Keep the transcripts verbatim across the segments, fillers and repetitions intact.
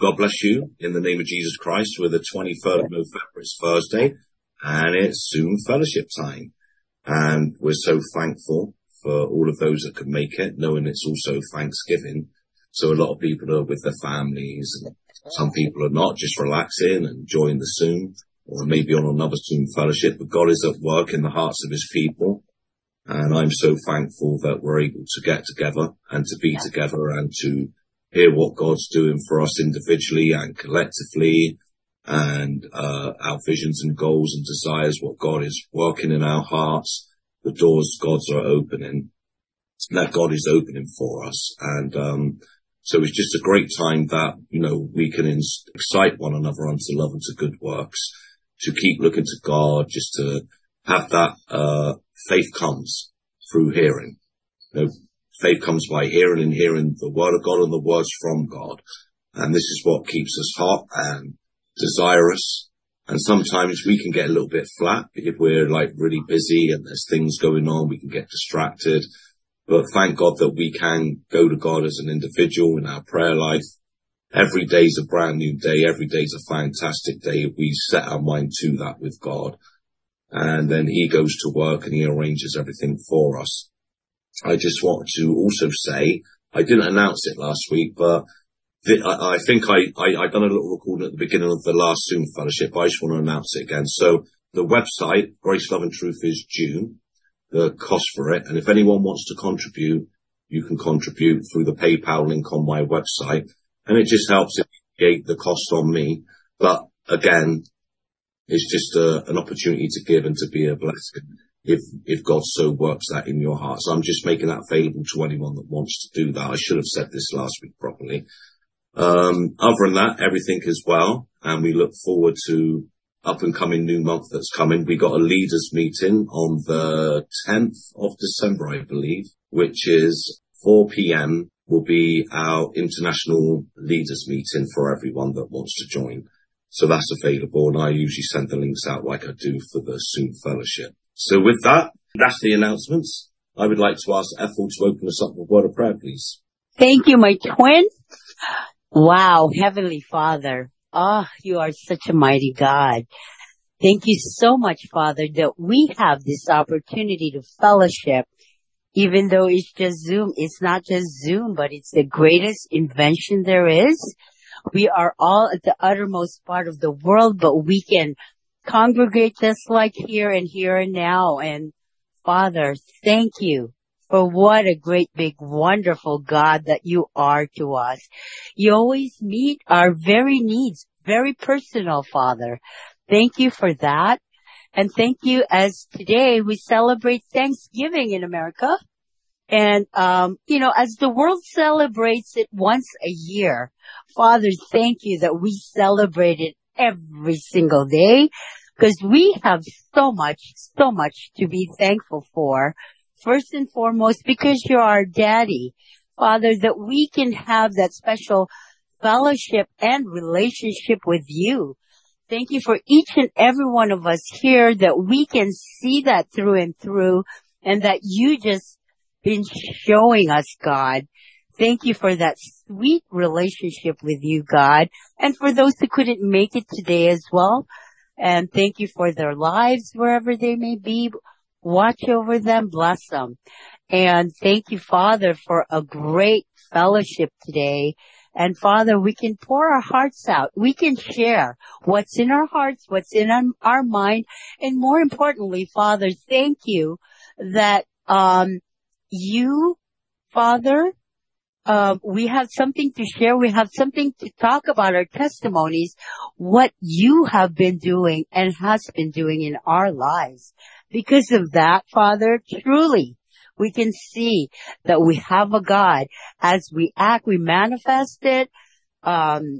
God bless you in the name of Jesus Christ. We're the twenty-third of November. It's Thursday and it's soon fellowship time. And we're so thankful for all of those that could make it, knowing it's also Thanksgiving. So a lot of people are with their families and some people are not, just relaxing and enjoying the Zoom or maybe on another Zoom fellowship. But God is at work in the hearts of his people. And I'm so thankful that we're able to get together and to be together and to hear what God's doing for us individually and collectively, and uh our visions and goals and desires, what God is working in our hearts, the doors God's are opening, that God is opening for us. And um so it's just a great time that, you know, we can ins- excite one another unto love and to good works, to keep looking to God, just to have that uh faith comes through hearing. You know, faith comes by hearing, and hearing the word of God and the words from God. And this is what keeps us hot and desirous. And sometimes we can get a little bit flat if we're like really busy and there's things going on, we can get distracted. But thank God that we can go to God as an individual in our prayer life. Every day's a brand new day. Every day's a fantastic day if we set our mind to that with God. And then he goes to work and he arranges everything for us. I just want to also say, I didn't announce it last week, but th- I, I think I, I, I done a little recording at the beginning of the last Zoom fellowship. I just want to announce it again. So the website, Grace, Love and Truth, is due, the cost for it. And if anyone wants to contribute, you can contribute through the PayPal link on my website. And it just helps alleviate the cost on me. But again, it's just a, an opportunity to give and to be a blessing if if God so works that in your heart. So I'm just making that available to anyone that wants to do that. I should have said this last week properly. Um, other than that, everything is well, and we look forward to up and coming new month that's coming. We got a leaders meeting on the tenth of December, I believe, which is four p.m. will be our international leaders meeting for everyone that wants to join. So that's available, and I usually send the links out like I do for the Zoom fellowship. So with that, that's the announcements. I would like to ask Ethel to open us up with a word of prayer, please. Thank you, my twin. Wow, Heavenly Father. Ah, oh, you are such a mighty God. Thank you so much, Father, that we have this opportunity to fellowship, even though it's just Zoom. It's not just Zoom, but it's the greatest invention there is. We are all at the uttermost part of the world, but we can congregate just like here and here and now. And Father, thank you for what a great, big, wonderful God that you are to us. You always meet our very needs, very personal, Father. Thank you for that. And thank you as today we celebrate Thanksgiving in America. And, um, you know, as the world celebrates it once a year, Father, thank you that we celebrate it every single day, because we have so much, so much to be thankful for. First and foremost, because you're our daddy, Father, that we can have that special fellowship and relationship with you. Thank you for each and every one of us here, that we can see that through and through, and that you just been showing us, God. Thank you for that sweet relationship with you, God. And for those who couldn't make it today as well. And thank you for their lives wherever they may be. Watch over them, bless them. And thank you, Father, for a great fellowship today. And Father, we can pour our hearts out. We can share what's in our hearts, what's in our mind. And more importantly, Father, thank you that, um, you, Father, uh, we have something to share. We have something to talk about, our testimonies, what you have been doing and has been doing in our lives. Because of that, Father, truly, we can see that we have a God. As we act, we manifest it. Um,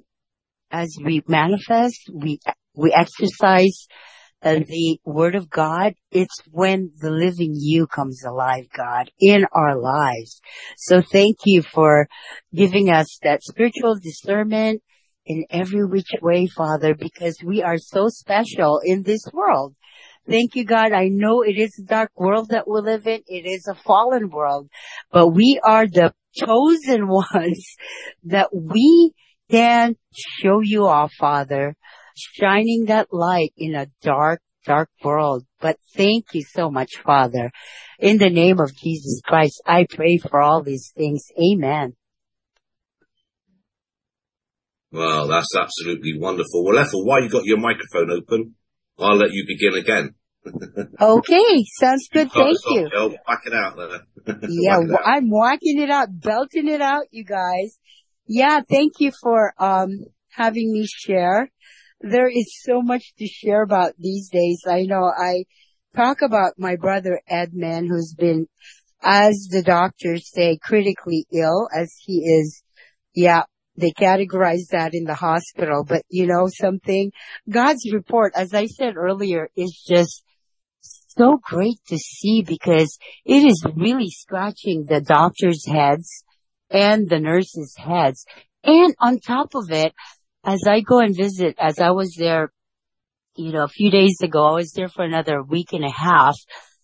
as we manifest, we, we exercise Uh, the word of God. It's when the living you comes alive, God, in our lives. So thank you for giving us that spiritual discernment in every which way, Father, because we are so special in this world. Thank you, God. I know it is a dark world that we live in. It is a fallen world, but we are the chosen ones that we can show you off, Father, shining that light in a dark, dark world. But thank you so much, Father. In the name of Jesus Christ, I pray for all these things. Amen. Well, that's absolutely wonderful. Well, Ethel, while you got your microphone open, I'll let you begin again. Okay, sounds good. Thank you. I'll whack it out there. Yeah, Whack it out. I'm whacking it out, belting it out, you guys. Yeah, thank you for um having me share. There is so much to share about these days. I know I talk about my brother Edmund, who's been, as the doctors say, critically ill, as he is. Yeah, they categorize that in the hospital. But you know something? God's report, as I said earlier, is just so great to see, because it is really scratching the doctors' heads and the nurses' heads. And on top of it, as I go and visit, as I was there, you know, a few days ago, I was there for another week and a half.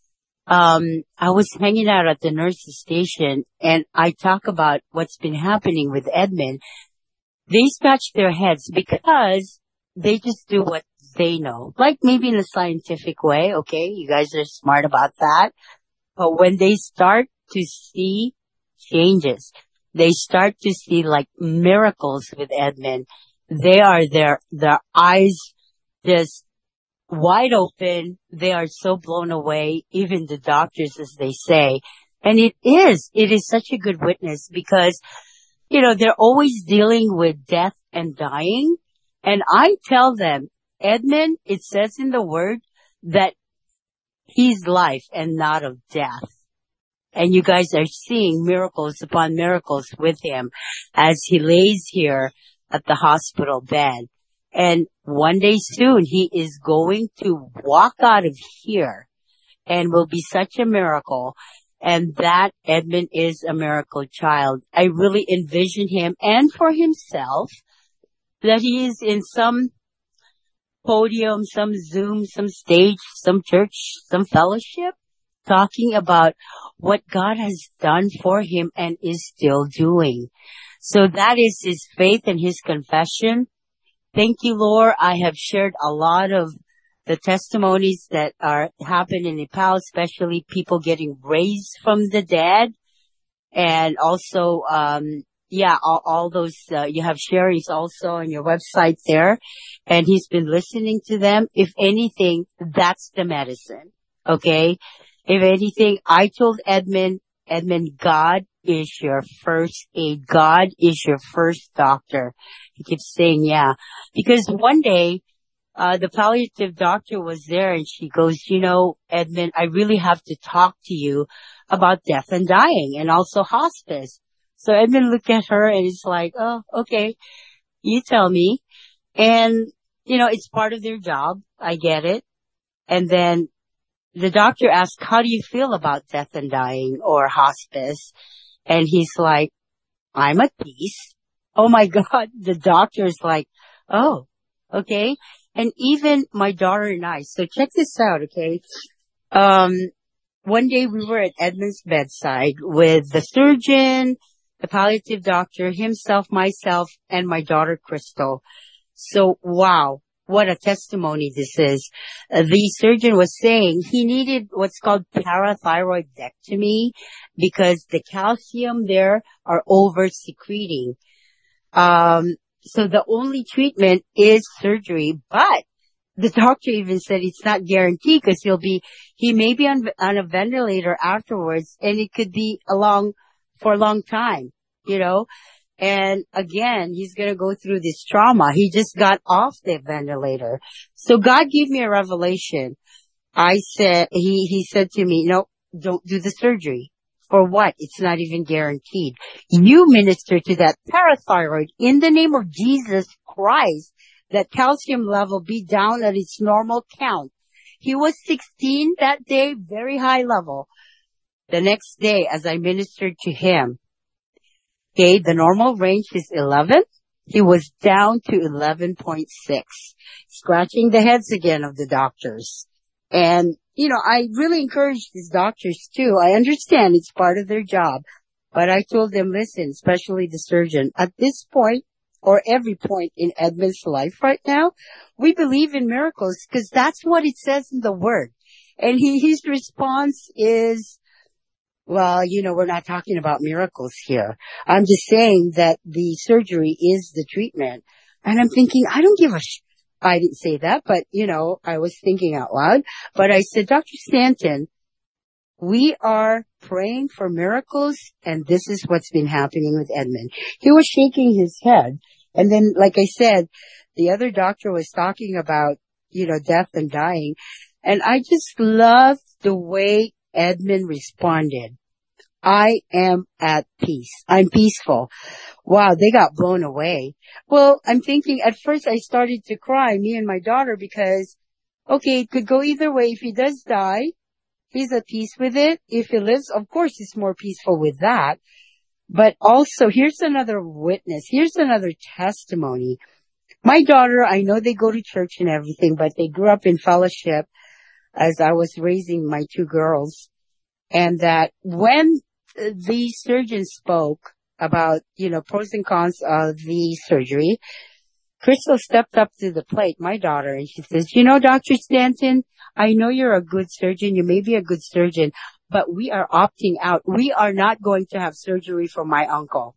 Um, I was hanging out at the nurses' station, and I talk about what's been happening with Edmund. They scratch their heads because they just do what they know, like maybe in a scientific way. Okay, you guys are smart about that. But when they start to see changes, they start to see like miracles with Edmund, they are their, their eyes just wide open. They are so blown away, even the doctors, as they say. And it is, it is such a good witness, because, you know, they're always dealing with death and dying. And I tell them, Edmund, it says in the word that he's life and not of death. And you guys are seeing miracles upon miracles with him as he lays here at the hospital bed. And one day soon he is going to walk out of here and will be such a miracle. And that Edmund is a miracle child. I really envision him, and for himself, that he is in some podium, some Zoom, some stage, some church, some fellowship, talking about what God has done for him and is still doing. So that is his faith and his confession. Thank you, Lord. I have shared a lot of the testimonies that are happening in Nepal, especially people getting raised from the dead. And also, um, yeah, all, all those, uh, you have sharings also on your website there. And he's been listening to them. If anything, that's the medicine. Okay. If anything, I told Edmund, Edmund, God is your first aid. God is your first doctor. He keeps saying, yeah, because one day, uh, the palliative doctor was there, and she goes, you know, Edmund, I really have to talk to you about death and dying, and also hospice. So Edmund looked at her and he's like, oh, okay, you tell me. And, you know, it's part of their job. I get it. And then the doctor asked, how do you feel about death and dying or hospice? And he's like, I'm at peace. Oh my God. The doctor's like, oh, okay. And even my daughter and I, so check this out, okay? Um, one day we were at Edmund's bedside with the surgeon, the palliative doctor, himself, myself, and my daughter, Crystal. So, wow, what a testimony this is. Uh, the surgeon was saying he needed what's called parathyroidectomy because the calcium there are over secreting. Um, so the only treatment is surgery, but the doctor even said it's not guaranteed because he'll be, he may be on, on a ventilator afterwards, and it could be a long, for a long time, you know. And again, he's going to go through this trauma. He just got off the ventilator. So God gave me a revelation. I said, he, he said to me, no, don't do the surgery. For what? It's not even guaranteed. You minister to that parathyroid in the name of Jesus Christ, that calcium level be down at its normal count. He was sixteen that day, very high level. The next day, as I ministered to him, okay, the normal range is eleven. He was down to eleven point six, scratching the heads again of the doctors. And, you know, I really encourage these doctors too. I understand it's part of their job, but I told them, listen, especially the surgeon, at this point, or every point in Edmund's life right now. We believe in miracles because that's what it says in the Word. And he, his response is, well, you know, we're not talking about miracles here. I'm just saying that the surgery is the treatment. And I'm thinking, I don't give a sh- I didn't say that, but, you know, I was thinking out loud. But I said, Doctor Stanton, we are praying for miracles, and this is what's been happening with Edmund. He was shaking his head. And then, like I said, the other doctor was talking about, you know, death and dying. And I just loved the way Edmund responded. I am at peace. I'm peaceful. Wow, they got blown away. Well, I'm thinking at first I started to cry, me and my daughter, because, okay, it could go either way. If he does die, he's at peace with it. If he lives, of course, he's more peaceful with that. But also, here's another witness. Here's another testimony. My daughter, I know they go to church and everything, but they grew up in fellowship as I was raising my two girls. And that when the surgeon spoke about, you know, pros and cons of the surgery, Crystal stepped up to the plate, my daughter, and she says, you know, Doctor Stanton, I know you're a good surgeon. You may be a good surgeon, but we are opting out. We are not going to have surgery for my uncle.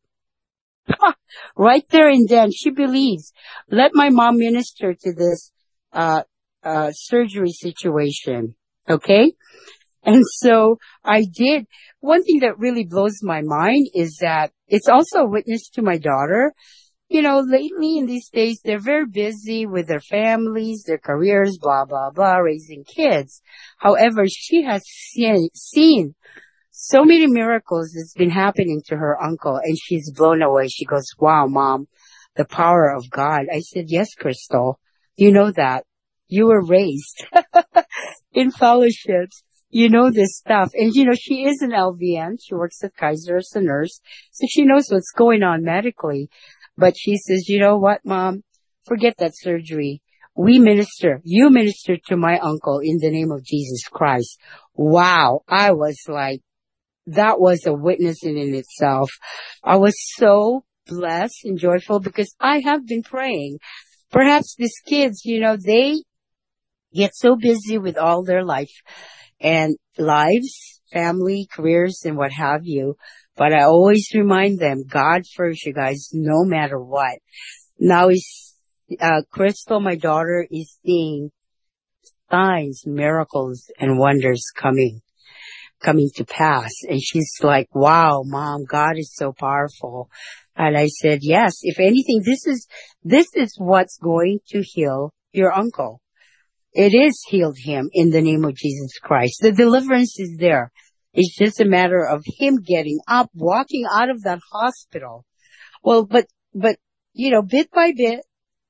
Right there and then, she believes. Let my mom minister to this uh uh surgery situation, okay? And so I did. One thing that really blows my mind is that it's also a witness to my daughter. You know, lately in these days, they're very busy with their families, their careers, blah, blah, blah, raising kids. However, she has seen, seen so many miracles that's been happening to her uncle, and she's blown away. She goes, wow, Mom, the power of God. I said, yes, Crystal, you know that. You were raised in fellowships. You know this stuff. And, you know, she is an L V N. She works at Kaiser as a nurse. So she knows what's going on medically. But she says, you know what, Mom? Forget that surgery. We minister. You minister to my uncle in the name of Jesus Christ. Wow. I was like, that was a witness in, in itself. I was so blessed and joyful because I have been praying. Perhaps these kids, you know, they get so busy with all their life and lives, family, careers, and what have you. But I always remind them, God first, you guys, no matter what. Now is, uh, Crystal, my daughter, is seeing signs, miracles, and wonders coming, coming to pass. And she's like, wow, Mom, God is so powerful. And I said, yes, if anything, this is, this is what's going to heal your uncle. It is healed him in the name of Jesus Christ. The deliverance is there. It's just a matter of him getting up, walking out of that hospital. Well, but, but, you know, bit by bit,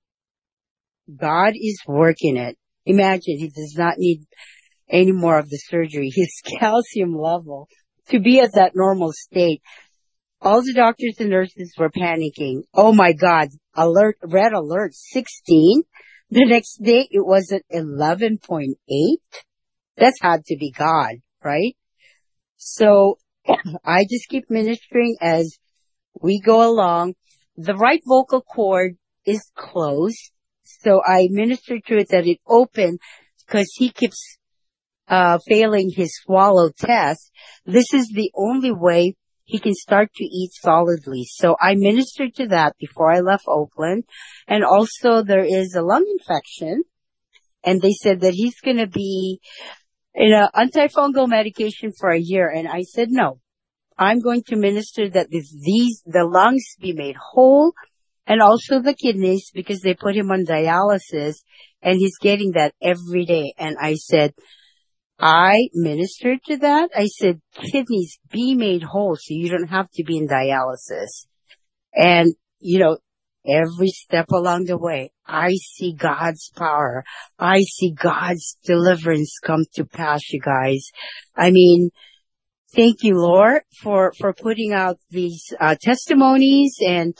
God is working it. Imagine he does not need any more of the surgery. His calcium level to be at that normal state. All the doctors and nurses were panicking. Oh my God, alert, red alert, sixteen. The next day it was at eleven point eight. That's had to be God, right? So I just keep ministering as we go along. The right vocal cord is closed. So I minister to it that it opened because he keeps uh failing his swallow test. This is the only way he can start to eat solidly. So I ministered to that before I left Oakland. And also there is a lung infection. And they said that he's going to be in an antifungal medication for a year. And I said, no, I'm going to minister that this, these, the lungs be made whole and also the kidneys because they put him on dialysis and he's getting that every day. And I said, I ministered to that. I said, kidneys be made whole so you don't have to be in dialysis. And, you know, every step along the way, I see God's power. I see God's deliverance come to pass, you guys. I mean, thank you, Lord, for, for putting out these uh, testimonies. And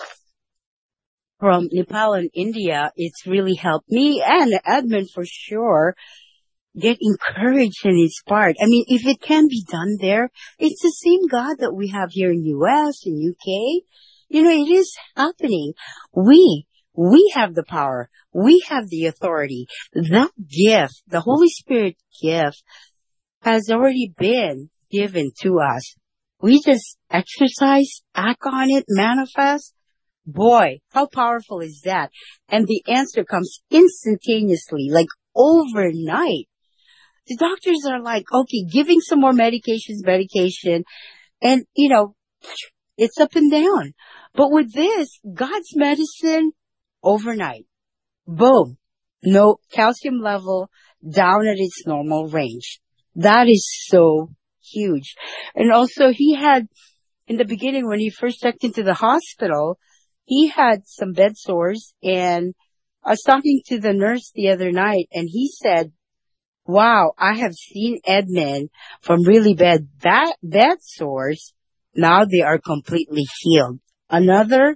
from Nepal and India, it's really helped me and Edmund for sure get encouraged and inspired. I mean, if it can be done there, it's the same God that we have here in U S and U K. You know, it is happening. We, we have the power. We have the authority. That gift, the Holy Spirit gift, has already been given to us. We just exercise, act on it, manifest. Boy, how powerful is that? And the answer comes instantaneously, like overnight. The doctors are like, okay, giving some more medications, medication, and, you know, it's up and down. But with this, God's medicine, overnight. Boom. No calcium level down at its normal range. That is so huge. And also he had, in the beginning when he first checked into the hospital, he had some bed sores, and I was talking to the nurse the other night, and he said, wow, I have seen Edmund from really bad bad, bed sores. Now they are completely healed. Another,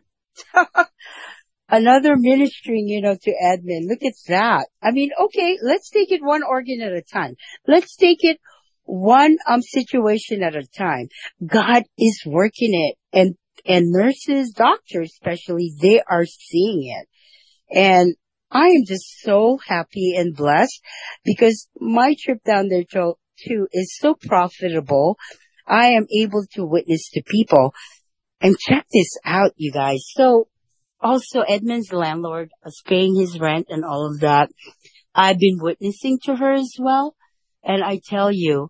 another ministering, you know, to Edmund. Look at that. I mean, okay, let's take it one organ at a time. Let's take it one um situation at a time. God is working it, and and nurses, doctors especially, they are seeing it. And I am just so happy and blessed because my trip down there to, too is so profitable. I am able to witness to people. And check this out, you guys. So also Edmund's landlord is paying his rent and all of that. I've been witnessing to her as well. And I tell you,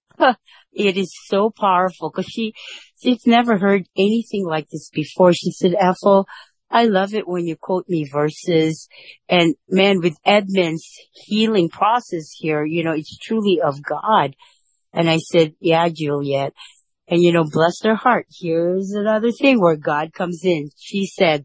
it is so powerful because she, she's never heard anything like this before. She said, Ethel, I love it when you quote me verses. And man, with Edmund's healing process here, you know, it's truly of God. And I said, yeah, Juliet. And you know, bless her heart. Here's another thing where God comes in. She said,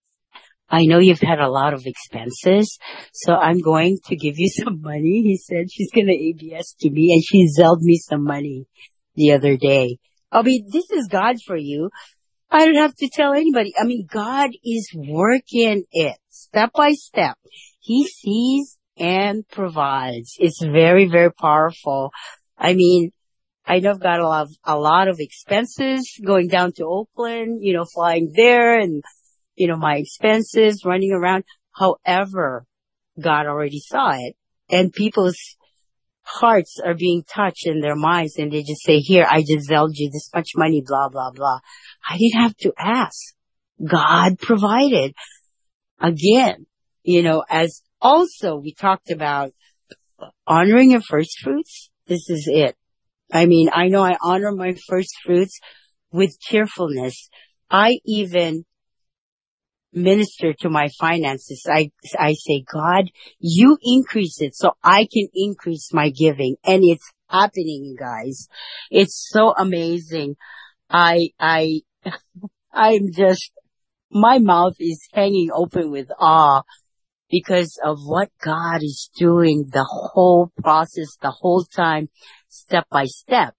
I know you've had a lot of expenses, so I'm going to give you some money. He said she's going to A B S to me, and she zelled me some money the other day. I mean, this is God for you. I don't have to tell anybody. I mean, God is working it step by step. He sees and provides. It's very, very powerful. I mean, I know I've got a lot of, a lot of expenses going down to Oakland, you know, flying there and, you know, my expenses running around. However, God already saw it, and people's hearts are being touched in their minds, and they just say, here, I just zelled you this much money, blah, blah, blah. I didn't have to ask. God provided. Again, you know, as also we talked about honoring your first fruits. This is it. I mean, I know I honor my first fruits with cheerfulness. I even minister to my finances. I, I say, God, you increase it so I can increase my giving. And it's happening, you guys. It's so amazing. I, I, I'm just, my mouth is hanging open with awe because of what God is doing the whole process, the whole time, step by step.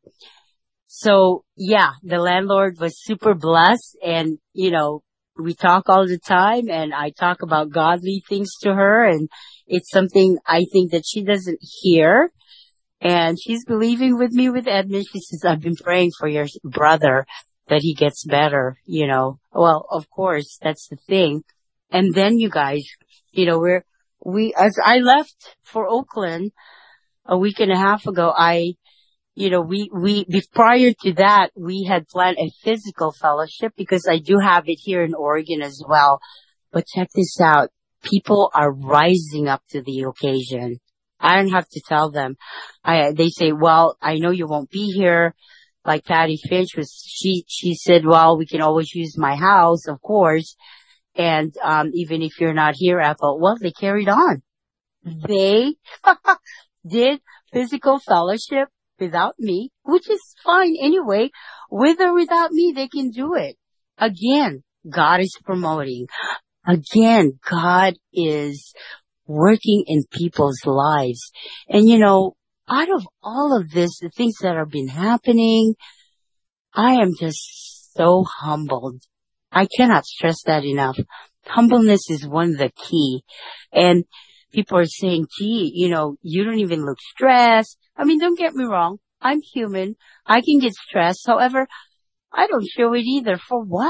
So yeah, the landlord was super blessed, and, you know, we talk all the time, and I talk about godly things to her, and it's something I think that she doesn't hear. And she's believing with me with Edmund. She says, I've been praying for your brother that he gets better, you know. Well, of course, that's the thing. And then you guys, you know, we're, we, as I left for Oakland a week and a half ago, I, you know, we, we, be, prior to that, we had planned a physical fellowship because I do have it here in Oregon as well. But check this out. People are rising up to the occasion. I don't have to tell them. I, they say, well, I know you won't be here. Like Patty Finch was, she, she said, well, we can always use my house, of course. And, um, even if you're not here, I thought, well, they carried on. They did physical fellowship without me, which is fine anyway. With or without me, they can do it. Again, God is promoting. Again, God is working in people's lives. And you know, out of all of this, the things that have been happening, I am just so humbled. I cannot stress that enough. Humbleness is one of the key. And people are saying, gee, you know, you don't even look stressed. I mean, don't get me wrong. I'm human. I can get stressed. However, I don't show it either. For what?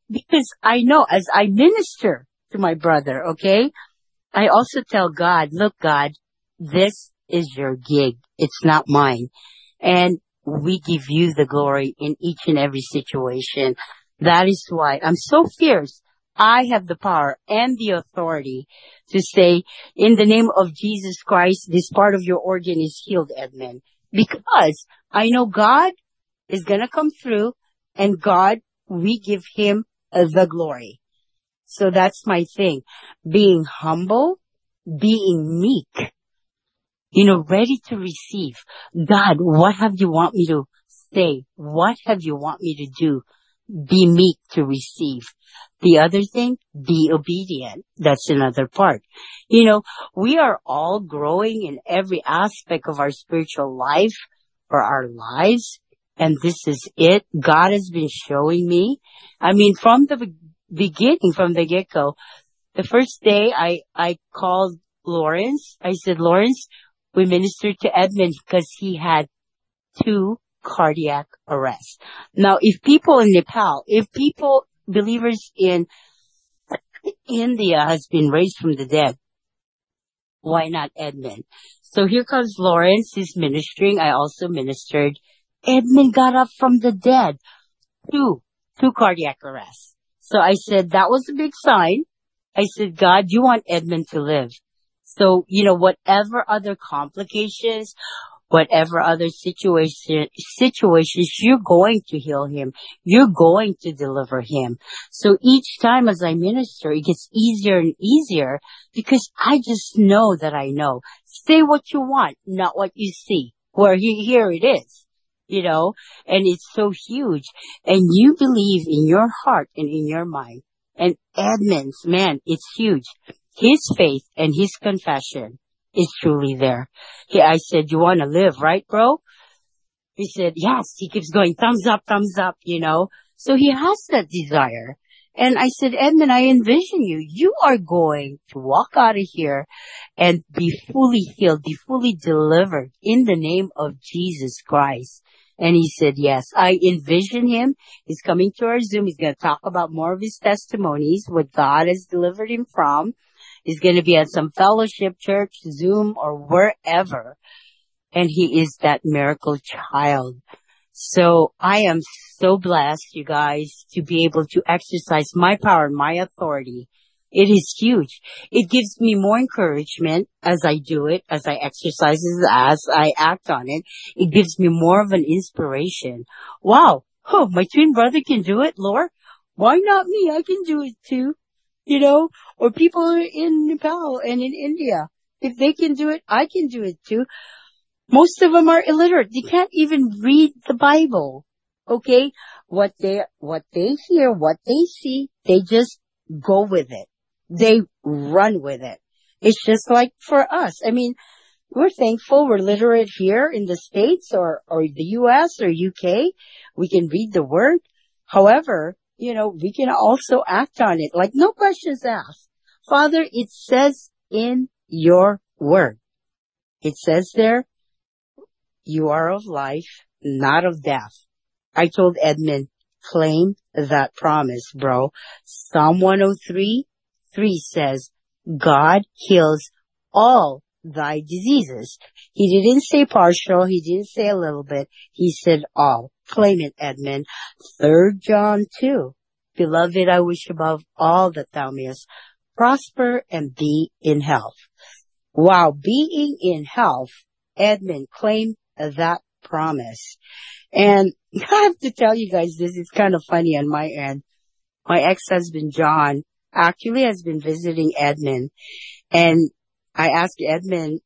because I know as I minister to my brother, okay, I also tell God, look, God, this is your gig. It's not mine. And we give you the glory in each and every situation. That is why I'm so fierce. I have the power and the authority to say, in the name of Jesus Christ, this part of your organ is healed, Edmund. Because I know God is going to come through, and God, we give him the glory. So that's my thing. Being humble, being meek, you know, ready to receive. God, what have you want me to say? What have you want me to do? Be meek to receive. The other thing, be obedient. That's another part. You know, we are all growing in every aspect of our spiritual life or our lives. And this is it. God has been showing me. I mean, from the be- beginning, from the get-go, the first day I, I called Lawrence. I said, Lawrence, we ministered to Edmund because he had two cardiac arrests. Now, if people in Nepal, if people, believers in India has been raised from the dead, why not Edmund? So here comes Lawrence, he's ministering. I also ministered. Edmund got up from the dead. Two, two cardiac arrests. So I said, that was a big sign. I said, God, you want Edmund to live. So, you know, whatever other complications, whatever other situation, situations, you're going to heal him. You're going to deliver him. So each time as I minister, it gets easier and easier because I just know that I know. Say what you want, not what you see. Where he, here it is, you know, and it's so huge. And you believe in your heart and in your mind. And Edmund's, man, it's huge. His faith and his confession is truly there. He, I said, you want to live, right, bro? He said, yes. He keeps going, thumbs up, thumbs up, you know. So he has that desire. And I said, Edmund, I envision you. You are going to walk out of here and be fully healed, be fully delivered in the name of Jesus Christ. And he said, yes. I envision him. He's coming to our Zoom. He's going to talk about more of his testimonies, what God has delivered him from. He's going to be at some fellowship, church, Zoom, or wherever. And he is that miracle child. So I am so blessed, you guys, to be able to exercise my power and my authority. It is huge. It gives me more encouragement as I do it, as I exercise it, as I act on it. It gives me more of an inspiration. Wow. Oh, my twin brother can do it, Lord. Why not me? I can do it too. You know, or people in Nepal and in India. If they can do it, I can do it too. Most of them are illiterate. They can't even read the Bible. Okay? What they, what they hear, what they see, they just go with it. They run with it. It's just like for us. I mean, we're thankful we're literate here in the States or, or the U S or U K. We can read the Word. However, you know, we can also act on it. Like no questions asked. Father, it says in your Word. It says there, you are of life, not of death. I told Edmund, claim that promise, bro. Psalm one oh three, three says, God heals all thy diseases. He didn't say partial. He didn't say a little bit. He said all. Claim it, Edmund. Third John two. Beloved, I wish above all that thou mayest prosper and be in health. While being in health, Edmund claimed that promise. And I have to tell you guys this, is kind of funny on my end. My ex-husband, John, actually has been visiting Edmund. And I asked Edmund,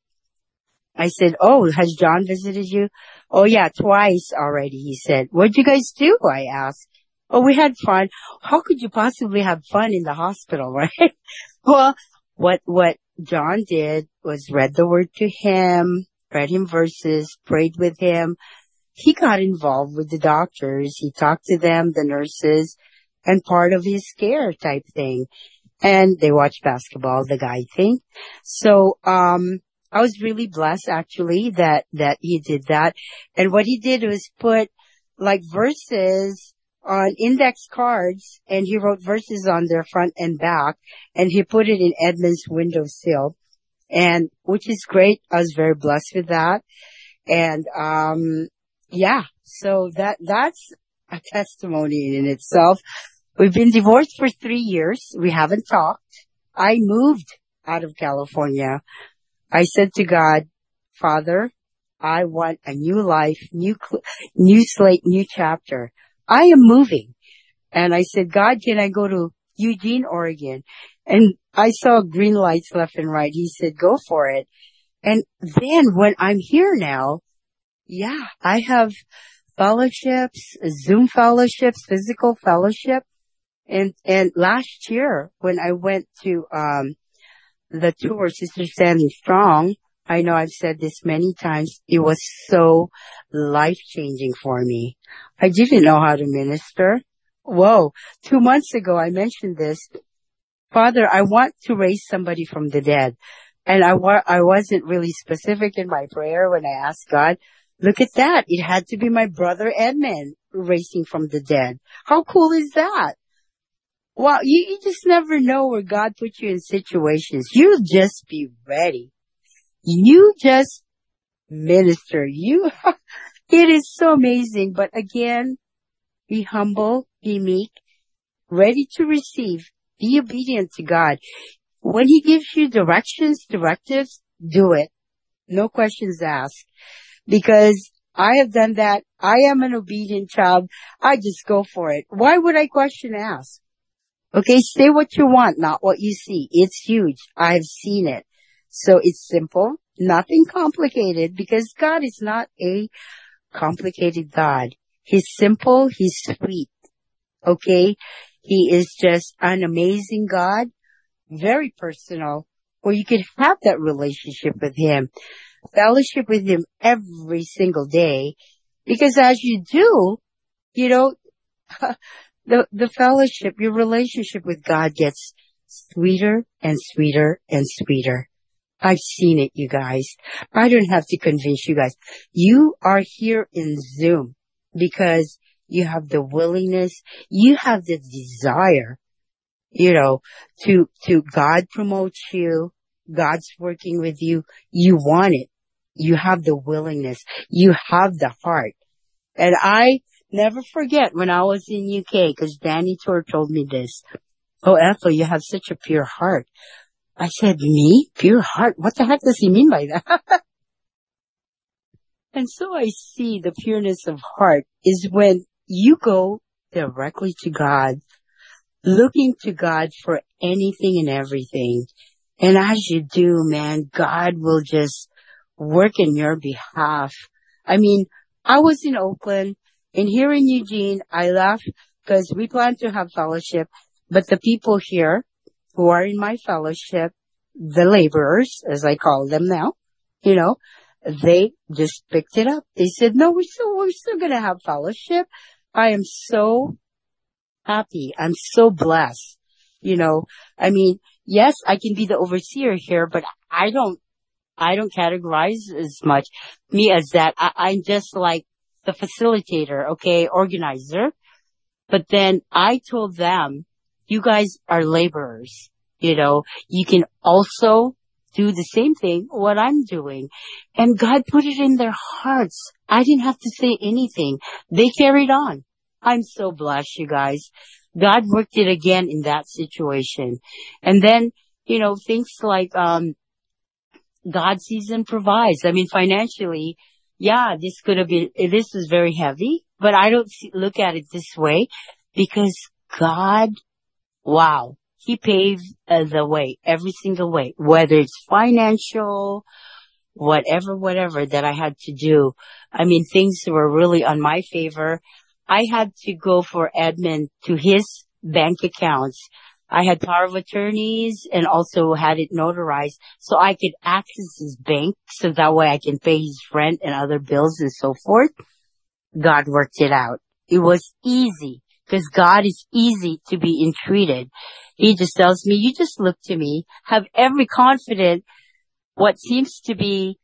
I said, oh, has John visited you? Oh, yeah, twice already, he said. What'd you guys do? I asked. Oh, we had fun. How could you possibly have fun in the hospital, right? Well, what, what John did was read the word to him, read him verses, prayed with him. He got involved with the doctors. He talked to them, the nurses, and part of his care type thing. And they watched basketball, the guy thing. So, um, I was really blessed actually that, that he did that. And what he did was put like verses on index cards, and he wrote verses on their front and back, and he put it in Edmund's windowsill, and which is great. I was very blessed with that. And, um, yeah, so that, that's a testimony in itself. We've been divorced for three years. We haven't talked. I moved out of California. I said to God, Father, I want a new life, new, new slate, new chapter. I am moving. And I said, God, can I go to Eugene, Oregon? And I saw green lights left and right. He said, go for it. And then when I'm here now, yeah, I have fellowships, Zoom fellowships, physical fellowship. And, and last year when I went to, um, the tour, Sister Standing Strong, I know I've said this many times, it was so life-changing for me. I didn't know how to minister. Whoa, two months ago I mentioned this. Father, I want to raise somebody from the dead. And I, wa- I wasn't really specific in my prayer when I asked God. Look at that. It had to be my brother Edmund raising from the dead. How cool is that? Well, you, you just never know where God puts you in situations. You just be ready. You just minister. You, it is so amazing. But again, be humble, be meek, ready to receive, be obedient to God. When He gives you directions, directives, do it. No questions asked. Because I have done that. I am an obedient child. I just go for it. Why would I question ask? Okay, say what you want, not what you see. It's huge. I've seen it. So it's simple, nothing complicated, because God is not a complicated God. He's simple, He's sweet. Okay? He is just an amazing God, very personal, where you can have that relationship with Him, fellowship with Him every single day, because as you do, you know, the, the fellowship, your relationship with God gets sweeter and sweeter and sweeter. I've seen it, you guys. I don't have to convince you guys. You are here in Zoom because you have the willingness, you have the desire, you know, to, to God promotes you, God's working with you, you want it. You have the willingness, you have the heart. And I never forget when I was in U K, because Danny Tor told me this. Oh, Ethel, you have such a pure heart. I said, me? Pure heart? What the heck does he mean by that? And so I see the pureness of heart is when you go directly to God, looking to God for anything and everything. And as you do, man, God will just work in your behalf. I mean, I was in Oakland, and here in Eugene, I left because we plan to have fellowship, but the people here who are in my fellowship, the laborers, as I call them now, you know, they just picked it up. They said, no, we're still, we're still going to have fellowship. I am so happy. I'm so blessed. You know, I mean, yes, I can be the overseer here, but I don't, I don't categorize as much me as that. I, I'm just like the facilitator, okay, organizer. But then I told them, you guys are laborers. You know, you can also do the same thing, what I'm doing. And God put it in their hearts. I didn't have to say anything. They carried on. I'm so blessed, you guys. God worked it again in that situation. And then, you know, things like, um, God sees and provides. I mean, financially, yeah, this could have been, this is very heavy, but I don't see, look at it this way because God, wow, He paved uh, the way, every single way, whether it's financial, whatever, whatever that I had to do. I mean, things were really on my favor. I had to go for Edmund to his bank accounts. I had power of attorneys and also had it notarized so I could access his bank so that way I can pay his rent and other bills and so forth. God worked it out. It was easy because God is easy to be entreated. He just tells me, you just look to me, have every confidence. What seems to be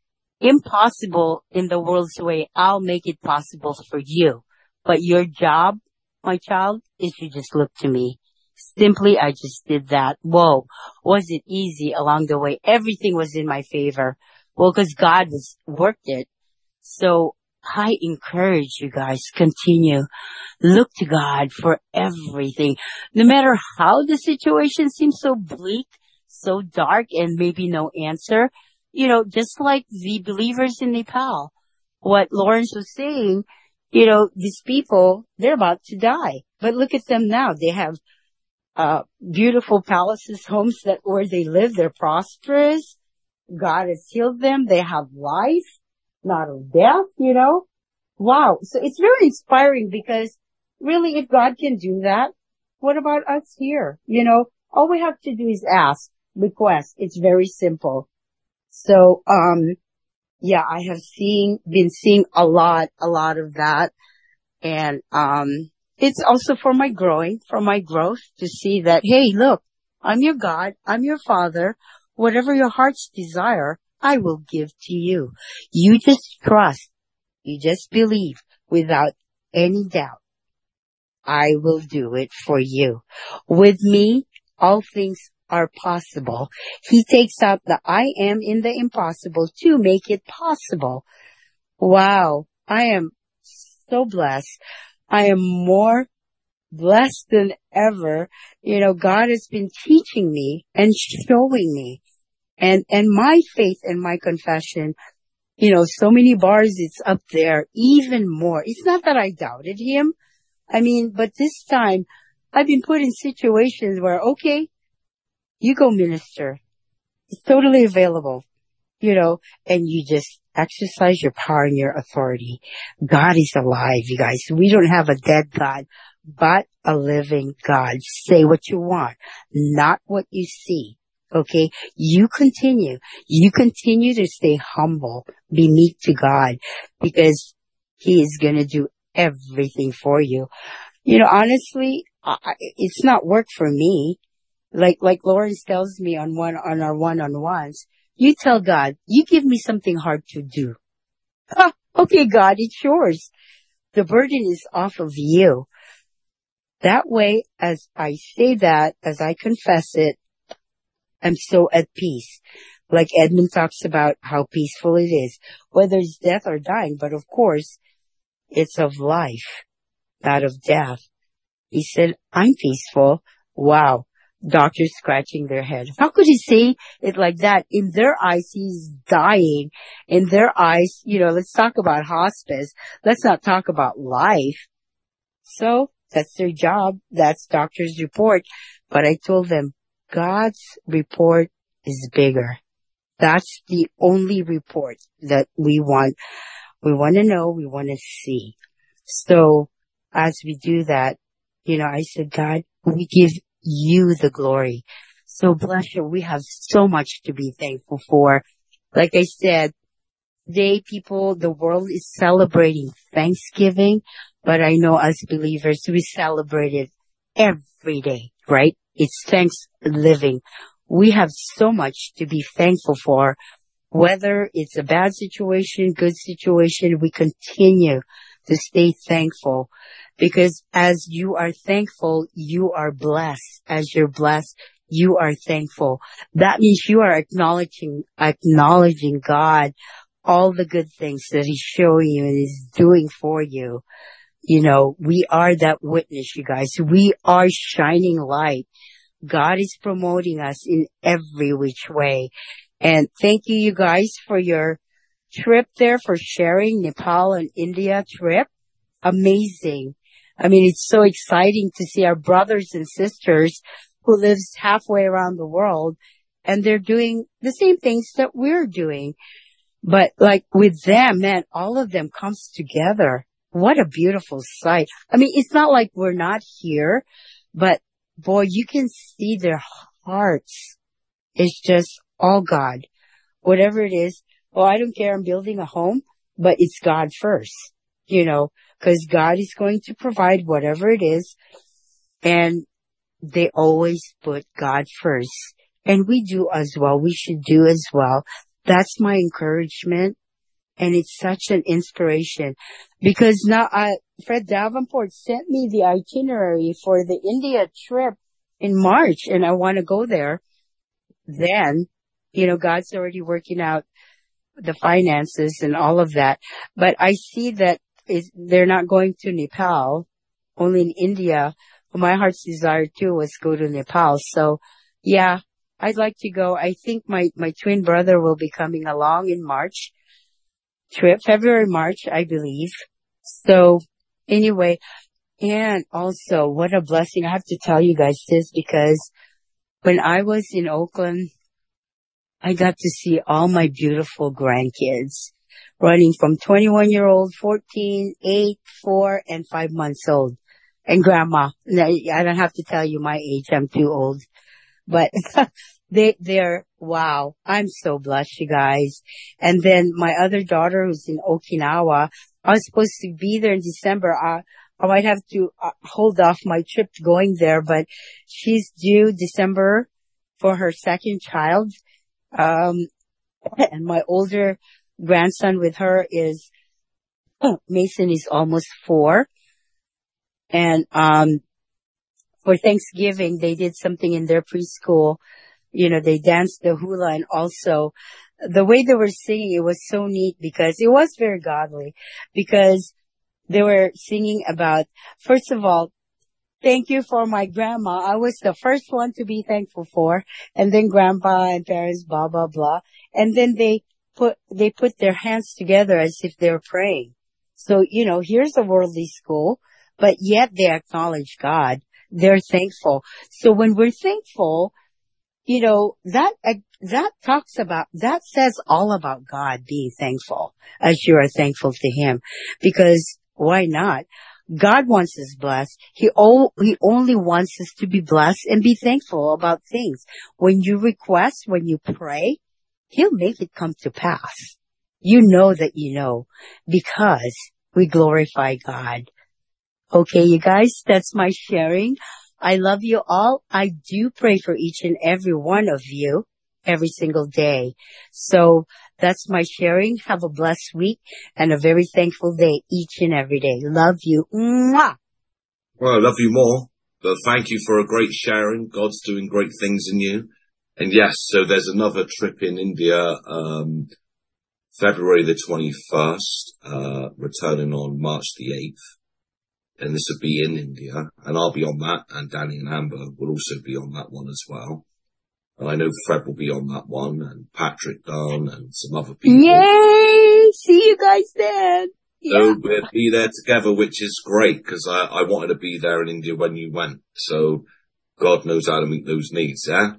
impossible in the world's way, I'll make it possible for you. But your job, my child, is you just look to me. Simply, I just did that. Whoa. Was it easy along the way? Everything was in my favor. Well, because God was worked it. So I encourage you guys, continue. Look to God for everything. No matter how the situation seems so bleak, so dark, and maybe no answer, you know, just like the believers in Nepal, what Lawrence was saying, you know, these people, they're about to die. But look at them now. They have uh beautiful palaces, homes that where they live. They're prosperous. God has healed them. They have life, not of death, you know. Wow. So it's very inspiring because really, if God can do that, what about us here? You know, all we have to do is ask, request. It's very simple. So, um, yeah, I have seen, been seeing a lot, a lot of that. And, um, it's also for my growing, for my growth to see that, hey, look, I'm your God. I'm your Father. Whatever your heart's desire, I will give to you. You just trust. You just believe without any doubt. I will do it for you. With me, all things are possible. He takes out the I am in the impossible to make it possible. Wow. I am so blessed. I am more blessed than ever. You know, God has been teaching me and showing me. And, and my faith and my confession, you know, so many bars, it's up there even more. It's not that I doubted him. I mean, but this time I've been put in situations where, okay, you go minister. It's totally available, you know, and you just exercise your power and your authority. God is alive, you guys. We don't have a dead God, but a living God. Say what you want, not what you see. Okay. You continue. You continue to stay humble, be meek to God, because he is going to do everything for you. You know, honestly, I, it's not work for me. Like, like Lawrence tells me on one, on our one-on-ones, you tell God, you give me something hard to do. Ah, okay, God, it's yours. The burden is off of you. That way, as I say that, as I confess it, I'm so at peace. Like Edmund talks about how peaceful it is, whether it's death or dying, but of course, it's of life, not of death. He said, I'm peaceful. Wow. Doctors scratching their head. How could he say it like that? In their eyes, he's dying. In their eyes, you know, let's talk about hospice. Let's not talk about life. So that's their job. That's doctor's report. But I told them, God's report is bigger. That's the only report that we want. We want to know. We want to see. So as we do that, you know, I said, God, we give you the glory. So bless you. We have so much to be thankful for. Like I said, today people, the world is celebrating Thanksgiving, but I know as believers, we celebrate it every day, right? It's Thanksgiving. We have so much to be thankful for. Whether it's a bad situation, good situation, we continue to stay thankful, because as you are thankful, you are blessed. As you're blessed, you are thankful. That means you are acknowledging, acknowledging God, all the good things that he's showing you and is doing for you. You know, we are that witness, you guys. We are shining light. God is promoting us in every which way. And thank you, you guys, for your trip there, for sharing Nepal and India trip. Amazing. I mean, it's so exciting to see our brothers and sisters who lives halfway around the world, and they're doing the same things that we're doing. But like with them, man, all of them comes together. What a beautiful sight. I mean, it's not like we're not here, but boy, you can see their hearts. It's just all God. Whatever it is. Oh, I don't care. I'm building a home, but it's God first, you know, because God is going to provide whatever it is. And they always put God first. And we do as well. We should do as well. That's my encouragement. And it's such an inspiration, because now I, Fred Davenport sent me the itinerary for the India trip in March, and I want to go there. Then, you know, God's already working out the finances and all of that. But I see that is they're not going to Nepal, only in India. My heart's desire too was go to Nepal. So, yeah, I'd like to go. I think my, my twin brother will be coming along in March trip, February, March, I believe. So anyway, and also what a blessing. I have to tell you guys this because when I was in Oakland, I got to see all my beautiful grandkids running from twenty-one year old, fourteen, eight, four, and five months old. And grandma. I don't have to tell you my age. I'm too old. But they, they're, wow. I'm so blessed, you guys. And then my other daughter who's in Okinawa, I was supposed to be there in December. I, I might have to uh, hold off my trip going there, but she's due December for her second child. Um, and my older grandson with her is, Mason is almost four. And, um, for Thanksgiving, they did something in their preschool. You know, they danced the hula, and also the way they were singing, it was so neat because it was very godly, because they were singing about, first of all, thank you for my grandma. I was the first one to be thankful for, and then grandpa and parents, blah, blah, blah. And then they put, they put their hands together as if they were praying. So, you know, here's a worldly school, but yet they acknowledge God. They're thankful. So when we're thankful, you know, that, uh, that talks about, that says all about God being thankful as you are thankful to Him. Because why not? God wants us blessed. He, o- he only wants us to be blessed and be thankful about things. When you request, when you pray, He'll make it come to pass. You know that you know, because we glorify God. Okay, you guys, that's my sharing. I love you all. I do pray for each and every one of you every single day. So that's my sharing. Have a blessed week and a very thankful day each and every day. Love you. Mwah! Well, I love you more, but thank you for a great sharing. God's doing great things in you. And yes, so there's another trip in India, um, February the twenty-first, uh, returning on March the eighth. And this will be in India, and I'll be on that, and Danny and Amber will also be on that one as well. And I know Fred will be on that one, and Patrick Dunn, and some other people. Yay! See you guys then. Yeah. So we'll be there together, which is great, because I, I wanted to be there in India when you went. So God knows how to meet those needs, yeah?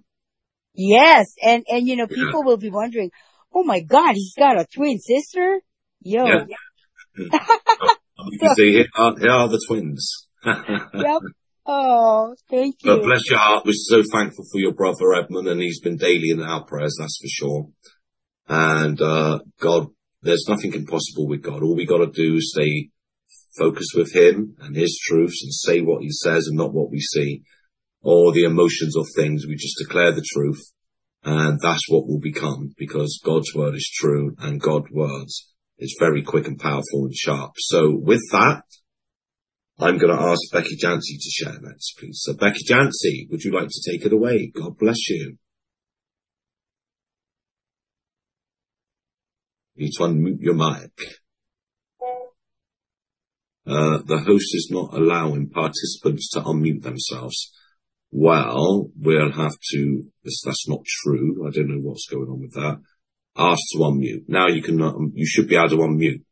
Yes, and, and you know, people yeah. will be wondering, oh my God, he's got a twin sister? Yo. Yeah. You can see here are, here are the twins. Yep. Oh, thank you. But bless your heart. We're so thankful for your brother Edmund, and he's been daily in our prayers, that's for sure. And, uh, God, there's nothing impossible with God. All we got to do is stay focused with Him and His truths and say what He says and not what we see or the emotions of things. We just declare the truth, and that's what we'll become, because God's word is true and God's words is very quick and powerful and sharp. So with that, I'm going to ask Becky Jancy to share next, please. So Becky Jancy, would you like to take it away? God bless you. You need to unmute your mic. Uh, the host is not allowing participants to unmute themselves. Well, we'll have to, that's not true. I don't know what's going on with that. Ask to unmute. Now you can, um, you should be able to unmute.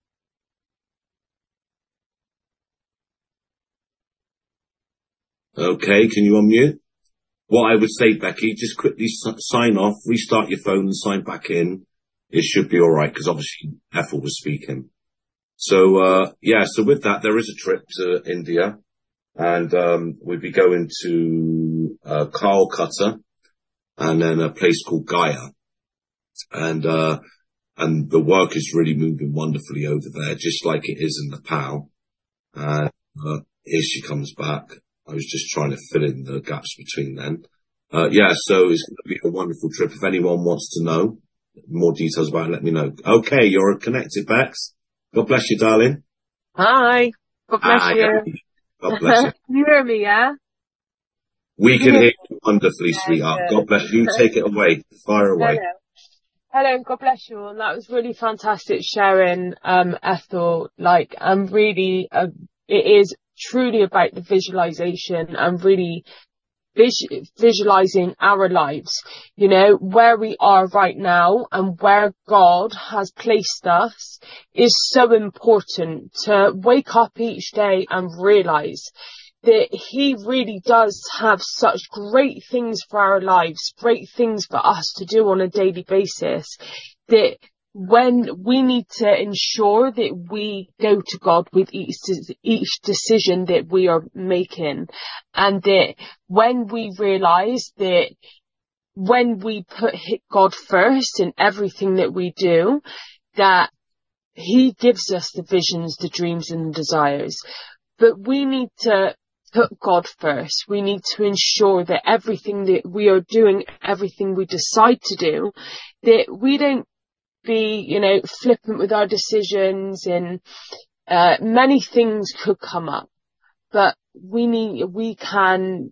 Okay, can you unmute? What I would say, Becky, just quickly s- sign off, restart your phone and sign back in. It should be alright, because obviously Ethel was speaking. So, uh, yeah, so with that, there is a trip to India, and, um, we'll be going to, uh, Calcutta, and then a place called Gaya. And, uh, and the work is really moving wonderfully over there, just like it is in Nepal. And, uh, here she comes back. I was just trying to fill in the gaps between them. Uh, yeah, so it's going to be a wonderful trip. If anyone wants to know more details about it, let me know. Okay, you're connected, Bex. God bless you, darling. Hi. God bless I you. am. God bless you. Can you hear me, yeah? We Can you can hear hear me? you wonderfully, Yeah, sweetheart. God bless you. good. Take it away. Fire away. Hello. Hello, God bless you all. That was really fantastic sharing, um, Ethel. Like, I'm really, uh, it is truly about the visualization and really vis- visualizing our lives, you know, where we are right now and where God has placed us is so important to wake up each day and realize that he really does have such great things for our lives, great things for us to do on a daily basis, that when we need to ensure that we go to God with each, each decision that we are making, and that when we realize that when we put God first in everything that we do, that he gives us the visions, the dreams and the desires. But we need to put God first. We need to ensure that everything that we are doing, everything we decide to do, that we don't be, you know, flippant with our decisions, and uh, many things could come up. But we need, we can,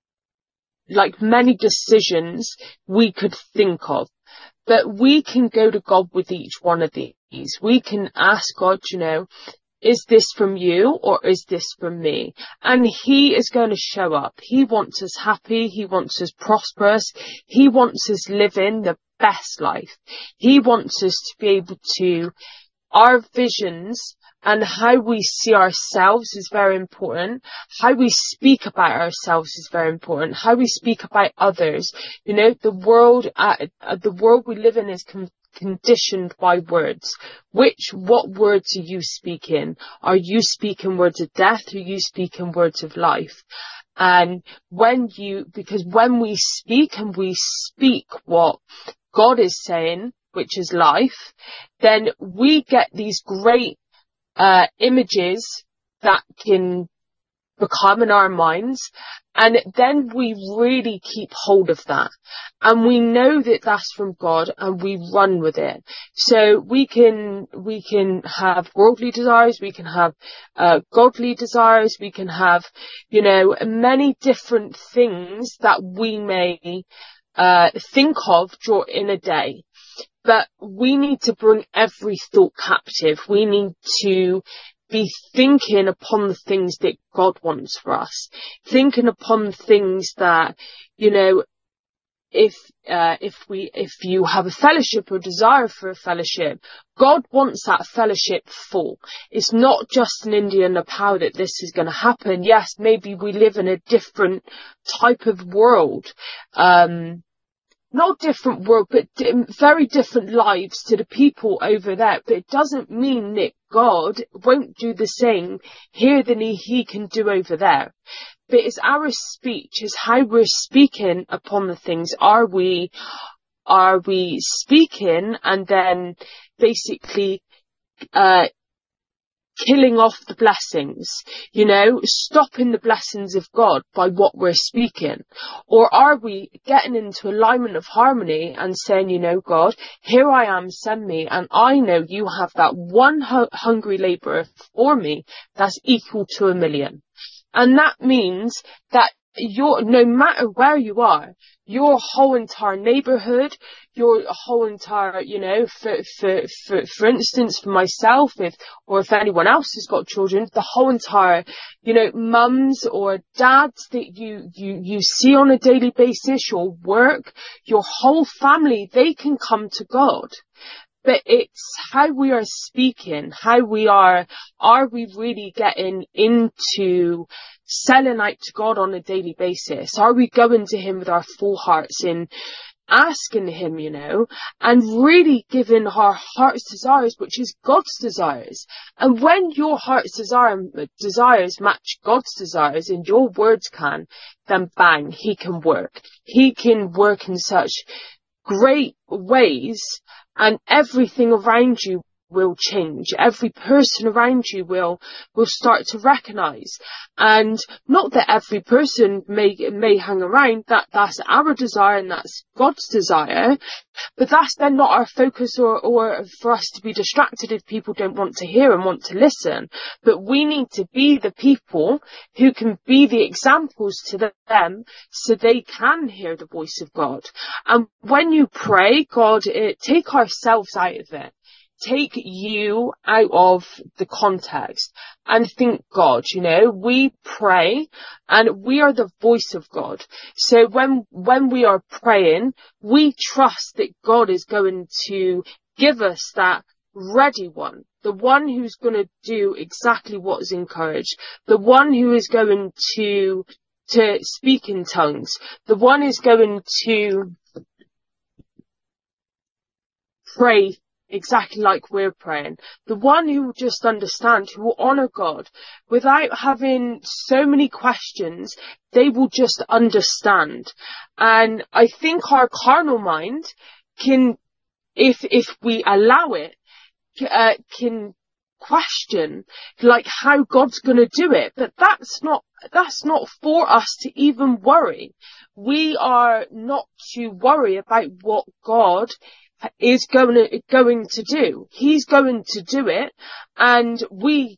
like many decisions we could think of, but we can go to God with each one of these. We can ask God, you know, is this from you or is this from me? And he is going to show up. He wants us happy. He wants us prosperous. He wants us living the best life. He wants us to be able to, our visions and how we see ourselves is very important. How we speak about ourselves is very important. How we speak about others. You know, the world, uh, uh, the world we live in is con- conditioned by words. Which, what words are you speaking? Are you speaking words of death? Or are you speaking words of life? And when you, because when we speak and we speak what God is saying, which is life, then we get these great uh, images that can become in our minds, and then we really keep hold of that, and we know that that's from God, and we run with it. So we can we can have worldly desires, we can have uh, godly desires, we can have, you know, many different things that we may uh, think of in a day. But we need to bring every thought captive. We need to be thinking upon the things that God wants for us. Thinking upon things that, you know, if, uh, if we, if you have a fellowship or desire for a fellowship, God wants that fellowship full. It's not just an India and Nepal that this is going to happen. Yes, maybe we live in a different type of world, um, not different world, but di- very different lives to the people over there. But it doesn't mean that God won't do the same here than he, he can do over there. But it's our speech, is how we're speaking upon the things. Are we, are we speaking and then basically, uh, killing off the blessings, you know, stopping the blessings of God by what we're speaking? Or are we getting into alignment of harmony and saying, you know, God, here I am, send me, and I know you have that one hu- hungry labourer for me that's equal to a million. And that means that your, no matter where you are, your whole entire neighbourhood, your whole entire, you know, for, for, for, for instance, for myself, if, or if anyone else has got children, the whole entire, you know, mums or dads that you, you, you see on a daily basis, your work, your whole family, they can come to God. But it's how we are speaking, how we are, are we really getting into selling out to God on a daily basis? Are we going to him with our full hearts and asking him, you know, and really giving our heart's desires, which is God's desires? And when your heart's desire, desires match God's desires, and your words can, then bang, he can work. He can work in such great ways, and everything around you will change. Every person around you will will start to recognize. And not that every person may may hang around, that that's our desire and that's God's desire, but that's then not our focus, or or for us to be distracted if people don't want to hear and want to listen. But we need to be the people who can be the examples to them so they can hear the voice of God. And when you pray, God, it, take ourselves out of it. Take you out of the context and think God, you know, we pray and we are the voice of God. So when, when we are praying, we trust that God is going to give us that ready one, the one who's going to do exactly what is encouraged, the one who is going to, to speak in tongues, the one is going to pray exactly like we're praying, the one who will just understand, who will honour God without having so many questions. They will just understand. And I think our carnal mind can, if if we allow it, uh, can question like how God's going to do it. But that's not that's not for us to even worry. We are not to worry about what God is going to, going to do. He's going to do it, and we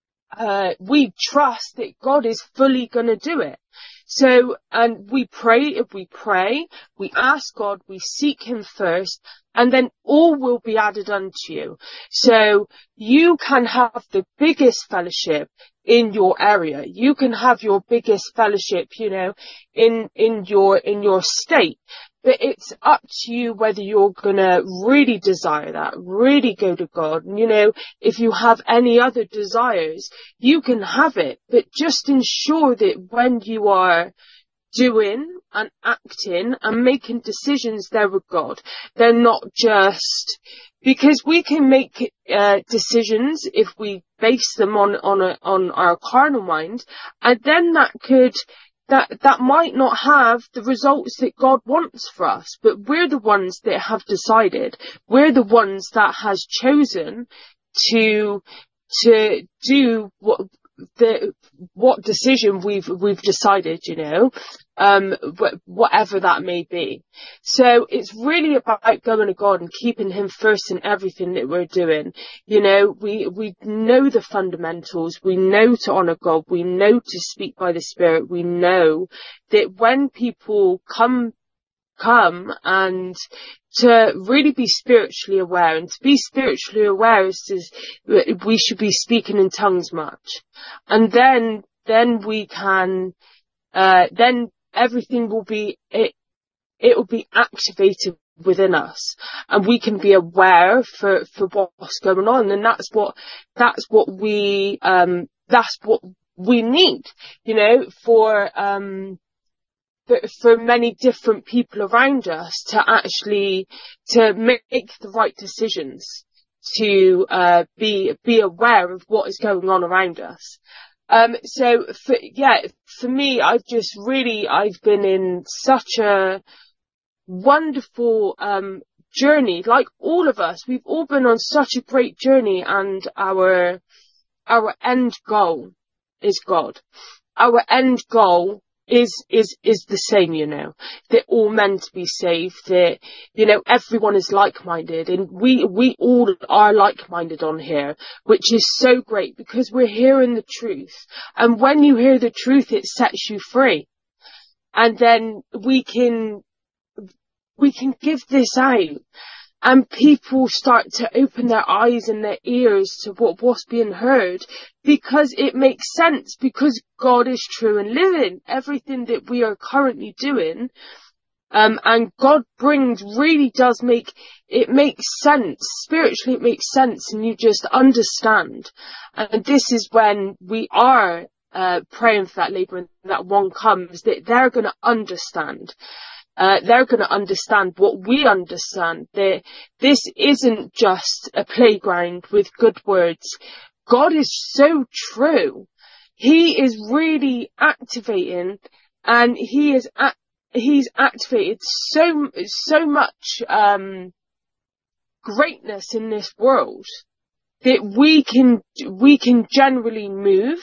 uh we trust that God is fully going to do it. So, and we pray, if we pray, we ask God, we seek him first, and then all will be added unto you. So you can have the biggest fellowship in your area. You can have your biggest fellowship, you know, in, in your, in your state. But it's up to you whether you're gonna really desire that, really go to God. And, you know, if you have any other desires, you can have it. But just ensure that when you are doing and acting and making decisions there with God, they're not just, because we can make uh, decisions if we base them on on a, on our carnal mind, and then that could that that might not have the results that God wants for us. But we're the ones that have decided. We're the ones that has chosen to to do what the what decision we've we've decided, you know, um wh- whatever that may be. So it's really about going to God and keeping him first in everything that we're doing. You know, we we know the fundamentals, we know to honor God, we know to speak by the Spirit, we know that when people come come and to really be spiritually aware, and to be spiritually aware is to, we should be speaking in tongues much, and then then we can uh then everything will be it it will be activated within us, and we can be aware for for what's going on. And that's what that's what we um that's what we need, you know, for um But for many different people around us to actually to make the right decisions, to uh, be be aware of what is going on around us. Um, so for, yeah, for me, I've just really I've been in such a wonderful um, journey. Like all of us, we've all been on such a great journey, and our our end goal is God. Our end goal is is is the same, you know, that all men to be saved, that, you know, everyone is like-minded, and we we all are like-minded on here, which is so great because we're hearing the truth. And when you hear the truth, it sets you free, and then we can we can give this out, and people start to open their eyes and their ears to what, what's being heard, because it makes sense, because God is true and living. Everything that we are currently doing, um, and God brings really does make, it makes sense. Spiritually it makes sense, and you just understand. And this is when we are uh, praying for that labour, and that one comes, that they're going to understand. Uh, they're going to understand what we understand, that this isn't just a playground with good words. God is so true. He is really activating, and he is act- he's activated so so much um greatness in this world. that we can, we can generally move,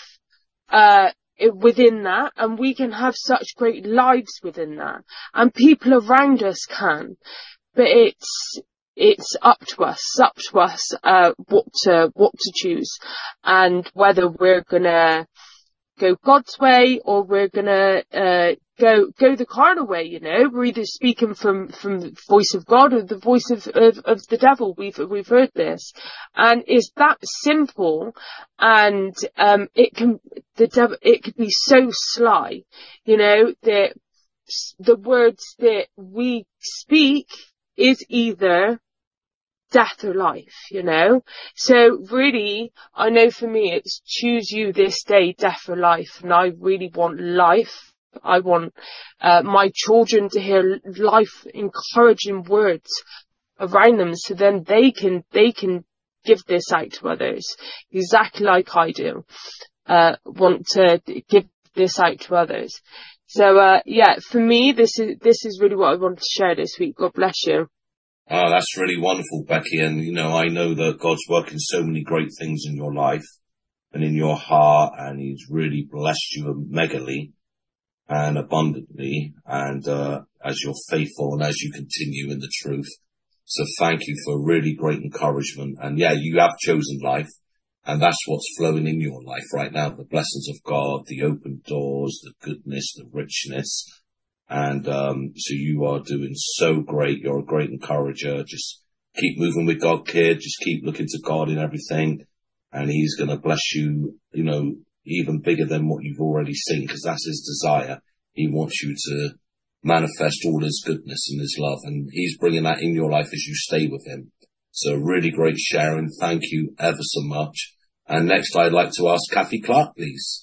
uh, within that, and we can have such great lives within that, and people around us can, but it's, it's up to us, up to us, uh, what to, what to choose, and whether we're gonna go God's way or we're gonna, uh, go, go the carnal way, you know. We're either speaking from, from the voice of God or the voice of, of, of the devil. We've, we've heard this. And it's that simple, and, um, it can, the devil, it could be so sly, you know, that the words that we speak is either death or life, you know. So really, I know for me, it's choose you this day, death or life. And I really want life. I want uh, my children to hear life encouraging words around them, so then they can, they can give this out to others, exactly like I do, uh, want to give this out to others. So, uh, yeah, for me, this is, this is really what I wanted to share this week. God bless you. Oh, that's really wonderful, Becky. And, you know, I know that God's working so many great things in your life and in your heart, and he's really blessed you megally and abundantly, and, uh, as you're faithful and as you continue in the truth. So thank you for really great encouragement. And yeah, you have chosen life, and that's what's flowing in your life right now. The blessings of God, the open doors, the goodness, the richness. And, um, so you are doing so great. You're a great encourager. Just keep moving with God, kid. Just keep looking to God in everything. And he's going to bless you, you know, even bigger than what you've already seen, because that's his desire. He wants you to manifest all his goodness and his love. And he's bringing that in your life as you stay with him. So really great sharing. Thank you ever so much. And next I'd like to ask Kathy Clark, please.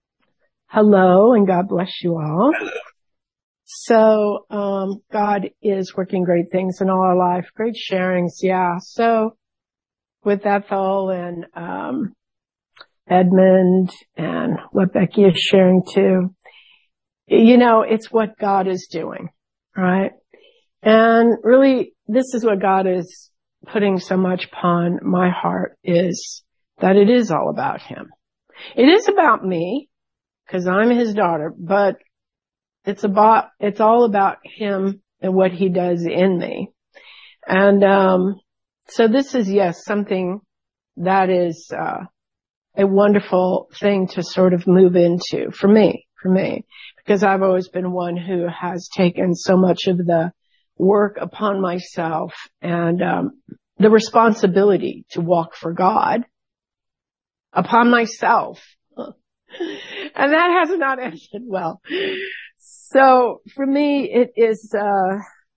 Hello, and God bless you all. Hello. So, um, God is working great things in all our life. Great sharings. Yeah. So with Ethel and, um, Edmund and what Becky is sharing too, you know, it's what God is doing, right? And really, this is what God is putting so much upon my heart, is that it is all about him. It is about me, because I'm his daughter, but it's about, it's all about him and what he does in me. And, um, so this is, yes, something that is, uh, a wonderful thing to sort of move into for me, for me, because I've always been one who has taken so much of the work upon myself and, um, the responsibility to walk for God upon myself. And that has not ended well. So for me, it is, uh,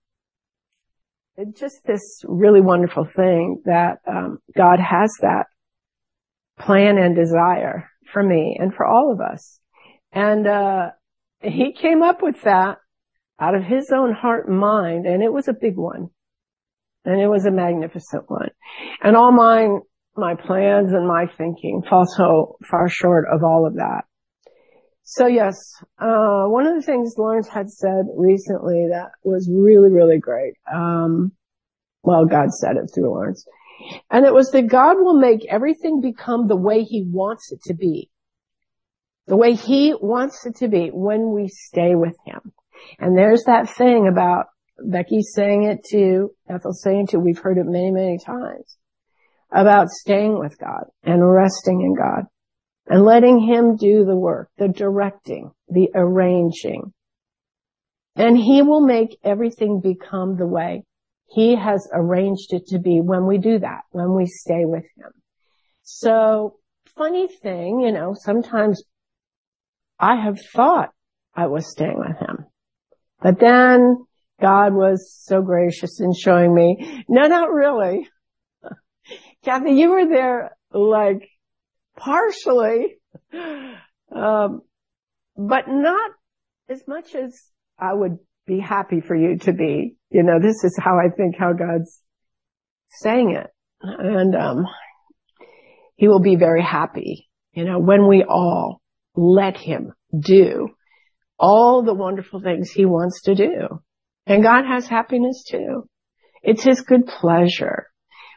just this really wonderful thing that, um, God has that plan and desire for me and for all of us. And, uh, he came up with that out of his own heart and mind, and it was a big one. And it was a magnificent one. And all mine, my plans and my thinking fall so far short of all of that. So yes, uh, one of the things Lawrence had said recently that was really, really great. Um, well, God said it through Lawrence. And it was that God will make everything become the way he wants it to be. The way he wants it to be when we stay with him. And there's that thing about Becky saying it too, Ethel saying it too, we've heard it many, many times, about staying with God and resting in God. And letting him do the work, the directing, the arranging. And he will make everything become the way he has arranged it to be when we do that, when we stay with him. So, funny thing, you know, sometimes I have thought I was staying with him. But then God was so gracious in showing me, no, not really. Kathy, you were there like, partially, um, but not as much as I would be happy for you to be. You know, this is how I think how God's saying it. And, um, he will be very happy, you know, when we all let him do all the wonderful things he wants to do. And God has happiness too. It's his good pleasure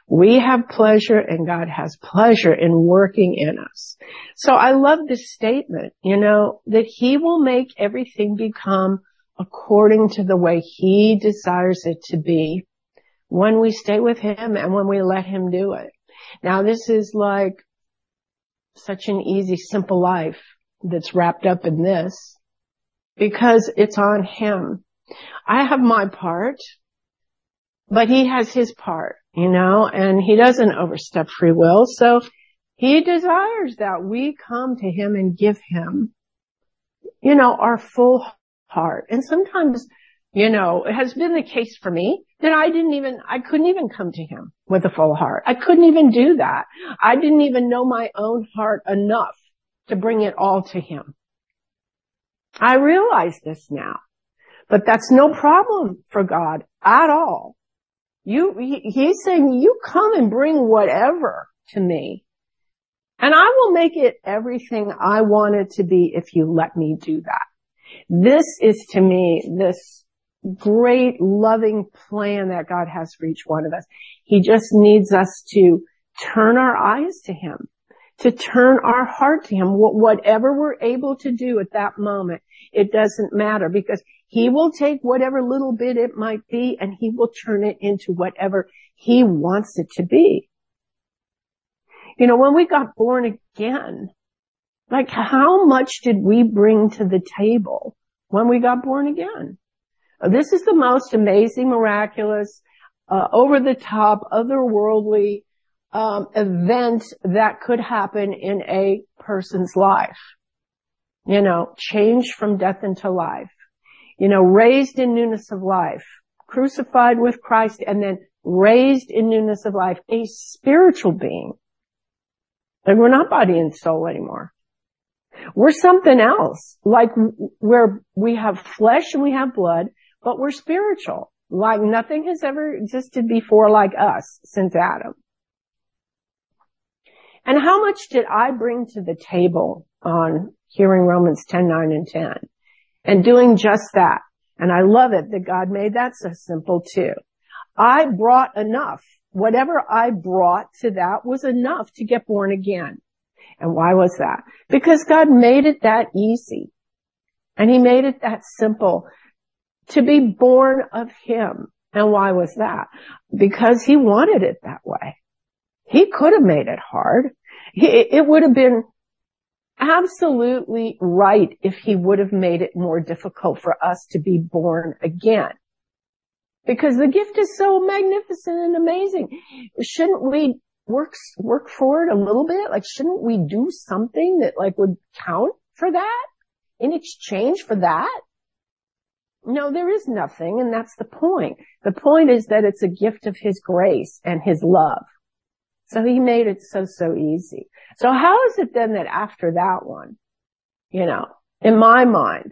We have pleasure and God has pleasure in working in us. So I love this statement, you know, that he will make everything become according to the way he desires it to be when we stay with him and when we let him do it. Now this is like such an easy, simple life that's wrapped up in this because it's on him. I have my part, but he has his part, you know, and he doesn't overstep free will. So he desires that we come to him and give him, you know, our full heart. And sometimes, you know, it has been the case for me that I didn't even, I couldn't even come to him with a full heart. I couldn't even do that. I didn't even know my own heart enough to bring it all to him. I realize this now, but that's no problem for God at all. You, he, he's saying, you come and bring whatever to me, and I will make it everything I want it to be if you let me do that. This is to me this great loving plan that God has for each one of us. He just needs us to turn our eyes to him, to turn our heart to him. Whatever we're able to do at that moment, it doesn't matter, because he will take whatever little bit it might be and he will turn it into whatever he wants it to be. You know, when we got born again, like how much did we bring to the table when we got born again? This is the most amazing, miraculous, uh, over the top, otherworldly, um, event that could happen in a person's life. You know, change from death into life. You know, raised in newness of life, crucified with Christ, and then raised in newness of life, a spiritual being. And we're not body and soul anymore. We're something else, like where we have flesh and we have blood, but we're spiritual, like nothing has ever existed before like us since Adam. And how much did I bring to the table on hearing Romans ten, nine, and ten? And doing just that. And I love it that God made that so simple too. I brought enough. Whatever I brought to that was enough to get born again. And why was that? Because God made it that easy. And he made it that simple to be born of him. And why was that? Because he wanted it that way. He could have made it hard. He, it would have been absolutely right if he would have made it more difficult for us to be born again. Because the gift is so magnificent and amazing. Shouldn't we work, work for it a little bit? Like, shouldn't we do something that like would count for that in exchange for that? No, there is nothing, and that's the point. The point is that it's a gift of his grace and his love. So he made it so, so easy. So how is it then that after that one, you know, in my mind,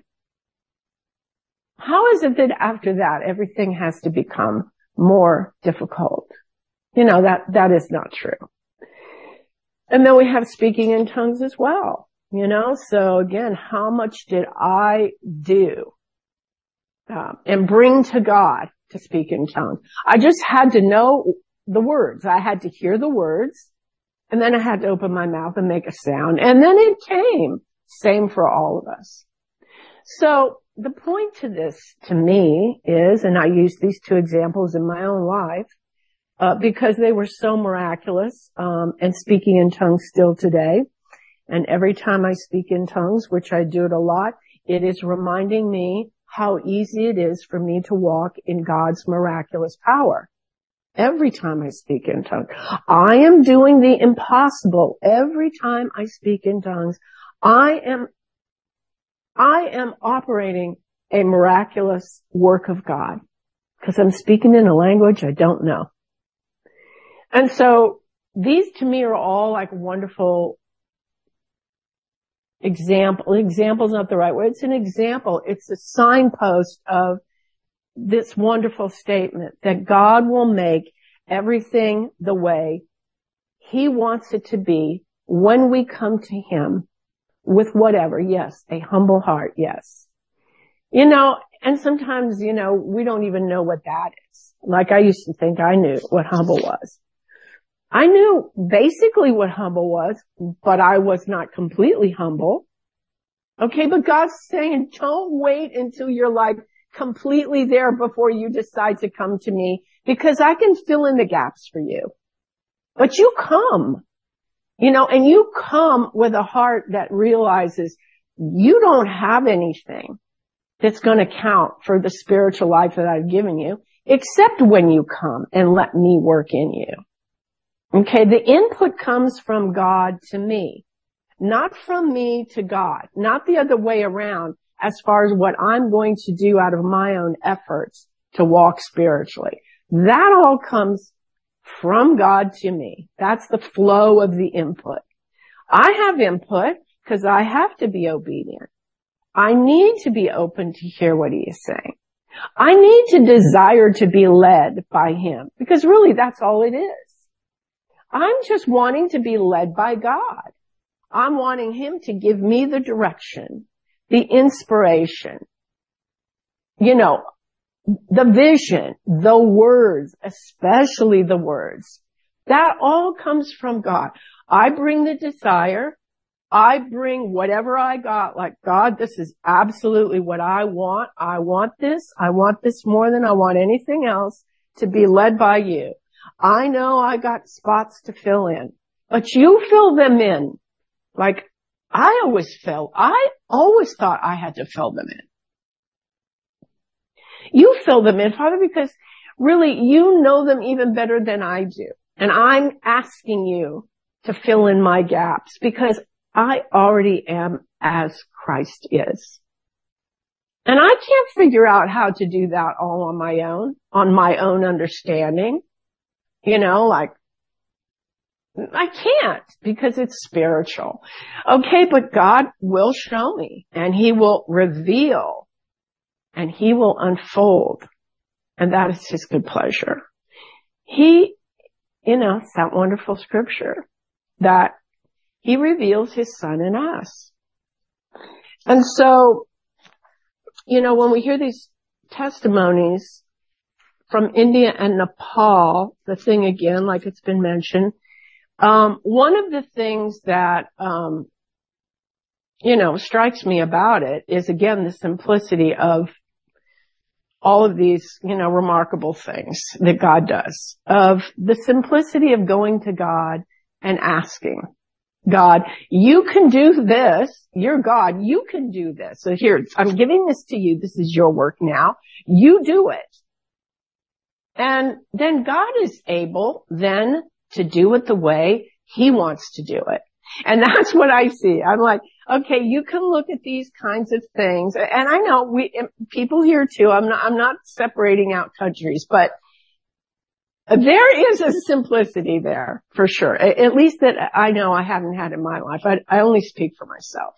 how is it that after that everything has to become more difficult? You know, that, that is not true. And then we have speaking in tongues as well, you know, so again, how much did I do, um, and bring to God to speak in tongues? I just had to know the words. I had to hear the words, and then I had to open my mouth and make a sound, and then it came. Same for all of us. So the point to this, to me, is, and I use these two examples in my own life, uh, because they were so miraculous, um, and speaking in tongues still today. And every time I speak in tongues, which I do it a lot, it is reminding me how easy it is for me to walk in God's miraculous power. Every time I speak in tongues, I am doing the impossible. Every time I speak in tongues, I am, I am operating a miraculous work of God because I'm speaking in a language I don't know. And so these to me are all like wonderful example, example's not the right word. It's an example. It's a signpost of this wonderful statement that God will make everything the way he wants it to be when we come to him with whatever. Yes, a humble heart. Yes. You know, and sometimes, you know, we don't even know what that is. Like I used to think I knew what humble was. I knew basically what humble was, but I was not completely humble. Okay, but God's saying, don't wait until you're like completely there before you decide to come to me, because I can fill in the gaps for you. But you come, you know, and you come with a heart that realizes you don't have anything that's going to count for the spiritual life that I've given you, except when you come and let me work in you. Okay, the input comes from God to me, not from me to God, not the other way around as far as what I'm going to do out of my own efforts to walk spiritually. That all comes from God to me. That's the flow of the input. I have input because I have to be obedient. I need to be open to hear what he is saying. I need to desire to be led by him, because really that's all it is. I'm just wanting to be led by God. I'm wanting him to give me the direction, the inspiration, you know, the vision, the words, especially the words. That all comes from God. I bring the desire. I bring whatever I got, like, God, this is absolutely what I want. I want this. I want this more than I want anything else, to be led by you. I know I got spots to fill in, but you fill them in. Like, I always felt, I always thought I had to fill them in. You fill them in, Father, because really you know them even better than I do. And I'm asking you to fill in my gaps, because I already am as Christ is. And I can't figure out how to do that all on my own, on my own understanding. You know, like, I can't, because it's spiritual. Okay, but God will show me, and he will reveal, and he will unfold. And that is his good pleasure. He, you know, it's that wonderful scripture that he reveals his son in us. And so, you know, when we hear these testimonies from India and Nepal, the thing again, like it's been mentioned, um, one of the things that, um, you know, strikes me about it is, again, the simplicity of all of these, you know, remarkable things that God does, of the simplicity of going to God and asking God, you can do this. You're God. You can do this. So here, I'm giving this to you. This is your work now. You do it. And then God is able then to do it the way he wants to do it. And that's what I see. I'm like, okay, you can look at these kinds of things. And I know we, people here too, I'm not, I'm not separating out countries, but there is a simplicity there for sure. At least that I know I haven't had in my life. I, I only speak for myself.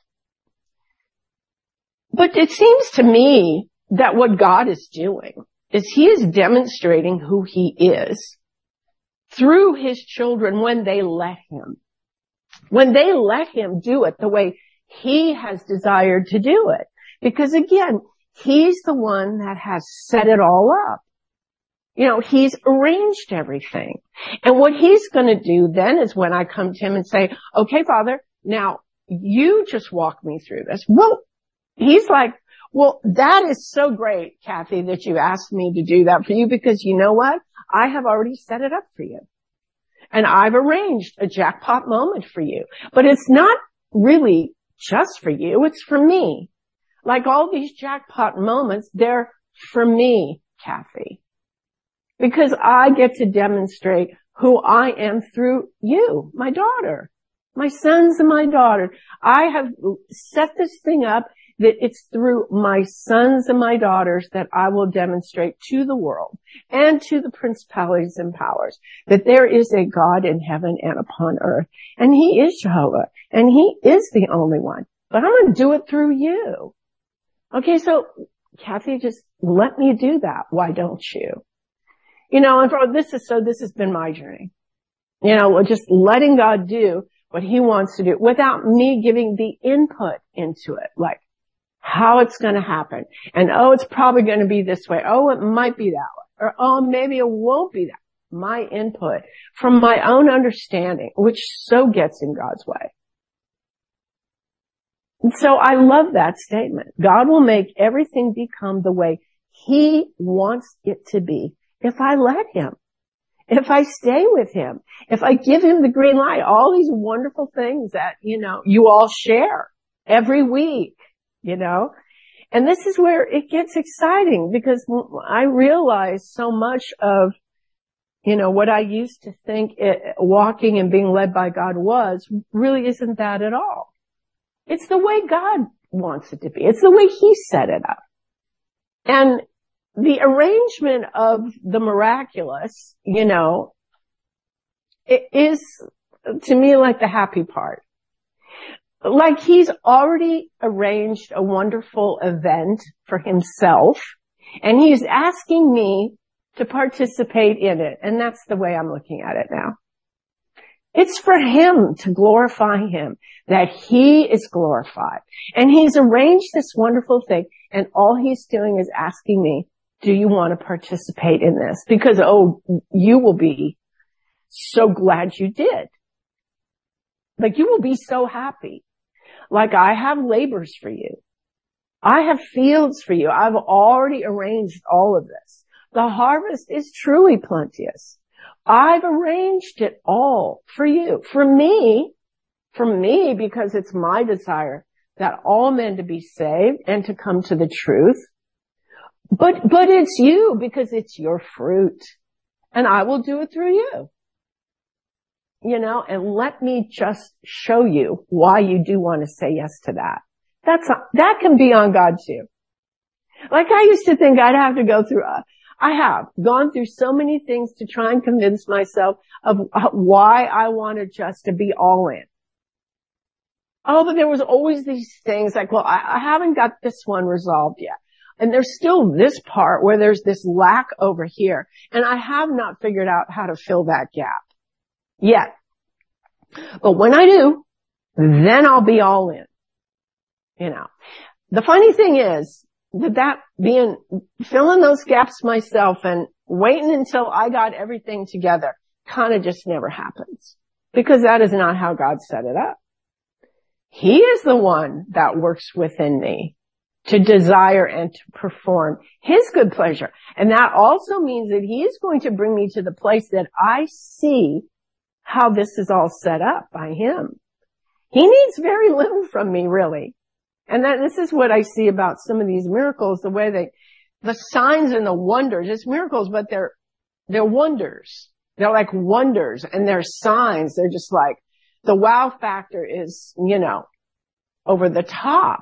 But it seems to me that what God is doing is he is demonstrating who he is through his children when they let him. When they let him do it the way he has desired to do it. Because again, he's the one that has set it all up. You know, he's arranged everything. And what he's going to do then is when I come to him and say, okay, Father, now you just walk me through this. Well, he's like, well, that is so great, Kathy, that you asked me to do that for you, because you know what? I have already set it up for you. And I've arranged a jackpot moment for you. But it's not really just for you. It's for me. Like all these jackpot moments, they're for me, Kathy. Because I get to demonstrate who I am through you, my daughter, my sons and my daughter. I have set this thing up that it's through my sons and my daughters that I will demonstrate to the world and to the principalities and powers that there is a God in heaven and upon earth. And he is Jehovah. And he is the only one. But I'm going to do it through you. Okay, so Kathy, just let me do that. Why don't you? You know, and for this is so this has been my journey. You know, just letting God do what he wants to do without me giving the input into it. Like, how it's going to happen. And, oh, it's probably going to be this way. Oh, it might be that way. Or, oh, maybe it won't be that. my input from my own understanding, which so gets in God's way. And so I love that statement. God will make everything become the way He wants it to be if I let Him, if I stay with Him, if I give Him the green light, all these wonderful things that, you know, you all share every week, you know. And this is where it gets exciting because I realize so much of, you know, what I used to think it, walking and being led by God was really isn't that at all. It's the way God wants it to be. It's the way He set it up. And the arrangement of the miraculous, you know, it is to me like the happy part. Like He's already arranged a wonderful event for Himself, and He's asking me to participate in it. And that's the way I'm looking at it now. It's for Him to glorify Him, that He is glorified. And He's arranged this wonderful thing, and all He's doing is asking me, do you want to participate in this? Because, oh, you will be so glad you did. Like, you will be so happy. Like, I have labors for you. I have fields for you. I've already arranged all of this. The harvest is truly plenteous. I've arranged it all for you. For me, for me, because it's my desire that all men to be saved and to come to the truth. But, but it's you because it's your fruit. And I will do it through you. You know, and let me just show you why you do want to say yes to that. That's, a, that can be on God too. Like I used to think I'd have to go through, a, I have gone through so many things to try and convince myself of why I wanted just to be all in. Oh, but there was always these things like, well, I, I haven't got this one resolved yet. And there's still this part where there's this lack over here. And I have not figured out how to fill that gap yet. But when I do, then I'll be all in. You know, the funny thing is that that being, filling those gaps myself and waiting until I got everything together kind of just never happens because that is not how God set it up. He is the one that works within me to desire and to perform His good pleasure. And that also means that He is going to bring me to the place that I see how this is all set up by Him. He needs very little from me, really. And that this is what I see about some of these miracles, the way they, the signs and the wonders. It's miracles, but they're, they're wonders. They're like wonders and they're signs. They're just like, the wow factor is, you know, over the top.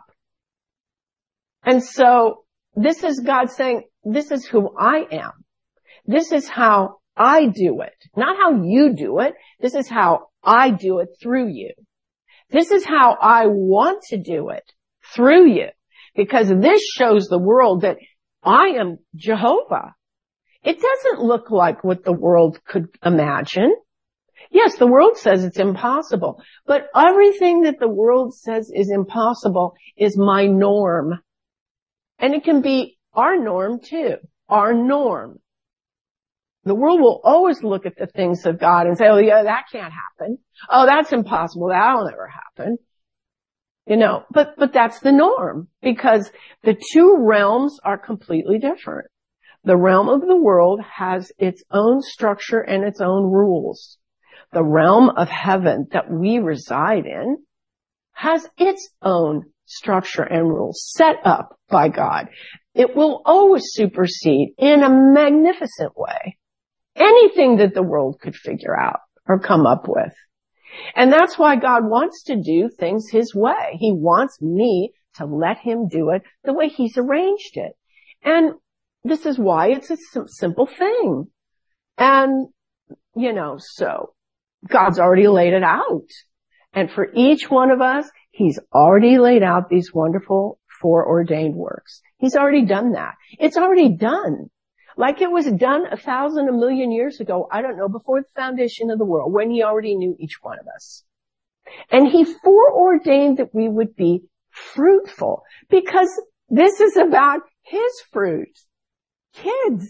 And so this is God saying, this is who I am. This is how I do it. Not how you do it. This is how I do it through you. This is how I want to do it through you. Because this shows the world that I am Jehovah. It doesn't look like what the world could imagine. Yes, the world says it's impossible. But everything that the world says is impossible is my norm. And it can be our norm too. Our norm. The world will always look at the things of God and say, oh yeah, that can't happen. Oh, that's impossible. That'll never happen. You know, but, but that's the norm because the two realms are completely different. The realm of the world has its own structure and its own rules. The realm of heaven that we reside in has its own structure and rules set up by God. It will always supersede in a magnificent way anything that the world could figure out or come up with. And that's why God wants to do things His way. He wants me to let Him do it the way He's arranged it. And this is why it's a simple thing. And, you know, so God's already laid it out. And for each one of us, He's already laid out these wonderful foreordained works. He's already done that. It's already done. Like it was done a thousand, a million years ago, I don't know, before the foundation of the world, when He already knew each one of us. And He foreordained that we would be fruitful because this is about His fruit. Kids,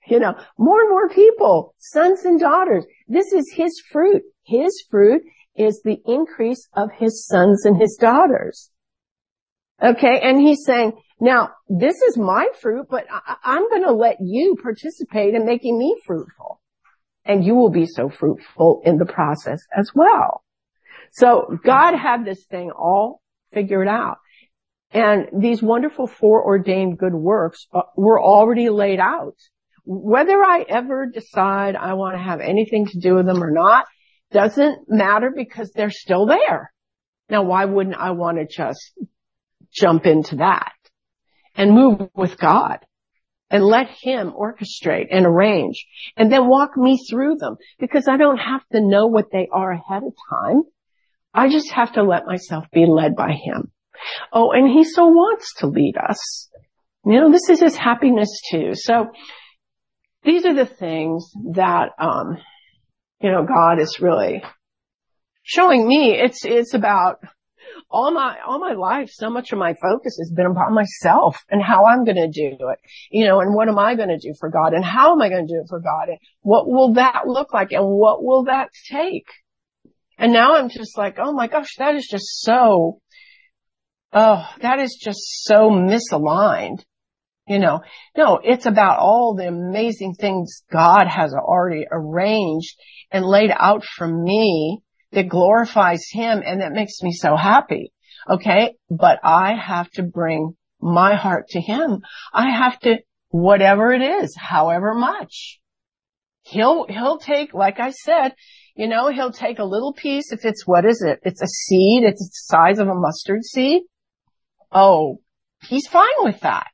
You know, more and more people, sons and daughters. This is his fruit. His fruit is the increase of his sons and his daughters. Okay, and he's saying, now, this is my fruit, but I, I'm going to let you participate in making me fruitful. And you will be so fruitful in the process as well. So God had this thing all figured out. And these wonderful foreordained good works were already laid out. Whether I ever decide I want to have anything to do with them or not doesn't matter because they're still there. Now, why wouldn't I want to just jump into that and move with God and let him orchestrate and arrange and then walk me through them? Because I don't have to know what they are ahead of time. I just have to let myself be led by him. Oh, and he so wants to lead us. You know, this is his happiness too. So these are the things that, um, you know, God is really showing me. It's, it's about all my, all my life. So much of my focus has been about myself and how I'm going to do it, you know, and what am I going to do for God and how am I going to do it for God and what will that look like and what will that take? And now I'm just like, oh my gosh, that is just so, oh, that is just so misaligned. You know, no, it's about all the amazing things God has already arranged and laid out for me that glorifies him and that makes me so happy. Okay. But I have to bring my heart to him. I have to, whatever it is, however much. He'll, he'll take, like I said, you know, he'll take a little piece. If it's, what is it? It's a seed. It's the size of a mustard seed. Oh, he's fine with that.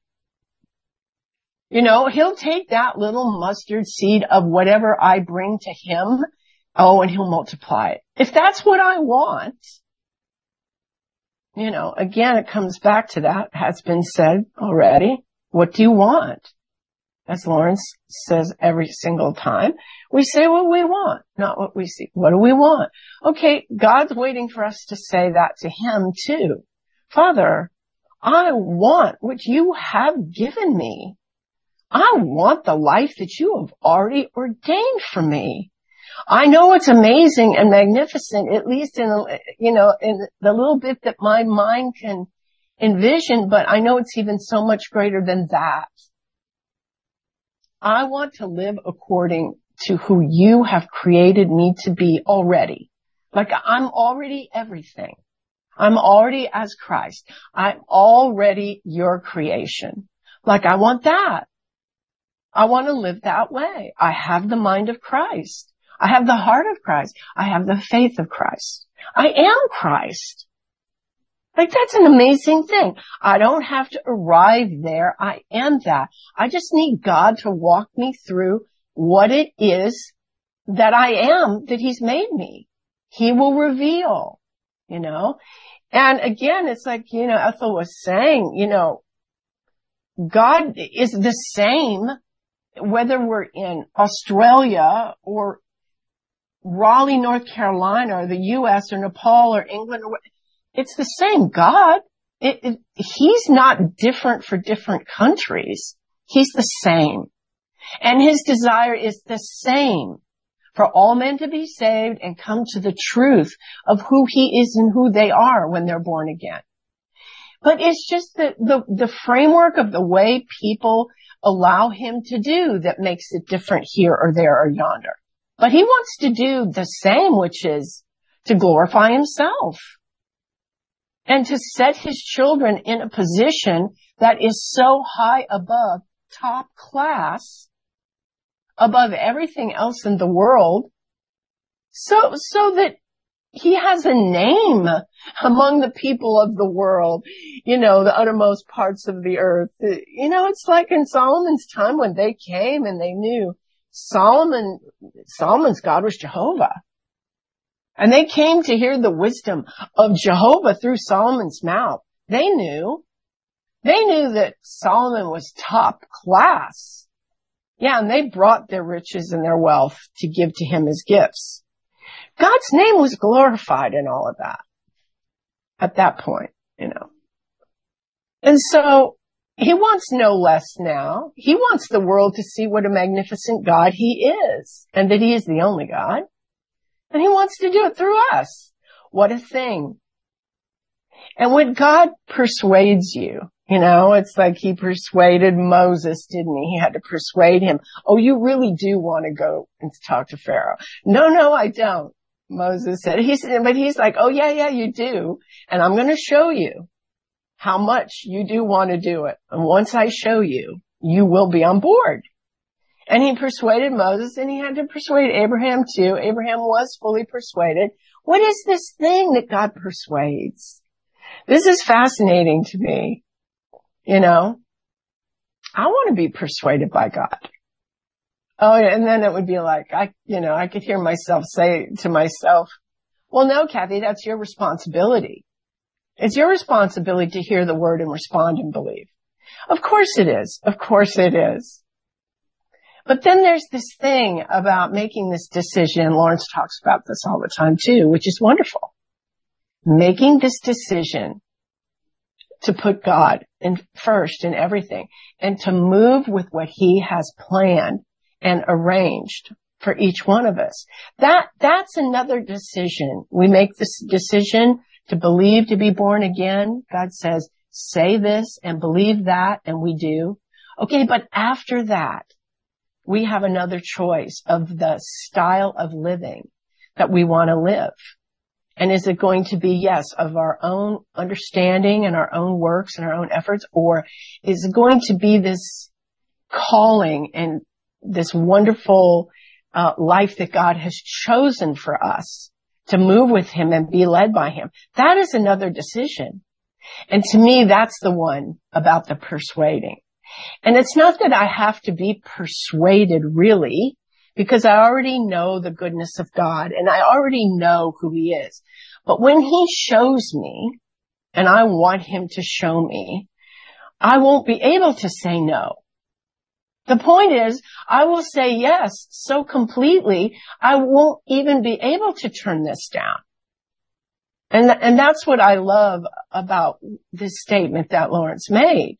You know, he'll take that little mustard seed of whatever I bring to him. Oh, and he'll multiply it. If that's what I want, you know, again, it comes back to that, has been said already. What do you want? As Lawrence says every single time, we say what we want, not what we see. What do we want? Okay, God's waiting for us to say that to him too. Father, I want what you have given me. I want the life that you have already ordained for me. I know it's amazing and magnificent, at least in, you know, in the little bit that my mind can envision, but I know it's even so much greater than that. I want to live according to who you have created me to be already. Like I'm already everything. I'm already as Christ. I'm already your creation. Like I want that. I want to live that way. I have the mind of Christ. I have the heart of Christ. I have the faith of Christ. I am Christ. Like that's an amazing thing. I don't have to arrive there. I am that. I just need God to walk me through what it is that I am, that he's made me. He will reveal, you know. And again, it's like, you know, Ethel was saying, you know, God is the same whether we're in Australia or Raleigh, North Carolina, or the U S or Nepal or England. Or, it's the same God. It, it, he's not different for different countries. He's the same. And his desire is the same for all men to be saved and come to the truth of who he is and who they are when they're born again. But it's just the, the, the framework of the way people allow him to do that makes it different here or there or yonder. But he wants to do the same, which is to glorify himself and to set his children in a position that is so high above, top class, above everything else in the world, so, so that he has a name among the people of the world, you know, the uttermost parts of the earth. You know, it's like in Solomon's time when they came and they knew Solomon, Solomon's God was Jehovah. And they came to hear the wisdom of Jehovah through Solomon's mouth. They knew. They knew that Solomon was top class. Yeah, and they brought their riches and their wealth to give to him as gifts. God's name was glorified in all of that at that point, you know. And so He wants no less now. He wants the world to see what a magnificent God he is, and that he is the only God. And he wants to do it through us. What a thing. And when God persuades you, you know, it's like he persuaded Moses, didn't he? He had to persuade him. Oh, you really do want to go and talk to Pharaoh. No, no, I don't. Moses said, he said, but he's like, oh yeah, yeah, you do. And I'm going to show you how much you do want to do it. And once I show you, you will be on board. And he persuaded Moses, and he had to persuade Abraham too. Abraham was fully persuaded. What is this thing that God persuades? This is fascinating to me. You know, I want to be persuaded by God. Oh, and then it would be like, I, you know, I could hear myself say to myself, well, no, Kathy, that's your responsibility. It's your responsibility to hear the word and respond and believe. Of course it is. Of course it is. But then there's this thing about making this decision. Lawrence talks about this all the time too, which is wonderful. Making this decision to put God in first in everything and to move with what he has planned and arranged for each one of us. That, that's another decision. We make this decision to believe, to be born again. God says, say this and believe that, and we do. Okay, but after that, we have another choice of the style of living that we want to live. And is it going to be, yes, of our own understanding and our own works and our own efforts, or is it going to be this calling and this wonderful uh, life that God has chosen for us to move with him and be led by him? That is another decision. And to me, that's the one about the persuading. And it's not that I have to be persuaded really, because I already know the goodness of God and I already know who he is. But when he shows me, and I want him to show me, I won't be able to say no. The point is, I will say yes so completely, I won't even be able to turn this down. And, and that's what I love about this statement that Lawrence made,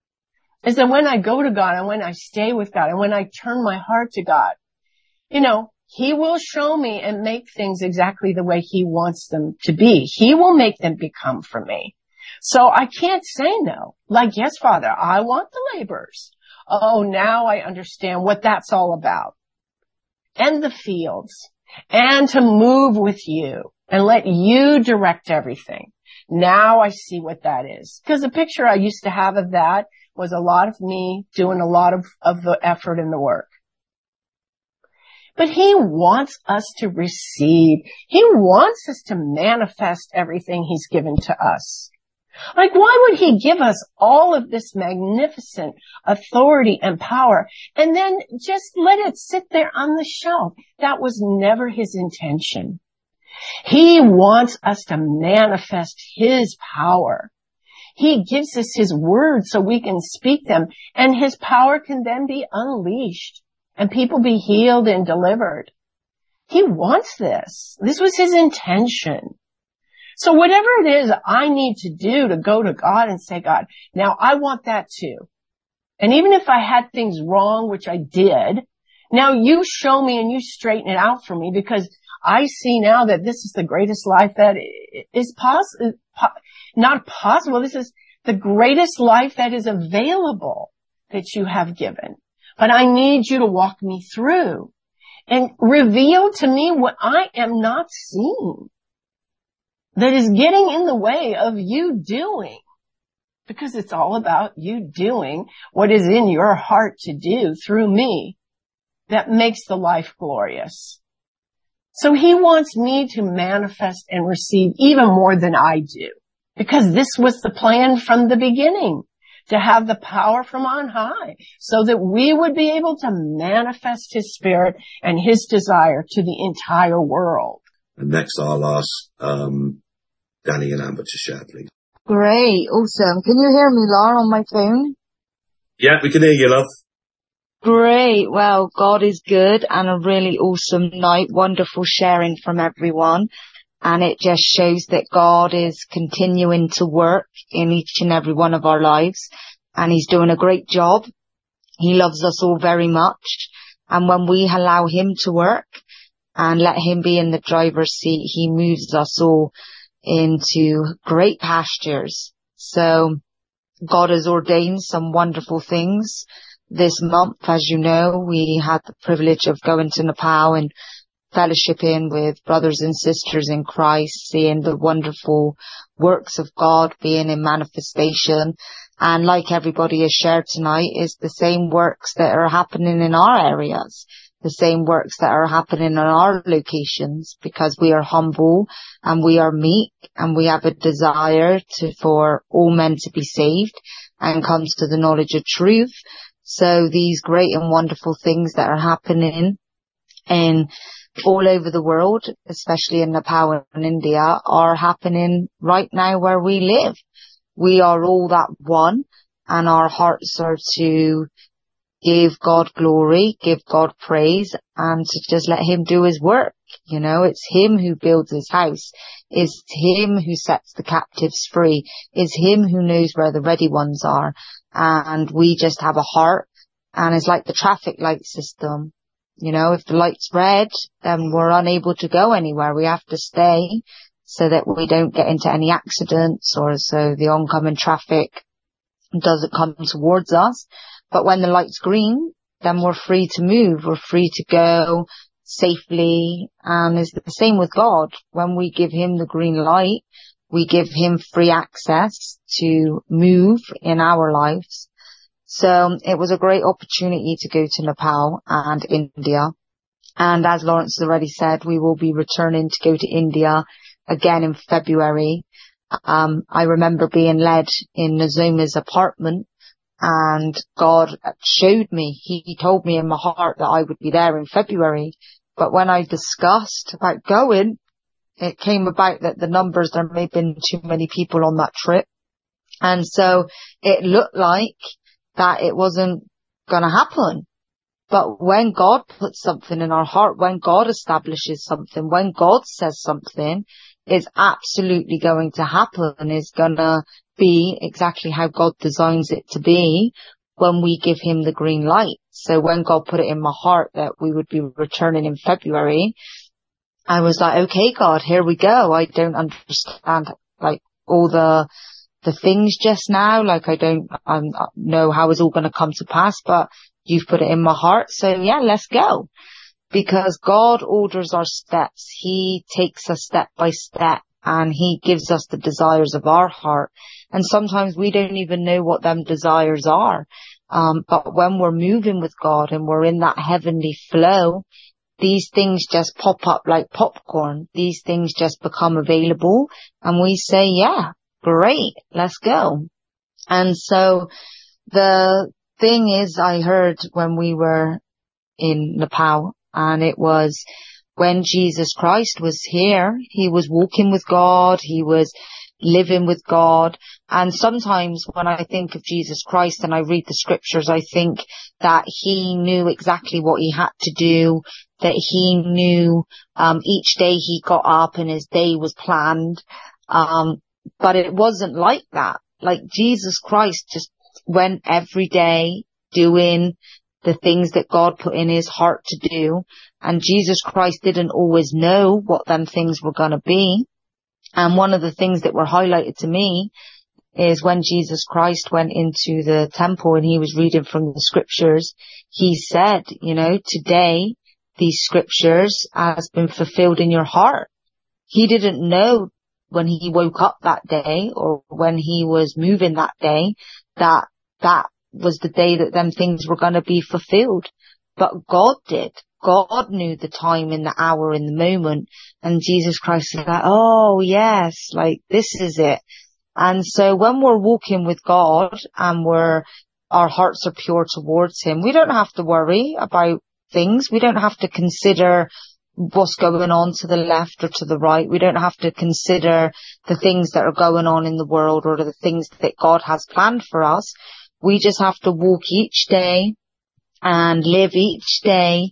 is that when I go to God and when I stay with God and when I turn my heart to God, you know, he will show me and make things exactly the way he wants them to be. He will make them become for me. So I can't say no. Like, yes, Father, I want the laborers. Oh, now I understand what that's all about. And the fields. And to move with you and let you direct everything. Now I see what that is. Because the picture I used to have of that was a lot of me doing a lot of, of the effort and the work. But he wants us to receive. He wants us to manifest everything he's given to us. Like, why would he give us all of this magnificent authority and power and then just let it sit there on the shelf? That was never his intention. He wants us to manifest his power. He gives us his word so we can speak them, and his power can then be unleashed and people be healed and delivered. He wants this. This was his intention. So whatever it is I need to do to go to God and say, God, now I want that too. And even if I had things wrong, which I did, now you show me and you straighten it out for me, because I see now that this is the greatest life that is possible, not possible. This is the greatest life that is available that you have given. But I need you to walk me through and reveal to me what I am not seeing that is getting in the way of you doing. Because it's all about you doing what is in your heart to do through me that makes the life glorious. So he wants me to manifest and receive even more than I do. Because this was the plan from the beginning, to have the power from on high, so that we would be able to manifest his spirit and his desire to the entire world. And next I'll ask um, Danny and Amber to share, please. Great, awesome. Can you hear me, Laura, on my phone? Yeah, we can hear you, love. Great. Well, God is good, and a really awesome night. Wonderful sharing from everyone. And it just shows that God is continuing to work in each and every one of our lives. and he's doing a great job. He loves us all very much. And when we allow him to work and let him be in the driver's seat, he moves us all into great pastures. So God has ordained some wonderful things. This month, as you know, we had the privilege of going to Nepal and fellowshipping with brothers and sisters in Christ, seeing the wonderful works of God being in manifestation. And like everybody has shared tonight, is the same works that are happening in our areas, the same works that are happening in our locations, because we are humble and we are meek and we have a desire to, for all men to be saved and come to the knowledge of truth. So these great and wonderful things that are happening in all over the world, especially in Nepal and India, are happening right now where we live. We are all that one, and our hearts are to give God glory, give God praise, and to just let him do his work. You know, it's him who builds his house. It's him who sets the captives free. It's him who knows where the ready ones are. And we just have a heart, and it's like the traffic light system. You know, if the light's red, then we're unable to go anywhere. We have to stay so that we don't get into any accidents, or so the oncoming traffic doesn't come towards us. But when the light's green, then we're free to move. We're free to go safely. And it's the same with God. When we give him the green light, we give him free access to move in our lives. So it was a great opportunity to go to Nepal and India. And as Lawrence has already said, we will be returning to go to India again in February. Um, I remember being led in Nozoma's apartment, and God showed me, he told me in my heart that I would be there in February. But when I discussed about going, it came about that the numbers, there may have been too many people on that trip. And so it looked like that it wasn't going to happen. But when God puts something in our heart, when God establishes something, when God says something, it's absolutely going to happen, and is going to be exactly how God designs it to be when we give him the green light. So when God put it in my heart that we would be returning in February, I was like, okay, God, here we go. I don't understand like all the the things just now. Like I don't um, know how it's all going to come to pass, but you've put it in my heart. So yeah, let's go. Because God orders our steps. He takes us step by step, and he gives us the desires of our heart. And sometimes we don't even know what them desires are. Um, but when we're moving with God and we're in that heavenly flow, these things just pop up like popcorn. These things just become available, and we say, yeah, great, let's go. And so the thing is, I heard when we were in Nepal, and it was when Jesus Christ was here, he was walking with God, he was living with God. And sometimes when I think of Jesus Christ and I read the scriptures, I think that he knew exactly what he had to do, that he knew um each day he got up and his day was planned. Um, but it wasn't like that. Like Jesus Christ just went every day doing the things that God put in his heart to do. And Jesus Christ didn't always know what them things were going to be. And one of the things that were highlighted to me is when Jesus Christ went into the temple and he was reading from the scriptures, he said, you know, today these scriptures has been fulfilled in your heart. He didn't know when he woke up that day or when he was moving that day that that was the day that them things were going to be fulfilled. But God did. God knew the time and the hour and the moment. And Jesus Christ is like, oh yes, like this is it. And so when we're walking with God and we're, our hearts are pure towards him, we don't have to worry about things. We don't have to consider what's going on to the left or to the right. We don't have to consider the things that are going on in the world or the things that God has planned for us. We just have to walk each day and live each day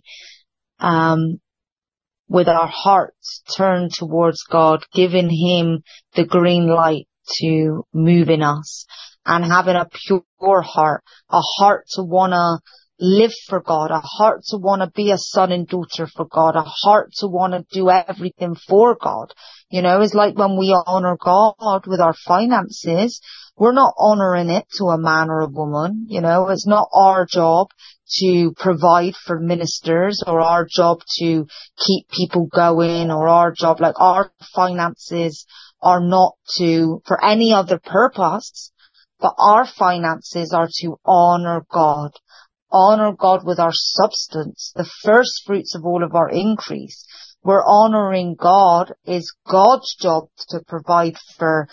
um with our hearts turned towards God, giving him the green light to move in us. and having a pure heart, a heart to want to live for God, a heart to want to be a son and daughter for God, a heart to want to do everything for God. You know, it's like when we honor God with our finances, we're not honoring it to a man or a woman. You know, it's not our job to provide for ministers or our job to keep people going or our job, like our finances are not to, for any other purpose, but our finances are to honor God. Honor God with our substance, the first fruits of all of our increase. We're honoring God. Is God's job to provide for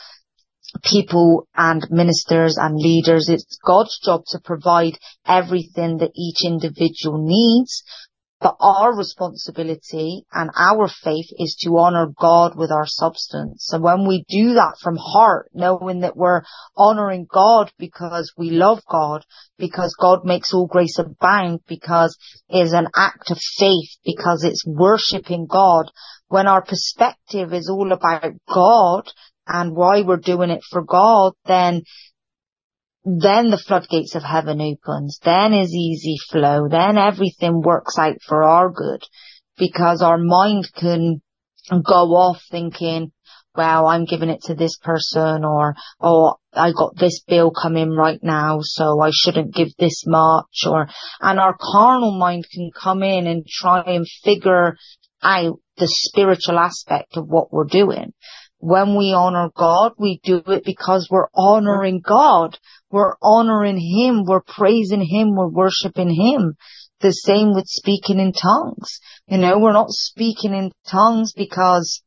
people and ministers and leaders. It's God's job to provide everything that each individual needs. But our responsibility and our faith is to honor God with our substance. So when we do that from heart, knowing that we're honoring God because we love God, because God makes all grace abound, because it's an act of faith, because it's worshiping God, when our perspective is all about God and why we're doing it for God, then then the floodgates of heaven opens, then is easy flow, then everything works out for our good, because our mind can go off thinking, well, I'm giving it to this person, or, oh, I got this bill coming right now, so I shouldn't give this much, or, and our carnal mind can come in and try and figure out the spiritual aspect of what we're doing. When we honor God, we do it because we're honoring God. We're honoring Him. We're praising Him. We're worshiping Him. The same with speaking in tongues. You know, we're not speaking in tongues because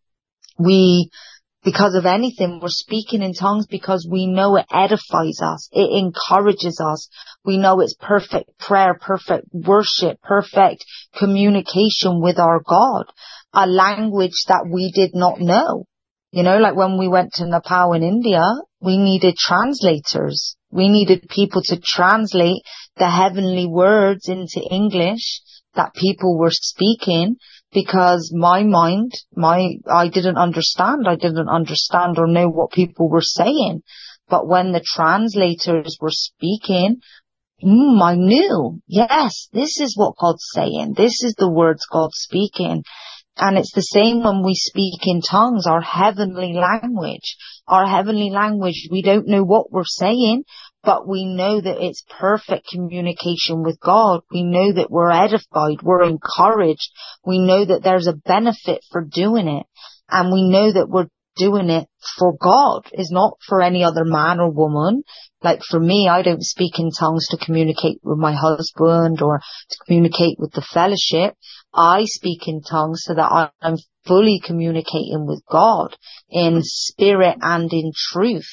we, because of anything. We're speaking in tongues because we know it edifies us. It encourages us. We know it's perfect prayer, perfect worship, perfect communication with our God. A language that we did not know. You know, like when we went to Nepal in India, we needed translators. We needed people to translate the heavenly words into English that people were speaking, because my mind, my, I didn't understand. I didn't understand or know what people were saying. But when the translators were speaking, mm, I knew, yes, this is what God's saying. This is the words God's speaking. And it's the same when we speak in tongues, our heavenly language. Our heavenly language, we don't know what we're saying, but we know that it's perfect communication with God. We know that we're edified, we're encouraged. We know that there's a benefit for doing it. And we know that we're doing it for God. It's not for any other man or woman. Like for me, I don't speak in tongues to communicate with my husband or to communicate with the fellowship. I speak in tongues so that I'm fully communicating with God in spirit and in truth.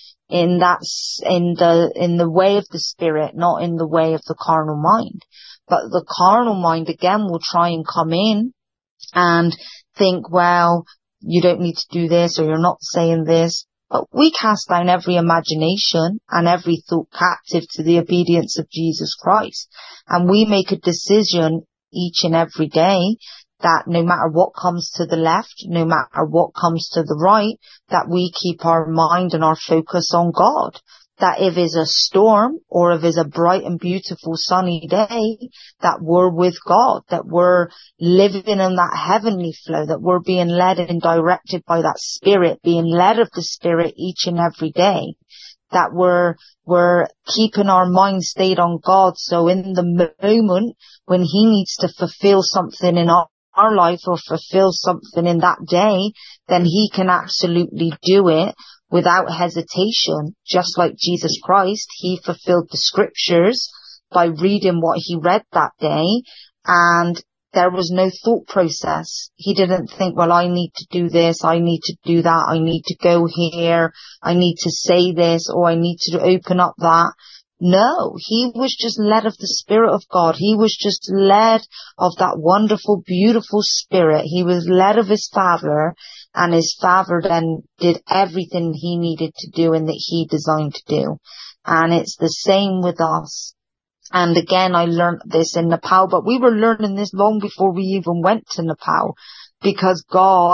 In that, in the, in the way of the spirit, not in the way of the carnal mind. But the carnal mind again will try and come in and think, well, you don't need to do this, or you're not saying this. But we cast down every imagination and every thought captive to the obedience of Jesus Christ. And we make a decision each and every day that no matter what comes to the left, no matter what comes to the right, that we keep our mind and our focus on God. That if it's a storm or if it's a bright and beautiful sunny day, that we're with God, that we're living in that heavenly flow, that we're being led and directed by that Spirit, being led of the Spirit each and every day. That we're, we're keeping our mind stayed on God. So in the moment when He needs to fulfill something in our, our life or fulfill something in that day, then He can absolutely do it without hesitation. Just like Jesus Christ, He fulfilled the scriptures by reading what He read that day, and there was no thought process. He didn't think, well, I need to do this, I need to do that, I need to go here, I need to say this, or I need to open up that. No, He was just led of the Spirit of God. He was just led of that wonderful, beautiful Spirit. He was led of His Father, and His Father then did everything He needed to do and that He designed to do. And it's the same with us. And again, I learned this in Nepal, but we were learning this long before we even went to Nepal, because God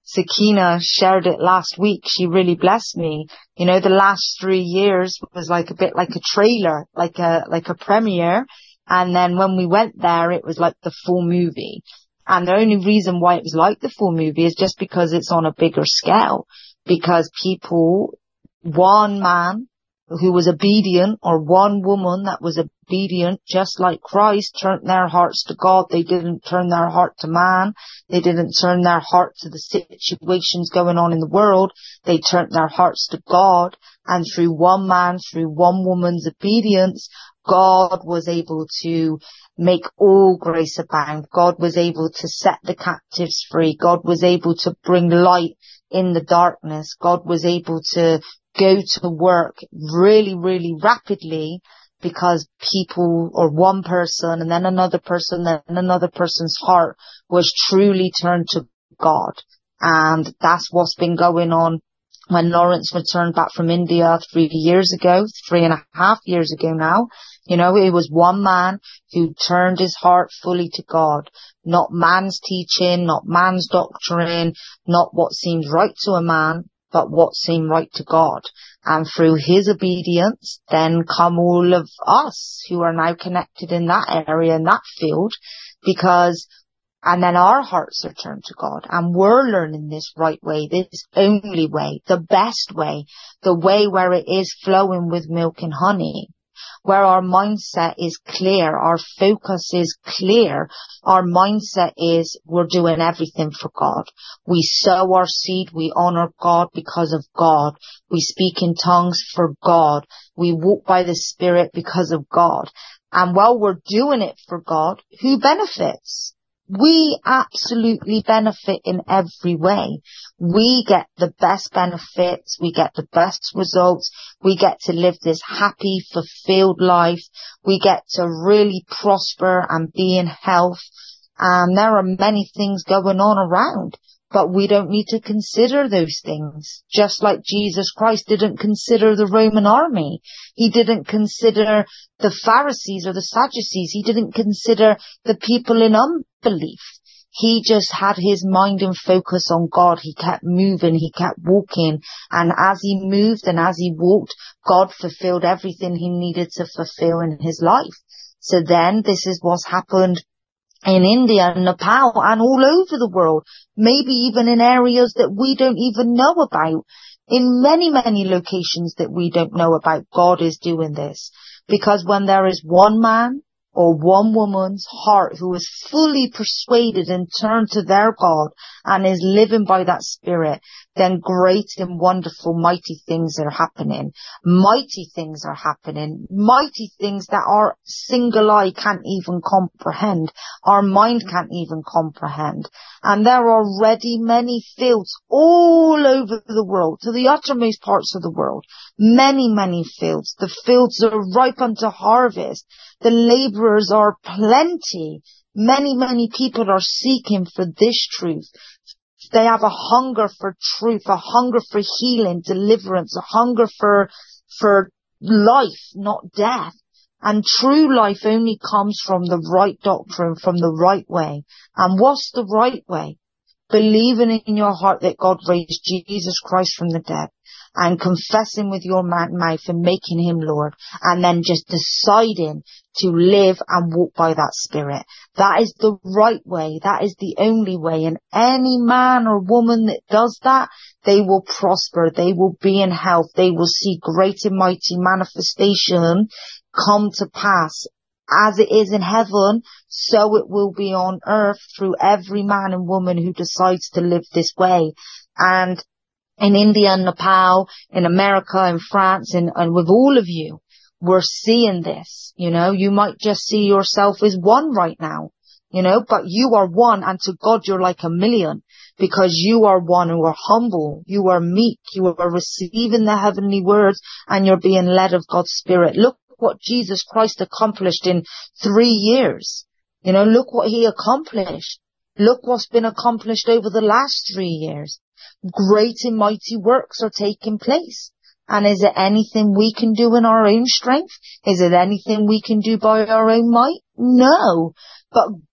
Sakina shared it last week. She really blessed me. You know, the last three years was like a bit like a trailer, like a, like a premiere. And then when we went there, it was like the full movie. And the only reason why it was like the full movie is just because it's on a bigger scale. Because people, one man who was obedient, or one woman that was obedient, just like Christ, turned their hearts to God. They didn't turn their heart to man. They didn't turn their heart to the situations going on in the world. They turned their hearts to God. And through one man, through one woman's obedience, God was able to make all grace abound. God was able to set the captives free. God was able to bring light in the darkness. God was able to go to work really, really rapidly, because people, or one person and then another person, then another person's heart was truly turned to God. And that's what's been going on. When Lawrence returned back from India three years ago, three and a half years ago now, you know, it was one man who turned his heart fully to God. Not man's teaching, not man's doctrine, not what seems right to a man, but what seemed right to God. And through his obedience, then come all of us who are now connected in that area, in that field, because, and then our hearts are turned to God, and we're learning this right way, this only way, the best way, the way where it is flowing with milk and honey, where our mindset is clear, our focus is clear, our mindset is we're doing everything for God. We sow our seed, we honor God because of God. We speak in tongues for God. We walk by the Spirit because of God. And while we're doing it for God, who benefits? We absolutely benefit in every way. We get the best benefits. We get the best results. We get to live this happy, fulfilled life. We get to really prosper and be in health. And there are many things going on around, but we don't need to consider those things. Just like Jesus Christ didn't consider the Roman army. He didn't consider the Pharisees or the Sadducees. He didn't consider the people in unbelief. He just had his mind and focus on God. He kept moving. He kept walking. And as he moved and as he walked, God fulfilled everything he needed to fulfill in his life. So then this is what's happened in India and Nepal and all over the world, maybe even in areas that we don't even know about. In many, many locations that we don't know about, God is doing this. Because when there is one man or one woman's heart who is fully persuaded and turned to their God and is living by that Spirit, then great and wonderful, mighty things are happening. Mighty things are happening. Mighty things that our single eye can't even comprehend. Our mind can't even comprehend. And there are already many fields all over the world, to the uttermost parts of the world. Many, many fields. The fields are ripe unto harvest. The laborers are plenty. Many, many people are seeking for this truth. They have a hunger for truth, a hunger for healing, deliverance, a hunger for, for life, not death. And true life only comes from the right doctrine, from the right way. And what's the right way? Believing in your heart that God raised Jesus Christ from the dead, and confessing with your mouth and making him Lord, and then just deciding to live and walk by that Spirit. That is the right way. That is the only way. And any man or woman that does that, they will prosper. They will be in health. They will see great and mighty manifestation come to pass. As it is in heaven, so it will be on earth through every man and woman who decides to live this way. And in India and Nepal, in America and France, and, and with all of you, we're seeing this. You know, you might just see yourself as one right now, you know, but you are one, and to God you're like a million, because you are one who are humble, you are meek, you are receiving the heavenly words, and you're being led of God's Spirit. Look what Jesus Christ accomplished in three years. You know, look what he accomplished. Look what's been accomplished over the last three years. Great and mighty works are taking place. And is it anything we can do in our own strength? Is it anything we can do by our own might? No. But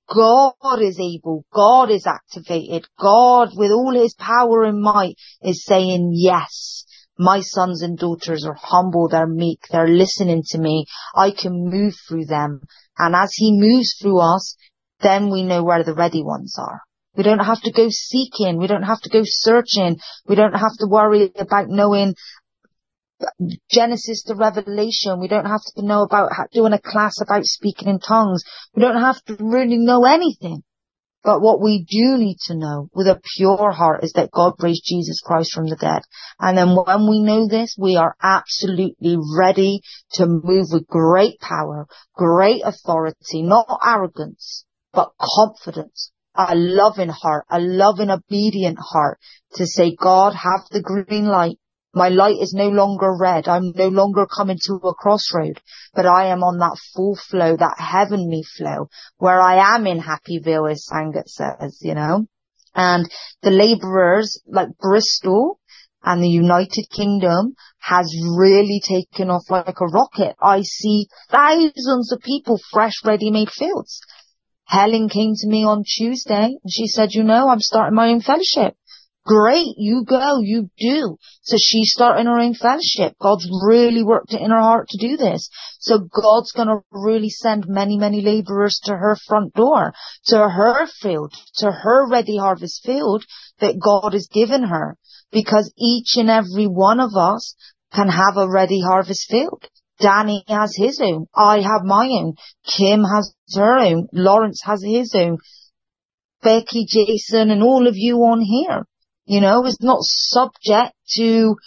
God is able. God is activated. God, with all his power and might, is saying, yes, my sons and daughters are humble. They're meek. They're listening to me. I can move through them. And as he moves through us, then we know where the ready ones are. We don't have to go seeking. We don't have to go searching. We don't have to worry about knowing Genesis to Revelation. We don't have to know about doing a class about speaking in tongues. We don't have to really know anything. But what we do need to know with a pure heart is that God raised Jesus Christ from the dead. And then when we know this, we are absolutely ready to move with great power, great authority, not arrogance, but confidence, a loving heart, a loving, obedient heart to say, God, have the green light. My light is no longer red. I'm no longer coming to a crossroad, but I am on that full flow, that heavenly flow, where I am in Happyville, as Sangat says, you know. And the laborers like Bristol and the United Kingdom has really taken off like a rocket. I see thousands of people, fresh, ready-made fields. Helen came to me on Tuesday and she said, you know, I'm starting my own fellowship. Great, you go, you do. So she's starting her own fellowship. God's really worked it in her heart to do this. So God's going to really send many, many laborers to her front door, to her field, to her ready harvest field that God has given her. Because each and every one of us can have a ready harvest field. Danny has his own. I have my own. Kim has her own. Lawrence has his own. Becky, Jason, and all of you on here. You know, it's not subject to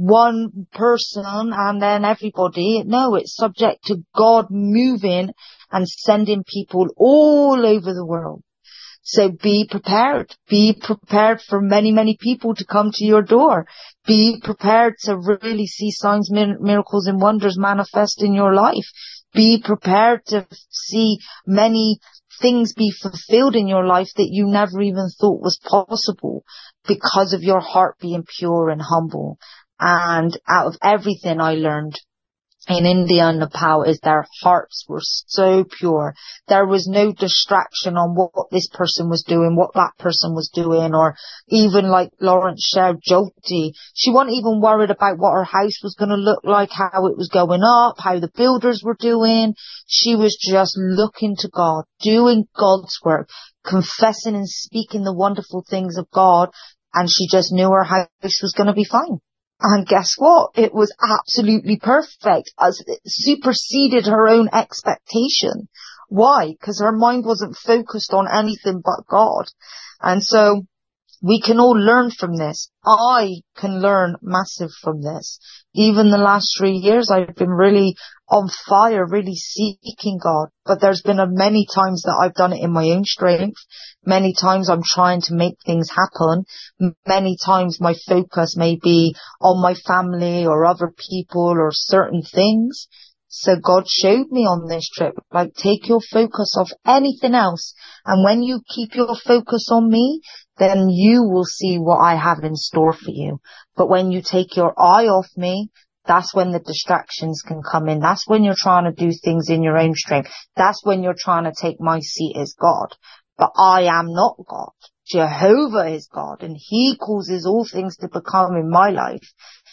one person and then everybody. No, it's subject to God moving and sending people all over the world. So be prepared. Be prepared for many, many people to come to your door. Be prepared to really see signs, miracles, and wonders manifest in your life. Be prepared to see many things be fulfilled in your life that you never even thought was possible because of your heart being pure and humble. And out of everything I learned in India and Nepal is their hearts were so pure. There was no distraction on what, what this person was doing, what that person was doing, or even like Lawrence shared, Jyoti. She wasn't even worried about what her house was going to look like, how it was going up, how the builders were doing. She was just looking to God, doing God's work, confessing and speaking the wonderful things of God, and she just knew her house was going to be fine. And guess what? It was absolutely perfect, as it superseded her own expectation. Why? Because her mind wasn't focused on anything but God. And so we can all learn from this. I can learn massive from this. Even the last three years, I've been really on fire, really seeking God. But there's been a many times that I've done it in my own strength. Many times I'm trying to make things happen. Many times my focus may be on my family or other people or certain things. So God showed me on this trip, like, take your focus off anything else. And when you keep your focus on me, then you will see what I have in store for you. But when you take your eye off me, that's when the distractions can come in. That's when you're trying to do things in your own strength. That's when you're trying to take my seat as God. But I am not God. Jehovah is God, and he causes all things to become in my life.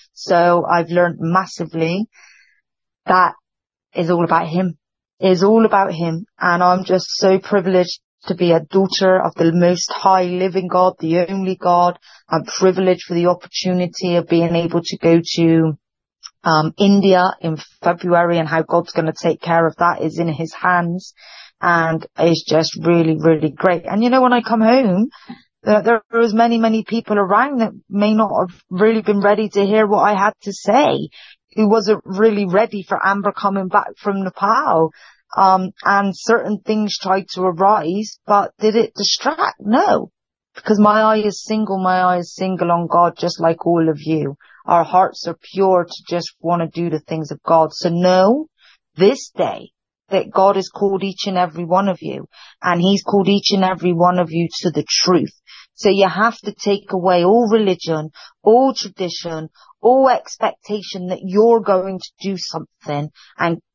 So I've learned massively that is all about him. It is all about him. And I'm just so privileged to be a daughter of the Most High living God, the only God. I'm privileged for the opportunity of being able to go to um India in February, and how God's going to take care of that is in his hands. And it's just really, really great. And you know, when I come home, uh, there was many, many people around that may not have really been ready to hear what I had to say. Who wasn't really ready for Amber coming back from Nepal. Um, and certain things tried to arise, but did it distract? No. Because my eye is single, my eye is single on God, just like all of you. Our hearts are pure to just want to do the things of God. So know this day that God has called each and every one of you, and he's called each and every one of you to the truth. So you have to take away all religion, all tradition, all expectation that you're going to do something and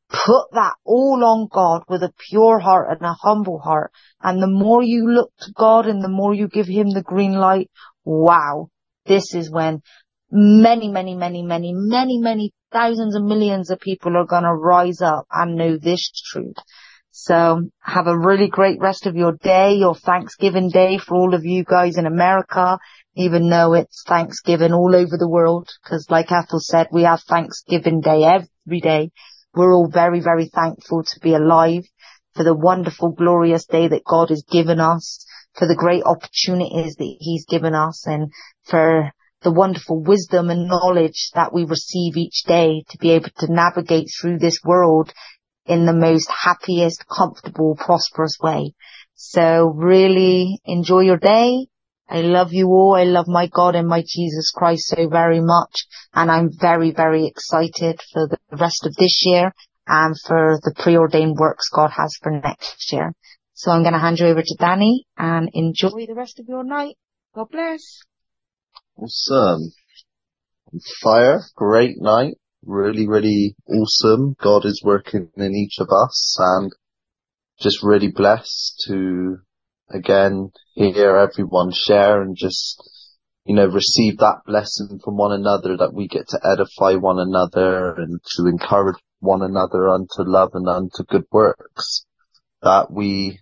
put that all on God with a pure heart and a humble heart. And the more you look to God and the more you give him the green light, wow, this is when many, many, many, many, many, many thousands and millions of people are going to rise up and know this truth. So have a really great rest of your day, your Thanksgiving Day for all of you guys in America, even though it's Thanksgiving all over the world. Because like Ethel said, we have Thanksgiving Day every day. We're all very, very thankful to be alive, for the wonderful, glorious day that God has given us, for the great opportunities that he's given us, and for the wonderful wisdom and knowledge that we receive each day to be able to navigate through this world in the most happiest, comfortable, prosperous way. So really enjoy your day. I love you all. I love my God and my Jesus Christ so very much. And I'm very, very excited for the rest of this year and for the preordained works God has for next year. So I'm going to hand you over to Danny and enjoy the rest of your night. God bless. Awesome. Fire. Great night. Really, really awesome. God is working in each of us, and just really blessed to, again, hear everyone share and just, you know, receive that blessing from one another, that we get to edify one another and to encourage one another unto love and unto good works, that we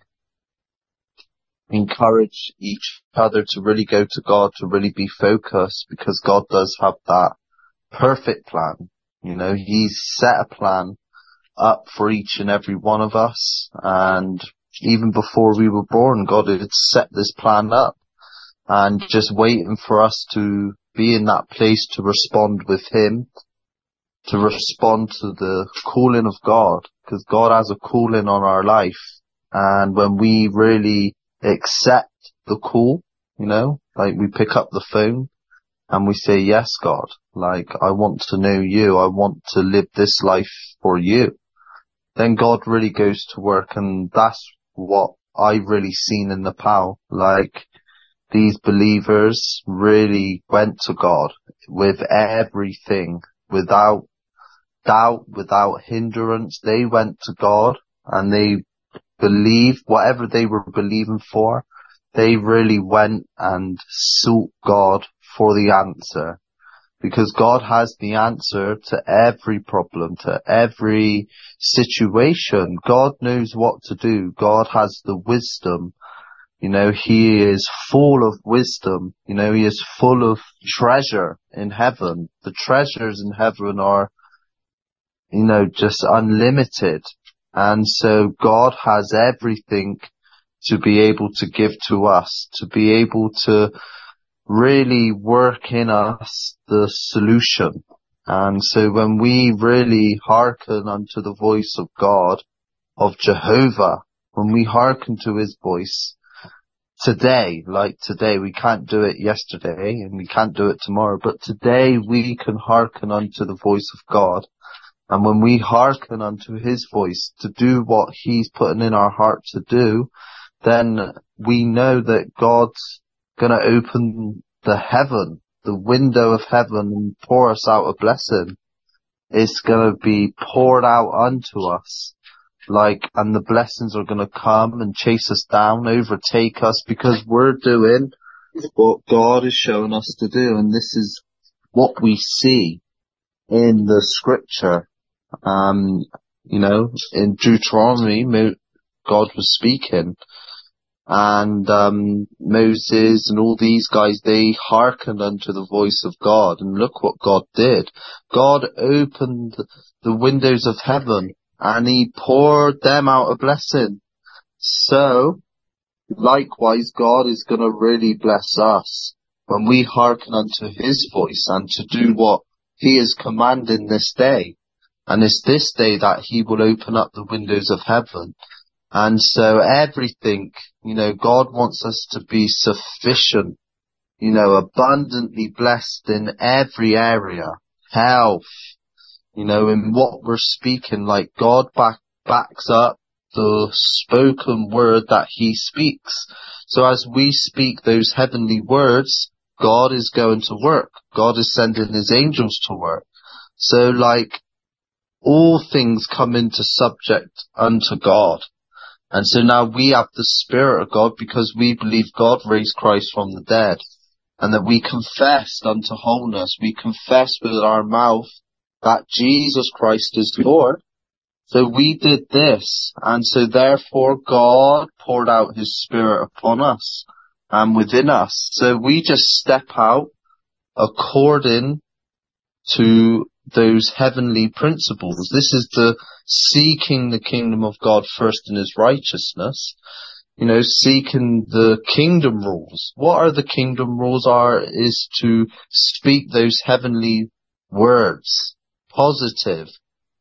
encourage each other to really go to God, to really be focused, because God does have that perfect plan. You know, he's set a plan up for each and every one of us, and even before we were born, God had set this plan up and just waiting for us to be in that place to respond with him, to respond to the calling of God, because God has a calling on our life. And when we really accept the call, you know, like we pick up the phone and we say, yes, God, like I want to know you. I want to live this life for you. Then God really goes to work, and that's what I really seen in Nepal. Like, these believers really went to God with everything, without doubt, without hindrance. They went to God and they believed whatever they were believing for. They really went and sought God for the answer, because God has the answer to every problem, to every situation. God knows what to do. God has the wisdom. You know, he is full of wisdom. You know, he is full of treasure in heaven. The treasures in heaven are, you know, just unlimited. And so God has everything to be able to give to us, to be able to really work in us the solution. And so when we really hearken unto the voice of God, of Jehovah, when we hearken to his voice today, like today, we can't do it yesterday and we can't do it tomorrow, but today we can hearken unto the voice of God. And when we hearken unto his voice to do what he's putting in our heart to do, then we know that God's going to open the heaven, the window of heaven, and pour us out a blessing. It's going to be poured out unto us, like, and the blessings are going to come and chase us down, overtake us, because we're doing what God is showing us to do. And this is what we see in the scripture. Um, you know, in Deuteronomy, God was speaking. And um Moses and all these guys, they hearkened unto the voice of God, and look what God did. God opened the windows of heaven and he poured them out a blessing. So likewise, God is going to really bless us when we hearken unto his voice and to do what he is commanding this day. And it's this day that he will open up the windows of heaven. And so everything, you know, God wants us to be sufficient, you know, abundantly blessed in every area, health, you know, in what we're speaking, like God back, backs up the spoken word that he speaks. So as we speak those heavenly words, God is going to work. God is sending his angels to work. So like, all things come into subject unto God. And so now we have the Spirit of God because we believe God raised Christ from the dead, and that we confessed unto wholeness. We confess with our mouth that Jesus Christ is Lord. So we did this, and so therefore God poured out his Spirit upon us and within us. So we just step out according to those heavenly principles. This is the seeking the kingdom of God first in his righteousness. You know, seeking the kingdom rules. What are the kingdom rules are is to speak those heavenly words. Positive.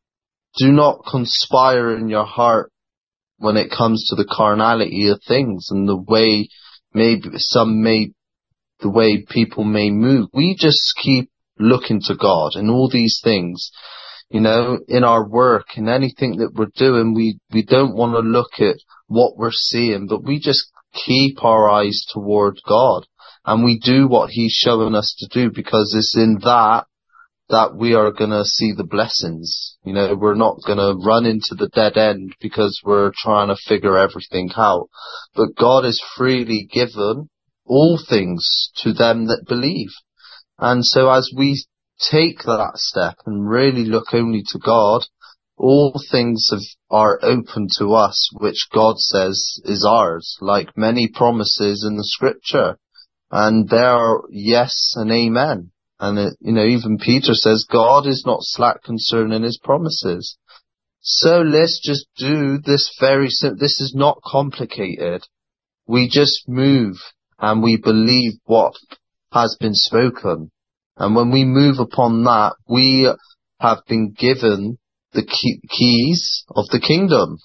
Do not conspire in your heart when it comes to the carnality of things and the way maybe some may, the way people may move. We just keep looking to God in all these things. You know, in our work, in anything that we're doing, we, we don't want to look at what we're seeing, but we just keep our eyes toward God, and we do what he's showing us to do, because it's in that that we are going to see the blessings. You know, we're not going to run into the dead end because we're trying to figure everything out. But God has freely given all things to them that believe. And so as we take that step and really look only to God, all things have, are open to us, which God says is ours, like many promises in the scripture. And they are yes and amen. And, it, you know, even Peter says God is not slack concerning his promises. So let's just do this very simple. This is not complicated. We just move and we believe what has been spoken. And when we move upon that, we have been given the key, keys of the kingdom.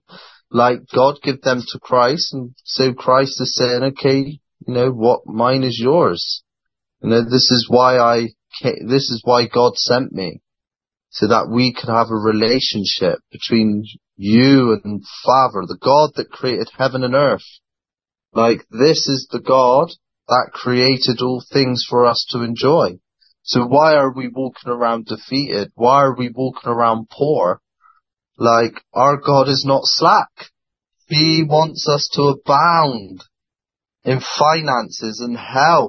Like God gave them to Christ, and so Christ is saying, okay, you know what, mine is yours. You know, this is why I, this is why God sent me, so that we could have a relationship between you and Father, the God that created heaven and earth. Like, this is the God that created all things for us to enjoy. So why are we walking around defeated? Why are we walking around poor? Like, our God is not slack. He wants us to abound in finances and health.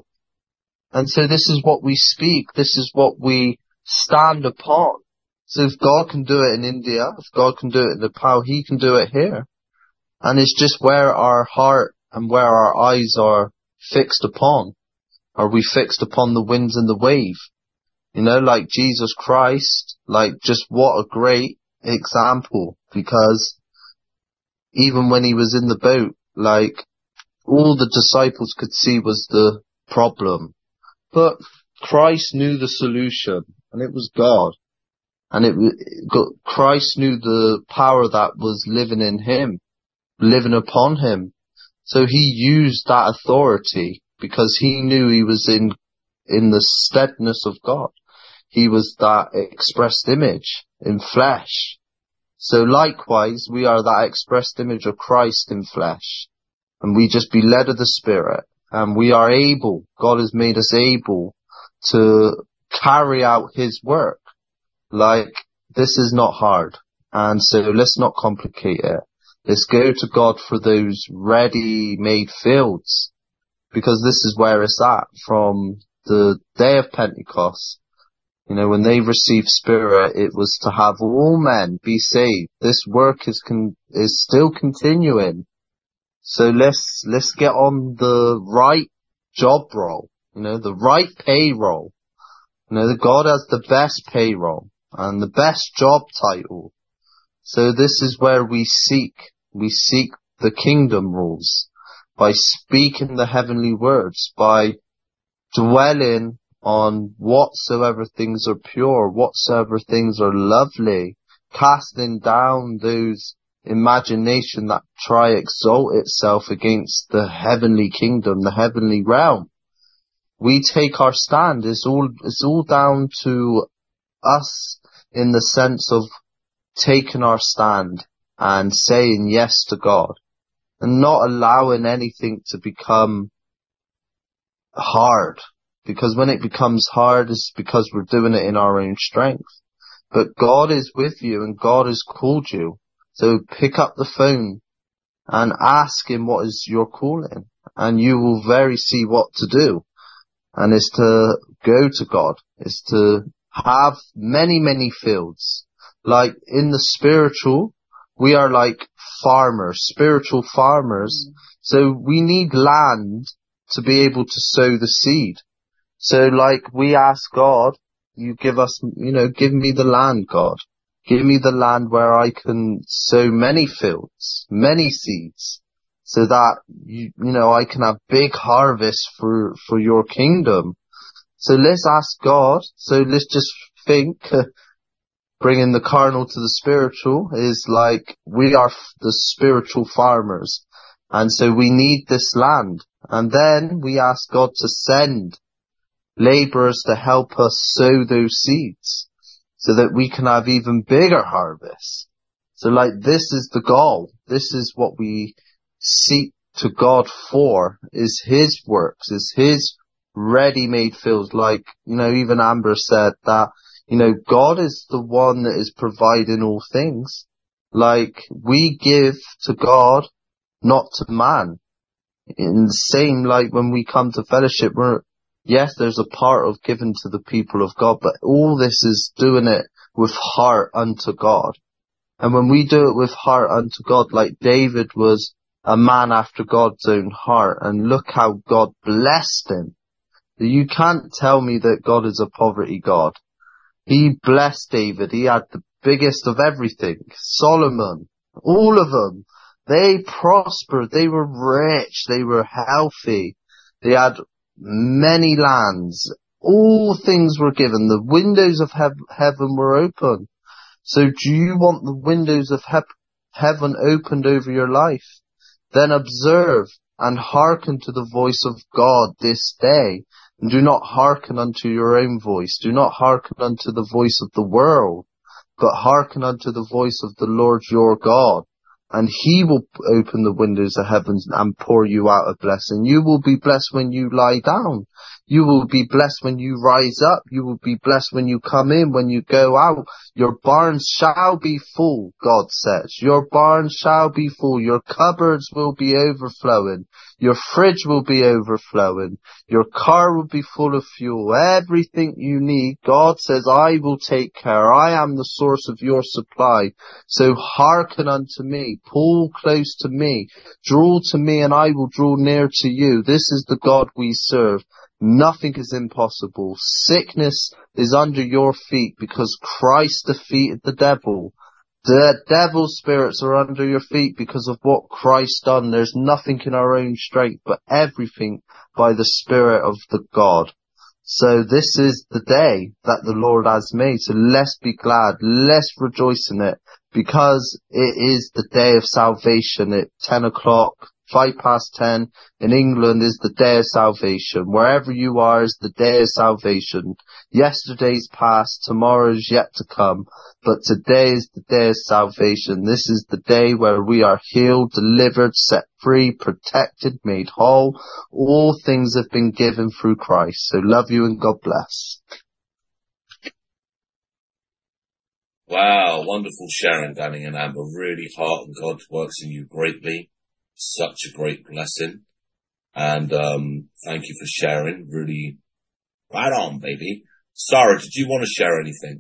And so this is what we speak. This is what we stand upon. So if God can do it in India, if God can do it in Nepal, he can do it here. And it's just where our heart and where our eyes are fixed upon. Are we fixed upon the winds and the wave? You know, like Jesus Christ, like just what a great example, because even when he was in the boat, like all the disciples could see was the problem. But Christ knew the solution, and it was God. And it Christ knew the power that was living in him, living upon him. So he used that authority because he knew he was in, in the steadiness of God. He was that expressed image in flesh. So likewise, we are that expressed image of Christ in flesh. And we just be led of the Spirit. And we are able, God has made us able to carry out his work. Like, this is not hard. And so let's not complicate it. Let's go to God for those ready-made fields. Because this is where it's at from the day of Pentecost. You know, when they received Spirit, it was to have all men be saved. This work is con- is still continuing. So let's, let's get on the right job role, you know, the right payroll. You know, God has the best payroll and the best job title. So this is where we seek, we seek the kingdom rules by speaking the heavenly words, by dwelling on whatsoever things are pure, whatsoever things are lovely, casting down those imagination that try exalt itself against the heavenly kingdom, the heavenly realm. We take our stand. It's all, it's all down to us in the sense of taking our stand and saying yes to God and not allowing anything to become hard. Because when it becomes hard, it's because we're doing it in our own strength. but God is with you and God has called you. So pick up the phone and ask him what is your calling, and you will very see what to do. And it's to go to God. It's to have many, many fields. Like in the spiritual, we are like farmers, spiritual farmers. So we need land to be able to sow the seed. So like we ask God, you give us, you know, give me the land, God. Give me the land where I can sow many fields, many seeds, so that, you, you know, I can have big harvests for, for your kingdom. So let's ask God. So let's just think, bringing the carnal to the spiritual is like we are the spiritual farmers. And so we need this land. And then we ask God to send laborers to help us sow those seeds so that we can have even bigger harvests. So like this is the goal. This is what we seek to God for, is his works, is his ready-made fields. Like, you know, even Amber said that, you know, God is the one that is providing all things. Like we give to God, not to man. In the same, like when we come to fellowship, we're, yes, there's a part of giving to the people of God, but all this is doing it with heart unto God. And when we do it with heart unto God, like David was a man after God's own heart, and look how God blessed him. You can't tell me that God is a poverty God. He blessed David. He had the biggest of everything. Solomon, all of them, they prospered. They were rich. They were healthy. They had many lands. All things were given. The windows of hev- heaven were open. So do you want the windows of he- heaven opened over your life? Then observe and hearken to the voice of God this day. And do not hearken unto your own voice. Do not hearken unto the voice of the world, but hearken unto the voice of the Lord your God. And he will open the windows of heavens and pour you out a blessing. You will be blessed when you lie down. You will be blessed when you rise up. You will be blessed when you come in, when you go out. Your barns shall be full, God says. Your barns shall be full. Your cupboards will be overflowing. Your fridge will be overflowing. Your car will be full of fuel. Everything you need, God says, I will take care. I am the source of your supply. So hearken unto me. Pull close to me. Draw to me and I will draw near to you. This is the God we serve. Nothing is impossible. Sickness is under your feet because Christ defeated the devil. The devil's spirits are under your feet because of what Christ done. There's nothing in our own strength, but everything by the Spirit of the God. So this is the day that the Lord has made. So let's be glad. Let's rejoice in it, because it is the day of salvation at ten o'clock. Five past ten in England is the day of salvation. Wherever you are is the day of salvation. Yesterday's past, tomorrow is yet to come, but today is the day of salvation. This is the day where we are healed, delivered, set free, protected, made whole. All things have been given through Christ. So love you and God bless. Wow, wonderful sharing, Danny and Amber. Really heart and God works in you greatly. Such a great blessing. And um thank you for sharing. Really right on, baby. Sarah, did you want to share anything?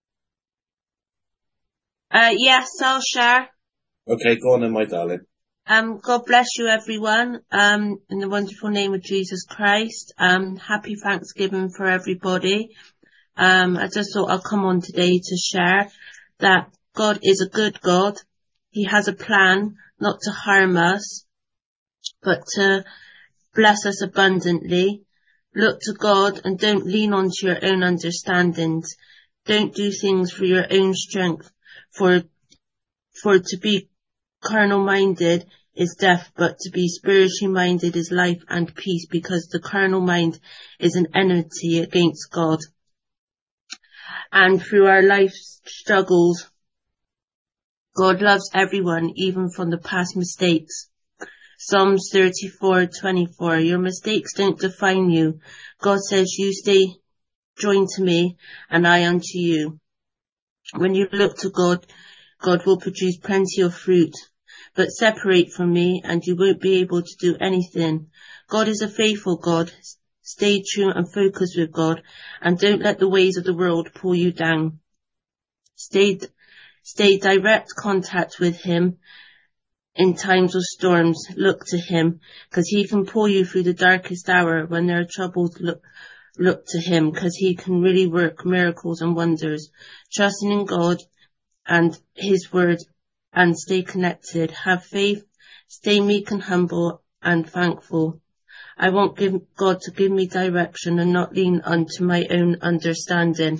Uh, yes, I'll share. Okay, go on then, my darling. Um, God bless you, everyone. Um, in the wonderful name of Jesus Christ. Um, happy Thanksgiving for everybody. Um, I just thought I'll come on today to share that God is a good God. He has a plan not to harm us, but to bless us abundantly. Look to God and don't lean on to your own understandings. Don't do things for your own strength, for, for to be carnal minded is death, but to be spiritually minded is life and peace, because the carnal mind is an enmity against God. And through our life struggles, God loves everyone, even from the past mistakes. Psalms thirty-four twenty-four. Your mistakes don't define you. God says you stay joined to me and I unto you. When you look to God, God will produce plenty of fruit. But separate from me and you won't be able to do anything. God is a faithful God. Stay true and focused with God, and don't let the ways of the world pull you down. Stay, stay direct contact with him in times of storms. Look to him, because he can pull you through the darkest hour. When there are troubles, look, look to him, because he can really work miracles and wonders. Trusting in God and his word, and stay connected. Have faith, stay meek and humble and thankful. I want give God to give me direction and not lean unto my own understanding.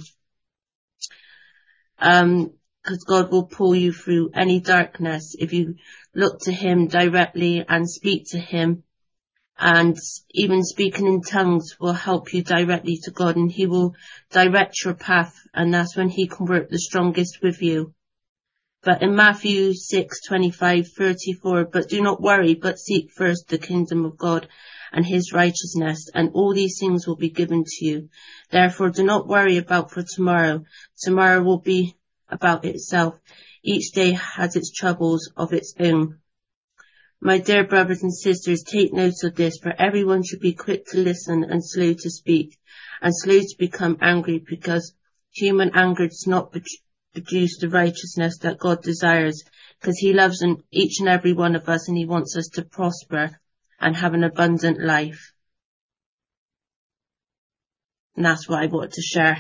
Um, because God will pull you through any darkness if you look to him directly and speak to him. And even speaking in tongues will help you directly to God, and he will direct your path, and that's when he can work the strongest with you. But in Matthew six, twenty-five, thirty-four, but do not worry, but seek first the kingdom of God and his righteousness, and all these things will be given to you. Therefore, do not worry about for tomorrow. Tomorrow will be about itself. Each day has its troubles of its own. My dear brothers and sisters, take note of this, for everyone should be quick to listen and slow to speak, and slow to become angry, because human anger does not produce the righteousness that God desires, because he loves each and every one of us, and he wants us to prosper and have an abundant life. And that's what I wanted to share.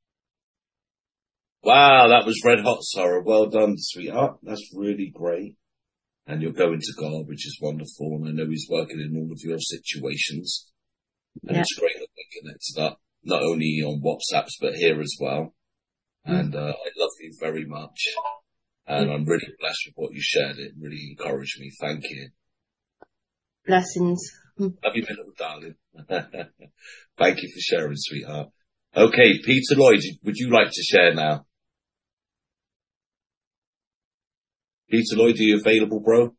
Wow, that was red hot, Sarah. Well done, sweetheart. That's really great. And you're going to God, which is wonderful. And I know he's working in all of your situations. And Yeah. it's great that we're connected up, not only on WhatsApps, but here as well. Mm. And uh, I love you very much. And mm. I'm really blessed with what you shared. It really encouraged me. Thank you. Blessings. Love you, my little darling. Thank you for sharing, sweetheart. Okay, Peter Lloyd, would you like to share now? Peter Lloyd, are you available, bro?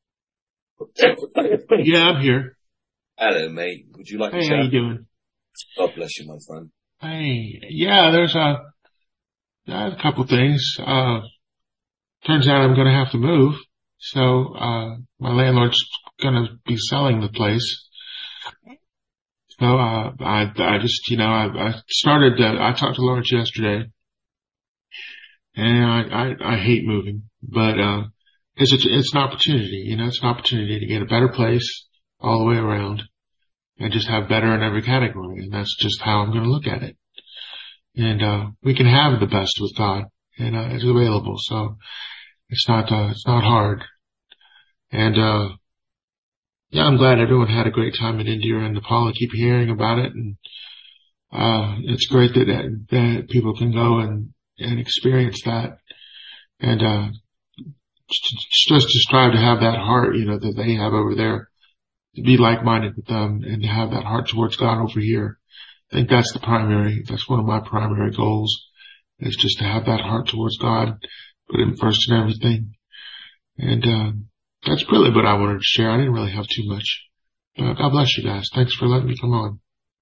Yeah, I'm here. Hello, mate. Would you like hey, to share? How you doing? God bless you, my friend. Hey, yeah, there's a, a couple things. Uh, turns out I'm going to have to move. So, uh, my landlord's going to be selling the place. So, uh, I, I just, you know, I, I started, uh, I talked to Lawrence yesterday, and I, I, I hate moving, but, uh, it's, it's, it's an opportunity, you know, it's an opportunity to get a better place all the way around and just have better in every category. And that's just how I'm going to look at it. And, uh, we can have the best with God, and, uh, it's available. So it's not, uh, it's not hard. And, uh, yeah, I'm glad everyone had a great time in India and Nepal. I keep hearing about it, and uh it's great that that people can go and and experience that, and uh just to strive to have that heart, you know, that they have over there, to be like-minded with them and to have that heart towards God over here. I think that's the primary, that's one of my primary goals, is just to have that heart towards God, put him first in everything. And uh that's really what I wanted to share. I didn't really have too much. Uh, God bless you guys. Thanks for letting me come on.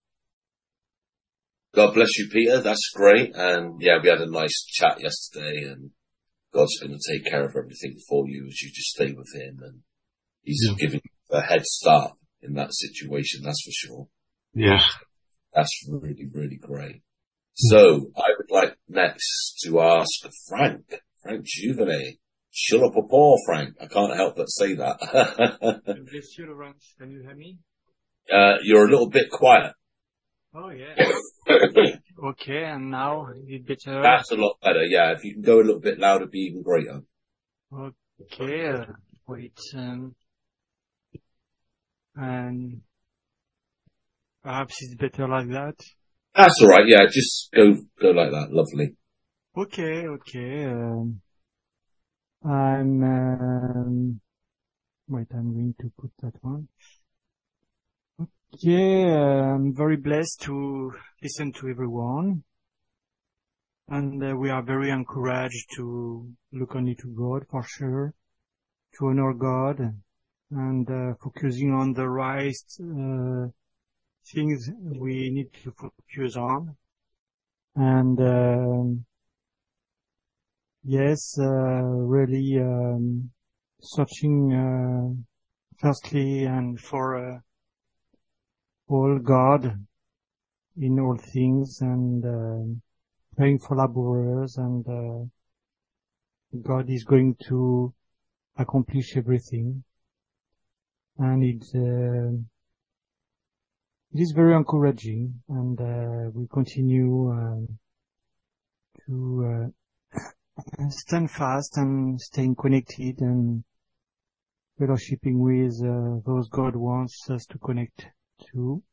God bless you, Peter. That's great. And yeah, we had a nice chat yesterday, and God's going to take care of everything for you as you just stay with him. And he's yeah. giving you a head start in that situation. That's for sure. Yeah. That's really, really great. So I would like next to ask Frank, Frank Juvenet. Shut up a paw, Frank. I can't help but say that. Can you hear me? Uh, you're a little bit quiet. Oh, yeah. Okay, and now it's better. That's a lot better, yeah. If you can go a little bit louder, it'd be even greater. Okay, uh, wait. Um, and perhaps it's better like that. That's all right, yeah. Just go, go like that. Lovely. Okay, okay. Um, I'm, um, wait, I'm going to put that one. Okay, uh, I'm very blessed to listen to everyone. And uh, we are very encouraged to look only to God for sure, to honor God, and uh, focusing on the right uh, things we need to focus on. And um, Yes, uh, really um, searching uh, firstly and for uh, all God in all things, and uh, praying for laborers, and uh, God is going to accomplish everything. And it, uh, it is very encouraging, and uh, we continue uh, to uh, stand fast and staying connected and fellowshipping with uh, those God wants us to connect to.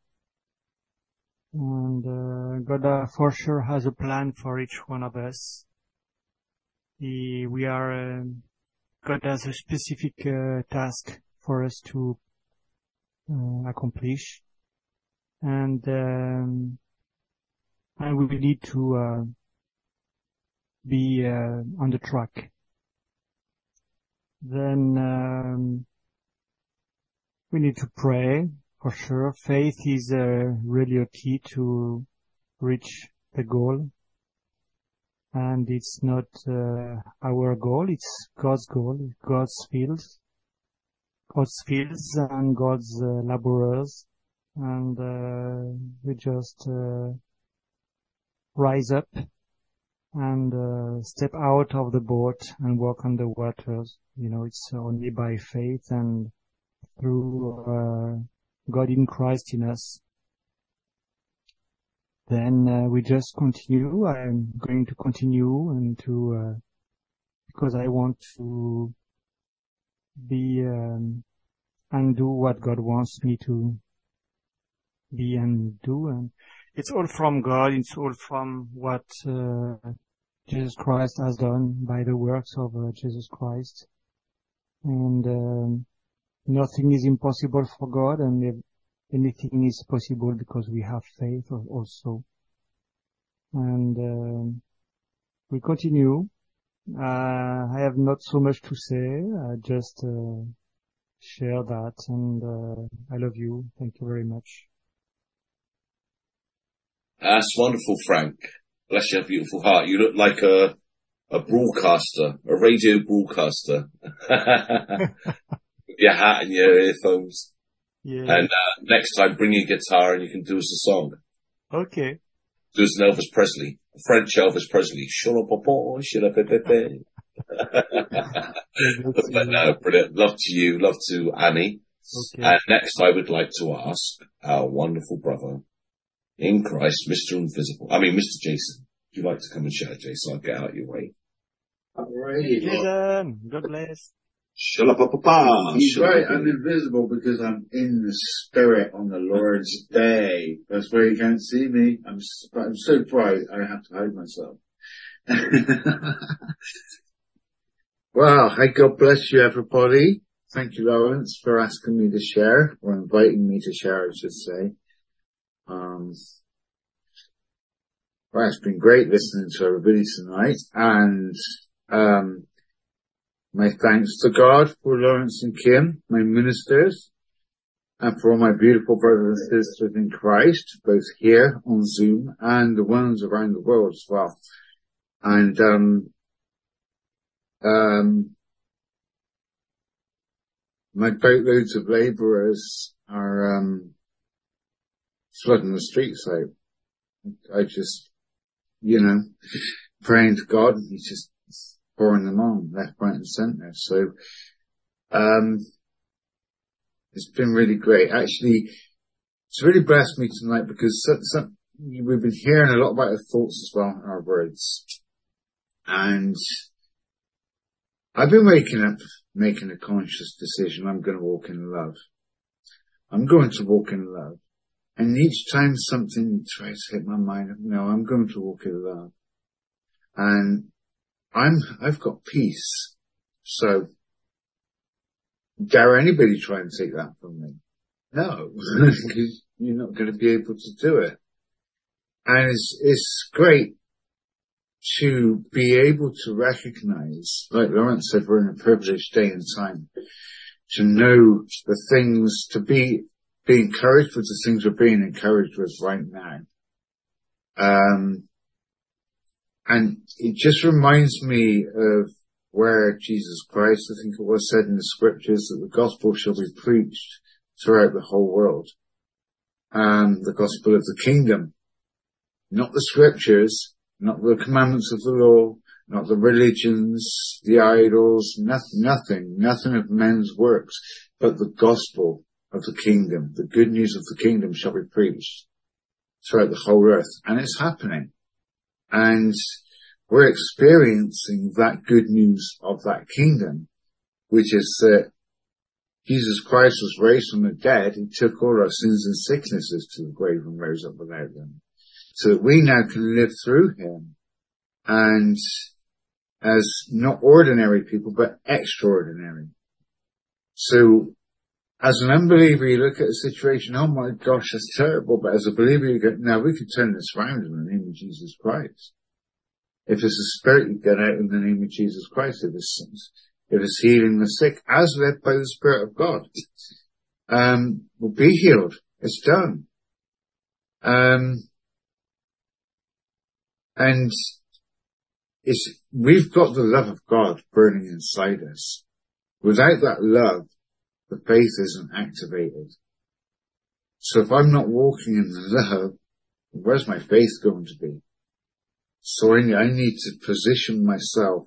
And uh, God uh, for sure has a plan for each one of us. He, we are, uh, God has a specific uh, task for us to uh, accomplish, and um, and we need to uh, be uh, on the track. Then um, we need to pray for sure. Faith is uh, really a key to reach the goal, and it's not uh, our goal; it's God's goal, God's fields. God's fields and God's uh, laborers, and uh, we just uh, rise up and uh, step out of the boat and walk on the waters. You know, it's only by faith and through uh, God in Christ in us. Then uh, we just continue. I'm going to continue and to uh, because I want to be um, and do what God wants me to be and do, and it's all from God. It's all from what uh, Jesus Christ has done by the works of uh, Jesus Christ, and um, nothing is impossible for God, and anything is possible because we have faith also. And um, we continue. Uh, I have not so much to say. I just uh, share that, and uh, I love you. Thank you very much. That's wonderful, Frank. Bless your beautiful heart. You look like a a broadcaster, a radio broadcaster. With your hat and your earphones. Yeah. And uh, next time, bring your guitar and you can do us a song. Okay. Do us an Elvis Presley, a French Elvis Presley. Shut up, papa, shut up, pepe. But no, brilliant. Love to you, love to Annie. Okay. And next, I would like to ask our wonderful brother in Christ, Mister Invisible. I mean, Mister Jason. Would you like to come and share, Jason? I'll get out of your way. Alrighty. Jason, God bless. Shut up, papa. He's Shut right. up. I'm invisible because I'm in the spirit on the Lord's day. That's why you can't see me. I'm I'm so bright. I have to hide myself. Well, hey, God bless you, everybody. Thank you, Lawrence, for asking me to share, or inviting me to share, I should say. Um, well, it's been great listening to everybody tonight, and um, my thanks to God for Lawrence and Kim, my ministers, and for all my beautiful brothers and sisters in Christ, both here on Zoom and the ones around the world as well. And um, um, my boatloads of labourers are um, flooding the streets out. I just, you know, praying to God, and He's just pouring them on left, right, and centre. So, um, it's been really great. Actually, it's really blessed me tonight because some, some, we've been hearing a lot about our thoughts as well, our words. And I've been waking up, making a conscious decision. I'm going to walk in love. I'm going to walk in love. And each time something tries to hit my mind, no, I'm going to walk in love. And I'm, I've got peace. So, dare anybody try and take that from me? No, because you're not going to be able to do it. And it's, it's great to be able to recognize, like Lawrence said, we're in a privileged day and time, to know the things, to be, be encouraged with the things we're being encouraged with right now. Um, And it just reminds me of where Jesus Christ, I think it was said in the scriptures, that the gospel shall be preached throughout the whole world. Um, the gospel of the kingdom. Not the scriptures, not the commandments of the law, not the religions, the idols, nothing, nothing, nothing of men's works, but the gospel of the kingdom. The good news of the kingdom shall be preached throughout the whole earth. And it's happening. And we're experiencing that good news of that kingdom, which is that Jesus Christ was raised from the dead. He took all our sins and sicknesses to the grave and rose up without them. So that we now can live through him. And as not ordinary people, but extraordinary. So as an unbeliever, you look at a situation, oh my gosh, that's terrible. But as a believer, you go, now we can turn this around in the name of Jesus Christ. If it's a spirit, you get out in the name of Jesus Christ. If it's, if it's healing the sick, as led by the Spirit of God, um, will be healed. It's done. Um, and it's, we've got the love of God burning inside us. Without that love, the faith isn't activated. So if I'm not walking in the love, where's my faith going to be? So I need to position myself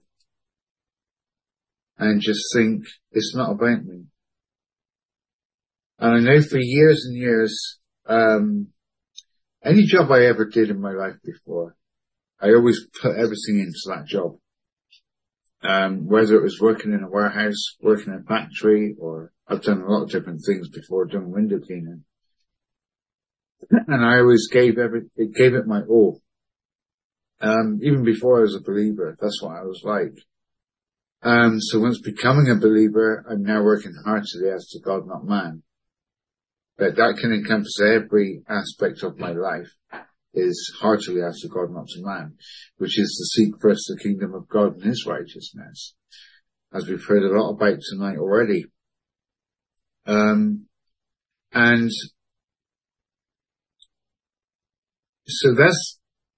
and just think, it's not about me. And I know for years and years, um, any job I ever did in my life before, I always put everything into that job. Um, whether it was working in a warehouse, working in a factory, or I've done a lot of different things before, doing window cleaning. And I always gave every, it gave it my all. Um, even before I was a believer, that's what I was like. Um, so once becoming a believer, I'm now working heartily as to God, not man. But that can encompass every aspect of my life, is heartily as to God, not to man, which is to seek first the kingdom of God and his righteousness, as we've heard a lot about tonight already. Um, and so that's,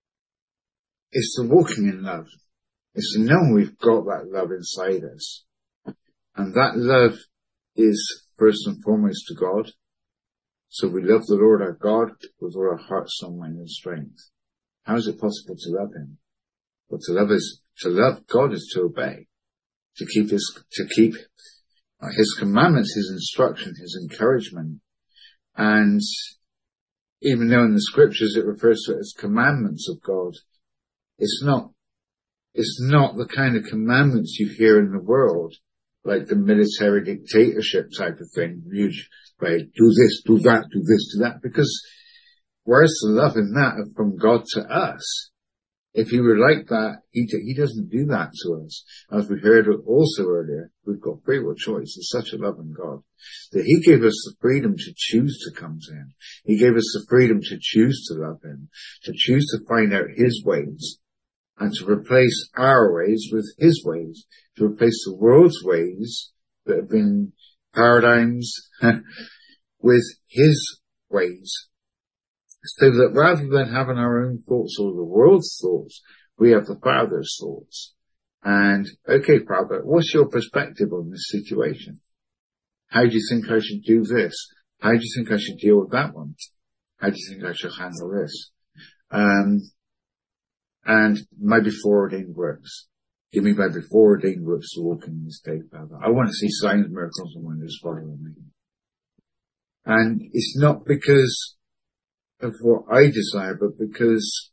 it's the walking in love. It's the knowing we've got that love inside us. And that love is first and foremost to God. So we love the Lord our God with all our heart, soul, mind and strength. How is it possible to love him? Well, to love is, to love God is to obey. To keep his, to keep his commandments, his instruction, his encouragement. And even though in the scriptures it refers to it as commandments of God, it's not, it's not the kind of commandments you hear in the world, like the military dictatorship type of thing. You, right, do this, do that, do this, do that, because where's the love in that from God to us? If he were like that, he, he doesn't do that to us. As we heard also earlier, we've got free will choice. There's such a loving God that he gave us the freedom to choose to come to him. He gave us the freedom to choose to love him, to choose to find out his ways, and to replace our ways with his ways, to replace the world's ways that have been paradigms with his ways. So that rather than having our own thoughts or the world's thoughts, we have the Father's thoughts. And, okay, Father, what's your perspective on this situation? How do you think I should do this? How do you think I should deal with that one? How do you think I should handle this? Um, and my before-ordained works. Give me my before-ordained works to walk in this day, Father. I want to see signs, miracles, and wonders following me. And it's not because of what I desire, but because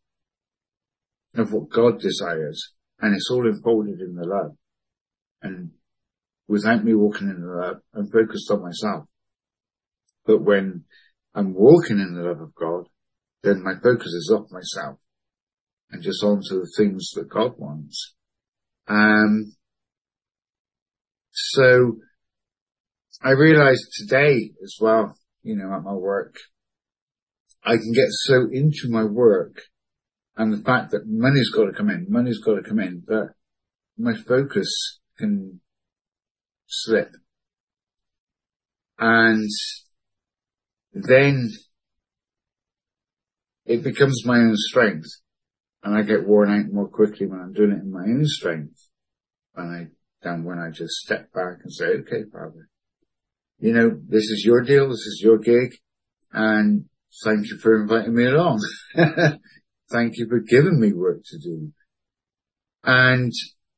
of what God desires. And it's all enfolded in the love. And without me walking in the love, I'm focused on myself. But when I'm walking in the love of God, then my focus is off myself and just onto the things that God wants. Um, so I realized today as well, you know, at my work, I can get so into my work and the fact that money's got to come in, money's got to come in, that my focus can slip. And then it becomes my own strength. And I get worn out more quickly when I'm doing it in my own strength than I, than when I just step back and say, okay, Father, you know, this is your deal, this is your gig, and thank you for inviting me along. Thank you for giving me work to do. And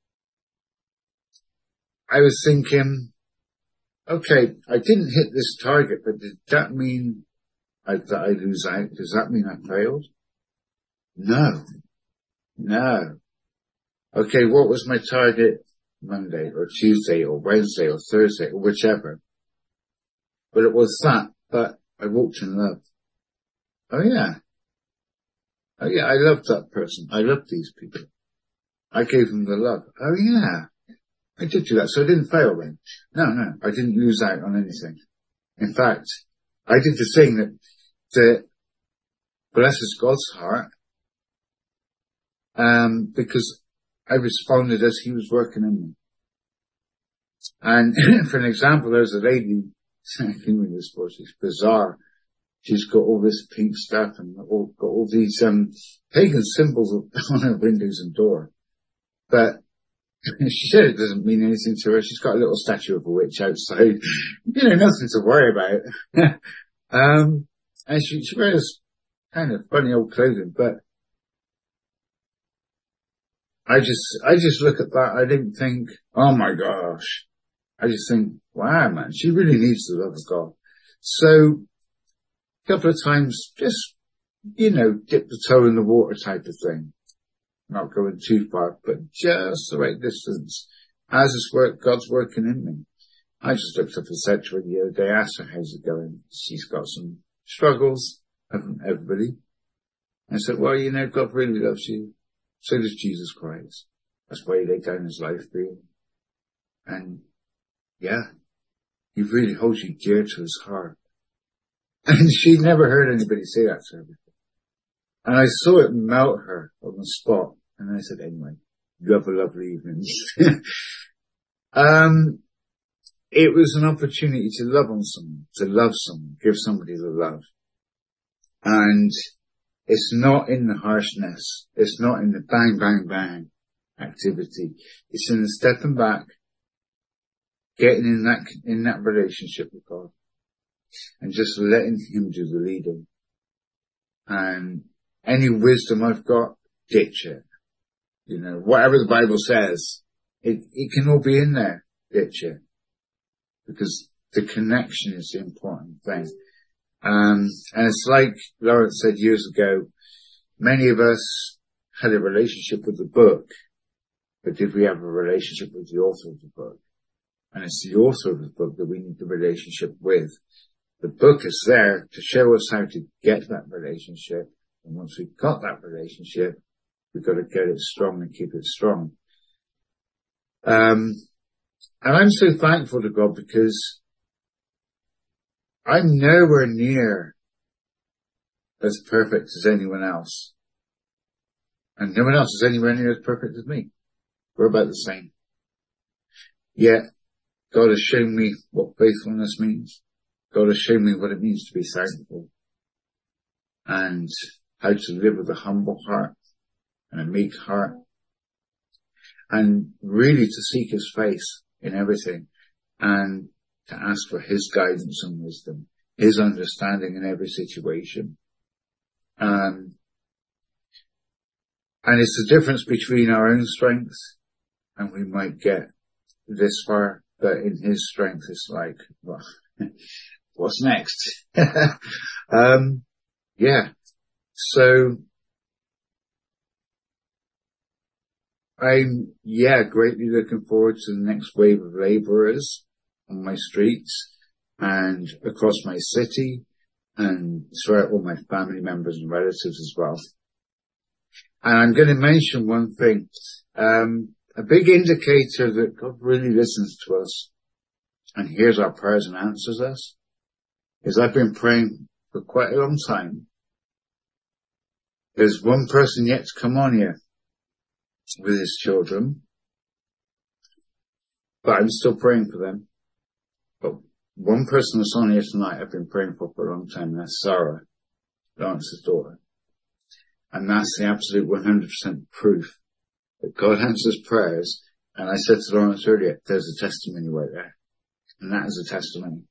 I was thinking, okay, I didn't hit this target, but did that mean I, that I lose out? Does that mean I failed? No. No. Okay, what was my target Monday or Tuesday or Wednesday or Thursday or whichever? But it was that, but I walked in love. Oh yeah. Oh yeah, I loved that person. I loved these people. I gave them the love. Oh yeah. I did do that, so I didn't fail then. No, no, I didn't lose out on anything. In fact, I did the thing that, that blesses God's heart, um, because I responded as He was working in me. And for an example, there's a lady, I think with this for, she's bizarre. She's got all this pink stuff and all, got all these, um, pagan symbols on her windows and door. But she said it doesn't mean anything to her. She's got a little statue of a witch outside. You know, nothing to worry about. um, and she, she wears kind of funny old clothing, but I just, I just look at that. I didn't think, oh my gosh. I just think, wow, man, she really needs the love of God. So a couple of times, just, you know, dip the toe in the water type of thing. Not going too far, but just the right distance. As this work, God's working in me. I just looked up and said to her the other day, asked her, how's it going? She's got some struggles, haven't everybody? I said, well, you know, God really loves you. So does Jesus Christ. That's why He laid down His life for you. And yeah, He really holds you dear to His heart. And she'd never heard anybody say that to her before. And I saw it melt her on the spot. And I said, anyway, you have a lovely evening. um, it was an opportunity to love on someone, to love someone, give somebody the love. And it's not in the harshness. It's not in the bang, bang, bang activity. It's in the stepping back, getting in that, in that relationship with God and just letting Him do the leading. And any wisdom I've got, ditch it. You know, whatever the Bible says, it, it can all be in there. Ditch it. Because the connection is the important thing. Um, and it's like Lawrence said years ago, many of us had a relationship with the book, but did we have a relationship with the author of the book? And it's the author of the book that we need the relationship with. The book is there to show us how to get that relationship. And once we've got that relationship, we've got to get it strong and keep it strong. Um, and I'm so thankful to God because I'm nowhere near as perfect as anyone else. And no one else is anywhere near as perfect as me. We're about the same. Yet, God has shown me what faithfulness means. God has shown me what it means to be thankful. And how to live with a humble heart and a meek heart. And really to seek His face in everything. And to ask for His guidance and wisdom. His understanding in every situation. Um, and it's the difference between our own strength and we might get this far, but in His strength it's like, well, what's next? um, yeah. So, I'm, yeah, greatly looking forward to the next wave of labourers on my streets and across my city and throughout all my family members and relatives as well. And I'm going to mention one thing. Um, a big indicator that God really listens to us and hears our prayers and answers us is I've been praying for quite a long time. There's one person yet to come on here with his children, but I'm still praying for them. But one person that's on here tonight I've been praying for for a long time, and that's Sarah, Lance's daughter. And that's the absolute one hundred percent proof that God answers prayers. And I said to Lawrence earlier, there's a testimony right there. And that is a testimony.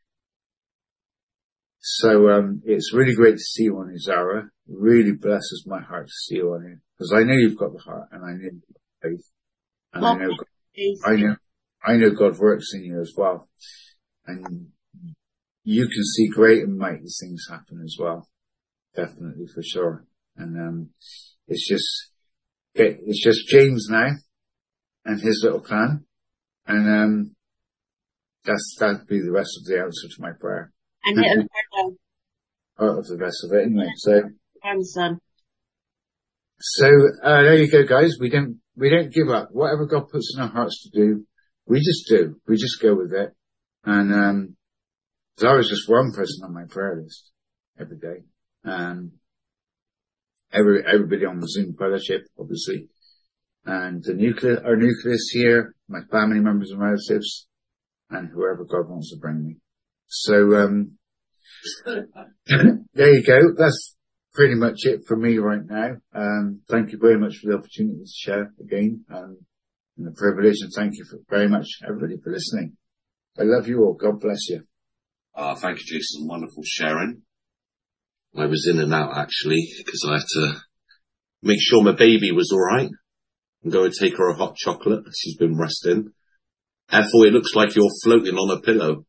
So, um, it's really great to see you on here, Zara. Really blesses my heart to see you on here. Because I know you've got the heart, and I know you've got faith. And I know, God, I know, I know God works in you as well. And you can see great and mighty things happen as well. Definitely, for sure. And, um, it's just, it's just James now and his little plan. And, um, that's, that'd be the rest of the answer to my prayer. And hit Part of the rest of it anyway. So, grandson. so, uh, there you go, guys. We don't, we don't give up. Whatever God puts in our hearts to do, we just do. We just go with it. And, um, I was just one person on my prayer list every day. Um, every, everybody on the Zoom fellowship, obviously. And the nucleus, our nucleus here, my family members and relatives, and whoever God wants to bring me. So, um, there you go. That's pretty much it for me right now. Um, thank you very much for the opportunity to share again, um, and the privilege, and thank you for, very much, everybody, for listening. I love you all. God bless you. Uh, thank you, Jason. Wonderful sharing. I was in and out actually because I had to make sure my baby was all right and go and take her a hot chocolate. She's been resting. Ethel, it looks like you're floating on a pillow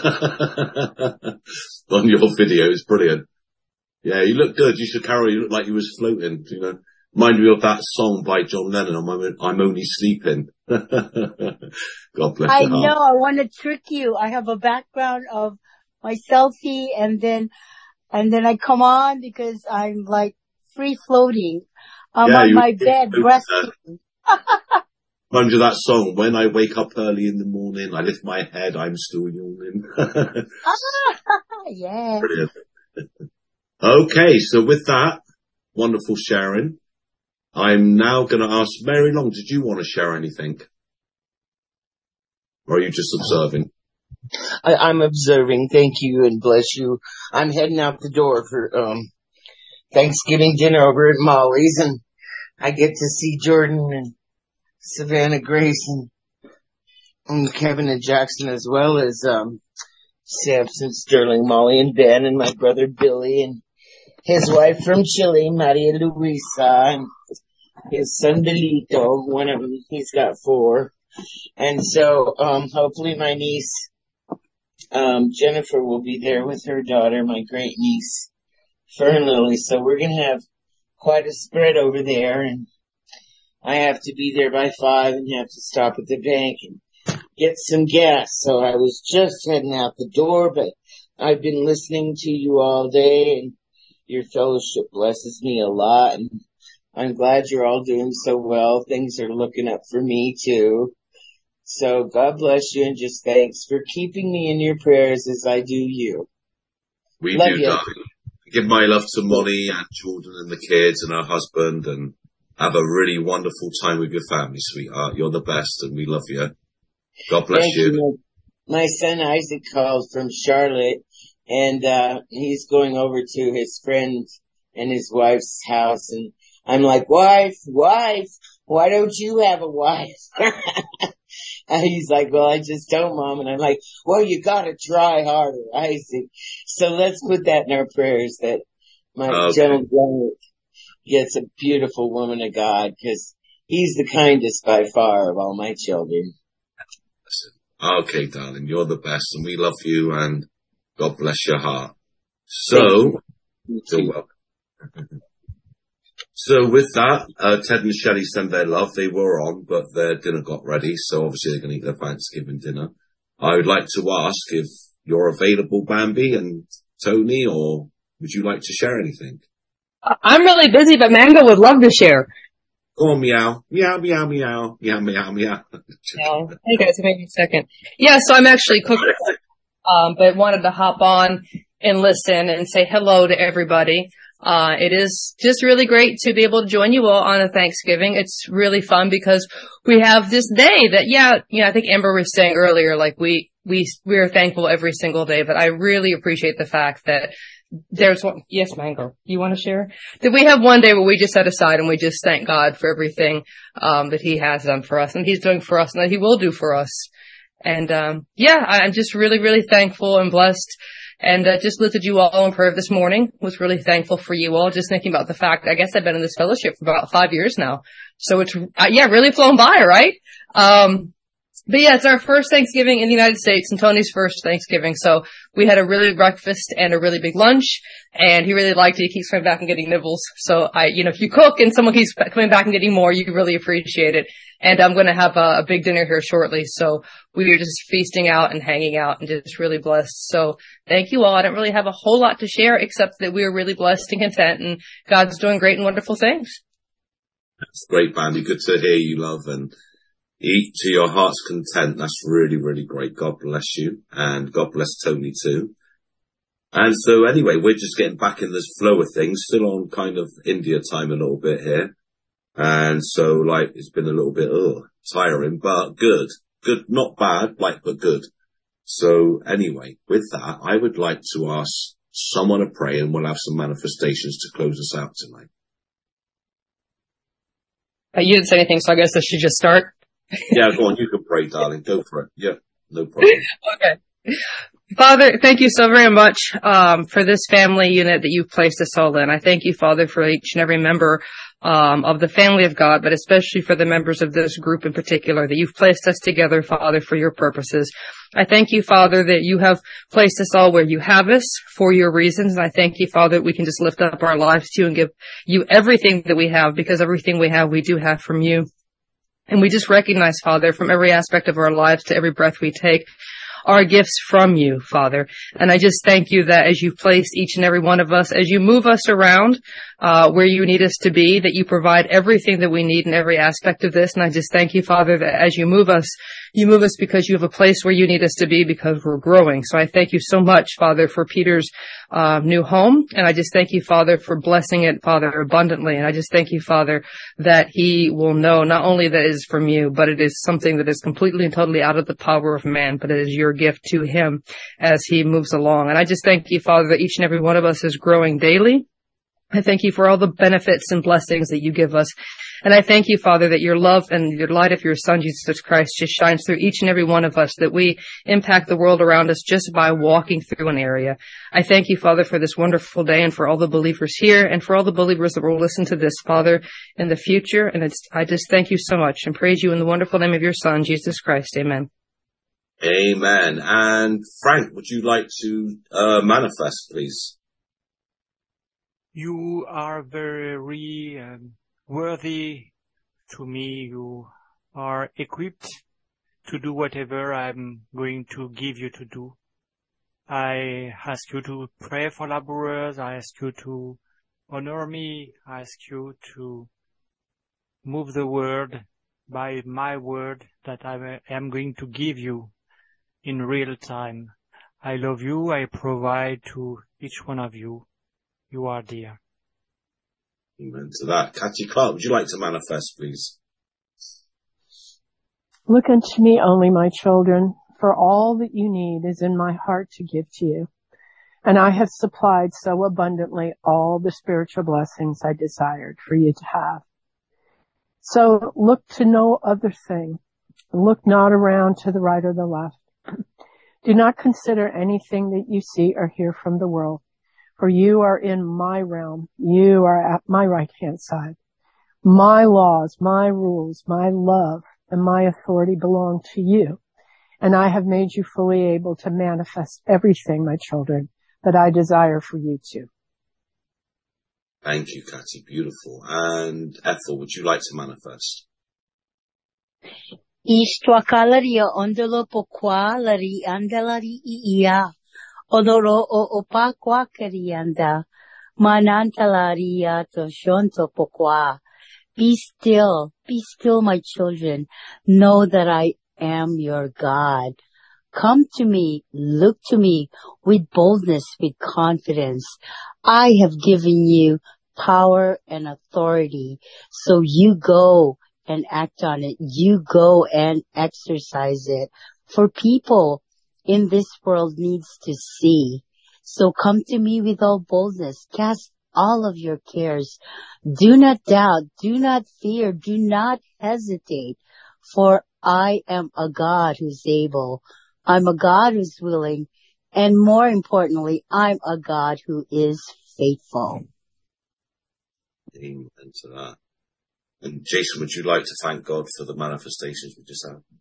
on your video. It's brilliant. Yeah, you look good. You should carry. You look like you was floating. You know, mind me of that song by John Lennon. I'm, I'm only sleeping. God bless I your heart. know. I want to trick you. I have a background of my selfie, and then and then I come on because I'm like free floating. I'm Yeah, on you my bed uh, resting. Mind you, that song, when I wake up early in the morning, I lift my head, I'm still yawning. Yeah. Brilliant. Okay, so with that, wonderful sharing, I'm now going to ask Mary Long, did you want to share anything? Or are you just observing? I, I'm observing. Thank you and bless you. I'm heading out the door for um Thanksgiving dinner over at Molly's, and I get to see Jordan and Savannah Grace and, and Kevin and Jackson, as well as um Samson, Sterling, Molly, and Ben, and my brother Billy, and his wife from Chile, Maria Luisa, and his son Delito, one of them, he's got four. And so, um, hopefully my niece, um, Jennifer will be there with her daughter, my great niece, Fern Lily. So we're going to have quite a spread over there, and I have to be there by five and have to stop at the bank and get some gas. So I was just heading out the door, but I've been listening to you all day, and your fellowship blesses me a lot, and I'm glad you're all doing so well. Things are looking up for me too. So God bless you, and just thanks for keeping me in your prayers as I do you. We Love do, you. darling. Give my love to Molly and Jordan and the kids and her husband, and have a really wonderful time with your family, sweetheart. You're the best, and we love you. God bless Thank you. you. My son Isaac called from Charlotte, and uh he's going over to his friend and his wife's house, and I'm like, wife, wife, why don't you have a wife? And he's like, well, I just don't, Mom. And I'm like, well, you gotta try harder, Isaac. So let's put that in our prayers, that my Okay. gentleman gets a beautiful woman of God, because he's the kindest by far of all my children. Okay, darling, you're the best, and we love you, and God bless your heart. Thank So, you. You you're too. welcome. So with that, uh, Ted and Shelley send their love. They were on, but their dinner got ready, so obviously they're going to eat their Thanksgiving dinner. I would like to ask if you're available, Bambi and Tony, or would you like to share anything? I'm really busy, but Mango would love to share. Go on, meow. Meow, meow, meow. Meow, meow, meow. No. Hey guys, give me a second. Yeah, so I'm actually cooking, um, but wanted to hop on and listen and say hello to everybody. Uh, it is just really great to be able to join you all on a Thanksgiving. It's really fun because we have this day that, yeah, you know, I think Amber was saying earlier, like we, we, we are thankful every single day, but I really appreciate the fact that there's one, yes, Mango, you want to share? That we have one day where we just set aside and we just thank God for everything, um, that he has done for us and he's doing for us and that he will do for us. And, um, yeah, I'm just really, really thankful and blessed. And uh, just lifted you all in prayer this morning. Was really thankful for you all. Just thinking about the fact, I guess I've been in this fellowship for about five years now. So it's, uh, yeah, really flown by, right? Um, but yeah, it's our first Thanksgiving in the United States and Tony's first Thanksgiving. So we had a really big breakfast and a really big lunch. And he really liked it. He keeps coming back and getting nibbles. So I, you know, if you cook and someone keeps coming back and getting more, you really appreciate it. And I'm going to have a, a big dinner here shortly. So we are just feasting out and hanging out and just really blessed. So thank you all. I don't really have a whole lot to share except that we are really blessed and content and God's doing great and wonderful things. That's great, Bandy. Good to hear you, love, and eat to your heart's content. That's really, really great. God bless you. And God bless Tony too. And so anyway, we're just getting back in this flow of things, still on kind of India time a little bit here. And so, like, it's been a little bit, ugh, tiring, but good. Good, not bad, like, but good. So, anyway, with that, I would like to ask someone to pray, and we'll have some manifestations to close us out tonight. Uh, you didn't say anything, so I guess I should just start. Yeah, go on, you can pray, darling. Go for it. Yeah, no problem. Okay. Father, thank you so very much um, for this family unit that you've placed us all in. I thank you, Father, for each and every member um, of the family of God, but especially for the members of this group in particular, that you've placed us together, Father, for your purposes. I thank you, Father, that you have placed us all where you have us for your reasons. And I thank you, Father, that we can just lift up our lives to you and give you everything that we have, because everything we have, we do have from you. And we just recognize, Father, from every aspect of our lives to every breath we take, are gifts from you, Father. And I just thank you that as you place each and every one of us, as you move us around uh where you need us to be, that you provide everything that we need in every aspect of this. And I just thank you, Father, that as you move us, you move us because you have a place where you need us to be, because we're growing. So I thank you so much, Father, for Peter's uh, new home. And I just thank you, Father, for blessing it, Father, abundantly. And I just thank you, Father, that he will know not only that it is from you, but it is something that is completely and totally out of the power of man, but it is your gift to him as he moves along. And I just thank you, Father, that each and every one of us is growing daily. I thank you for all the benefits and blessings that you give us. And I thank you, Father, that your love and your light of your Son, Jesus Christ, just shines through each and every one of us, that we impact the world around us just by walking through an area. I thank you, Father, for this wonderful day and for all the believers here and for all the believers that will listen to this, Father, in the future. And it's, I just thank you so much and praise you in the wonderful name of your Son, Jesus Christ. Amen. Amen. And Frank, would you like to uh manifest, please? You are very um, worthy to me. You are equipped to do whatever I'm going to give you to do. I ask you to pray for laborers. I ask you to honor me. I ask you to move the word by my word that I am going to give you in real time. I love you. I provide to each one of you. You are dear. Amen to that. Kathy Clark, would you like to manifest, please? Look unto me only, my children, for all that you need is in my heart to give to you. And I have supplied so abundantly all the spiritual blessings I desired for you to have. So look to no other thing. Look not around to the right or the left. Do not consider anything that you see or hear from the world. For you are in my realm. You are at my right-hand side. My laws, my rules, my love, and my authority belong to you. And I have made you fully able to manifest everything, my children, that I desire for you to. Thank you, Kathy. Beautiful. And Ethel, would you like to manifest? Istuakalaria ondolo pokwa lari andalari iya. Onoro o opa kwa karianda. Manantalaria to shonto pokwa. Be still, be still, my children. Know that I am your God. Come to me, look to me with boldness, with confidence. I have given you power and authority. So you go and act on it. You go and exercise it. For people in this world needs to see. So come to me with all boldness. Cast all of your cares. Do not doubt. Do not fear. Do not hesitate. For I am a God who's able. I'm a God who's willing. And more importantly, I'm a God who is faithful. Amen to that. And Jason, would you like to thank God for the manifestations we just had?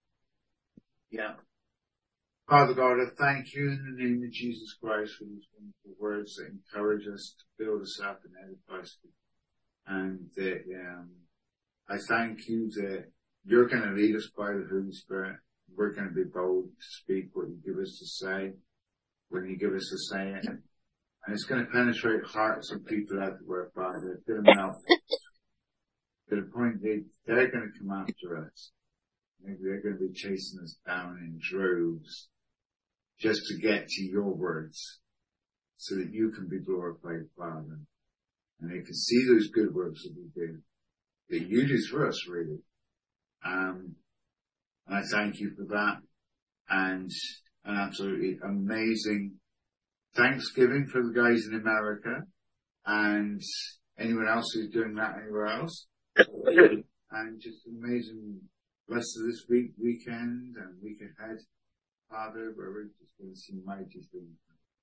Yeah. Father God, I thank you in the name of Jesus Christ for these wonderful words that encourage us to build us up and edify us. And that, um, I thank you that you're going to lead us by the Holy Spirit. We're going to be bold to speak what you give us to say when you give us to say it. And it's going to penetrate hearts of people everywhere, Father. It's going to melt to the point that they're going to come after us. Maybe they're going to be chasing us down in droves just to get to your words so that you can be glorified, Father. And they can see those good works that we do, that you do for us, really. Um, and I thank you for that. And an absolutely amazing Thanksgiving for the guys in America and anyone else who's doing that anywhere else. And just amazing rest of this week, weekend and week ahead, Father, where we're just going to see mighty things.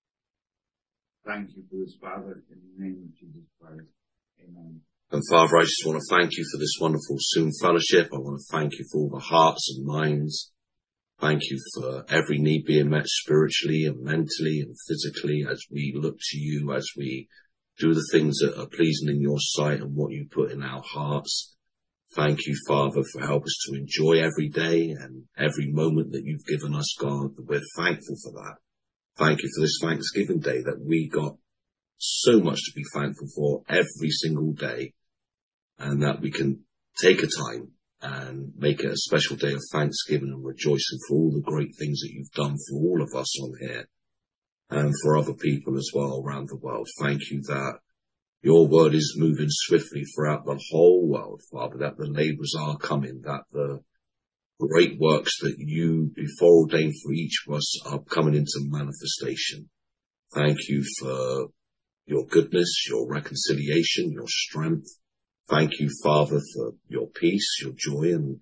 Thank you for this, Father, in the name of Jesus Christ. Amen. And Father, I just want to thank you for this wonderful Zoom fellowship. I want to thank you for all the hearts and minds. Thank you for every need being met spiritually and mentally and physically as we look to you, as we do the things that are pleasing in your sight and what you put in our hearts. Thank you, Father, for helping us to enjoy every day and every moment that you've given us, God. We're thankful for that. Thank you for this Thanksgiving Day that we got so much to be thankful for every single day, and that we can take a time and make it a special day of thanksgiving and rejoicing for all the great things that you've done for all of us on here and for other people as well around the world. Thank you that your word is moving swiftly throughout the whole world, Father, that the laborers are coming, that the great works that you before ordained for each of us are coming into manifestation. Thank you for your goodness, your reconciliation, your strength. Thank you, Father, for your peace, your joy, and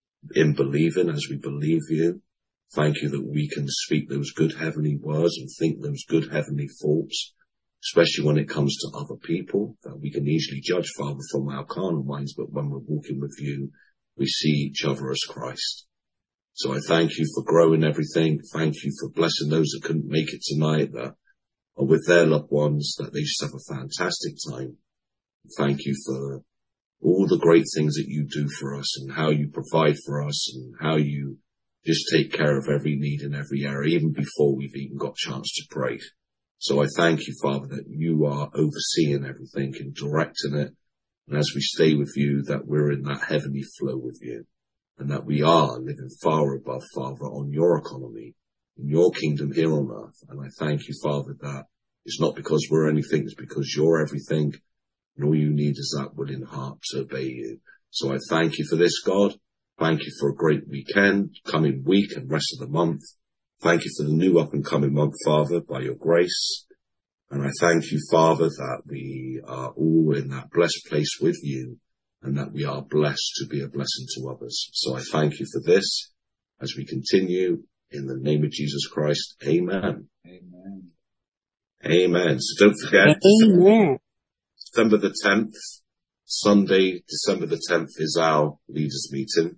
in believing as we believe you. Thank you that we can speak those good heavenly words and think those good heavenly thoughts, especially when it comes to other people, that we can easily judge, Father, from our carnal minds, but when we're walking with you, we see each other as Christ. So I thank you for growing everything. Thank you for blessing those that couldn't make it tonight, that are with their loved ones, that they just have a fantastic time. Thank you for all the great things that you do for us and how you provide for us and how you just take care of every need in every area, even before we've even got a chance to pray. So I thank you, Father, that you are overseeing everything and directing it. And as we stay with you, that we're in that heavenly flow with you and that we are living far above, Father, on your economy, in your kingdom here on earth. And I thank you, Father, that it's not because we're anything, it's because you're everything. And all you need is that willing heart to obey you. So I thank you for this, God. Thank you for a great weekend, coming week and rest of the month. Thank you for the new up and coming month, Father, by your grace. And I thank you, Father, that we are all in that blessed place with you and that we are blessed to be a blessing to others. So I thank you for this as we continue in the name of Jesus Christ. Amen. Amen. Amen. So don't forget, Amen. December the tenth, Sunday, December the tenth is our leaders meeting.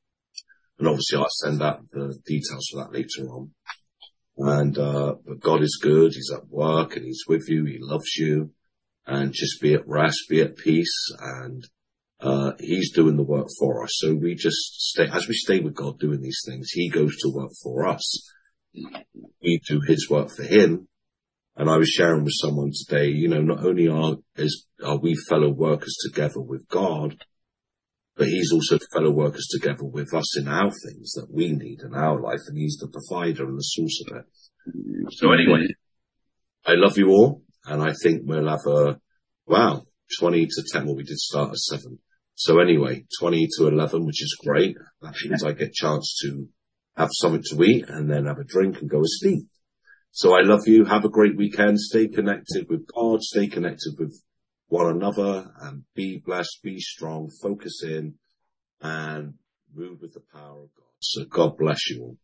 And obviously I'll send out the details for that later on. And, uh, but God is good. He's at work and he's with you. He loves you, and just be at rest, be at peace. And, uh, he's doing the work for us. So we just stay, as we stay with God doing these things, he goes to work for us. We do his work for him. And I was sharing with someone today, you know, not only are, is, are we fellow workers together with God, but he's also fellow workers together with us in our things that we need in our life, and he's the provider and the source of it. So anyway, I love you all, and I think we'll have a, wow, twenty to ten, well, we did start at seven. So anyway, twenty to eleven, which is great. That means I get a chance to have something to eat and then have a drink and go to sleep. So I love you. Have a great weekend. Stay connected with God. Stay connected with one another, and be blessed, be strong, focus in, and move with the power of God. So God bless you all.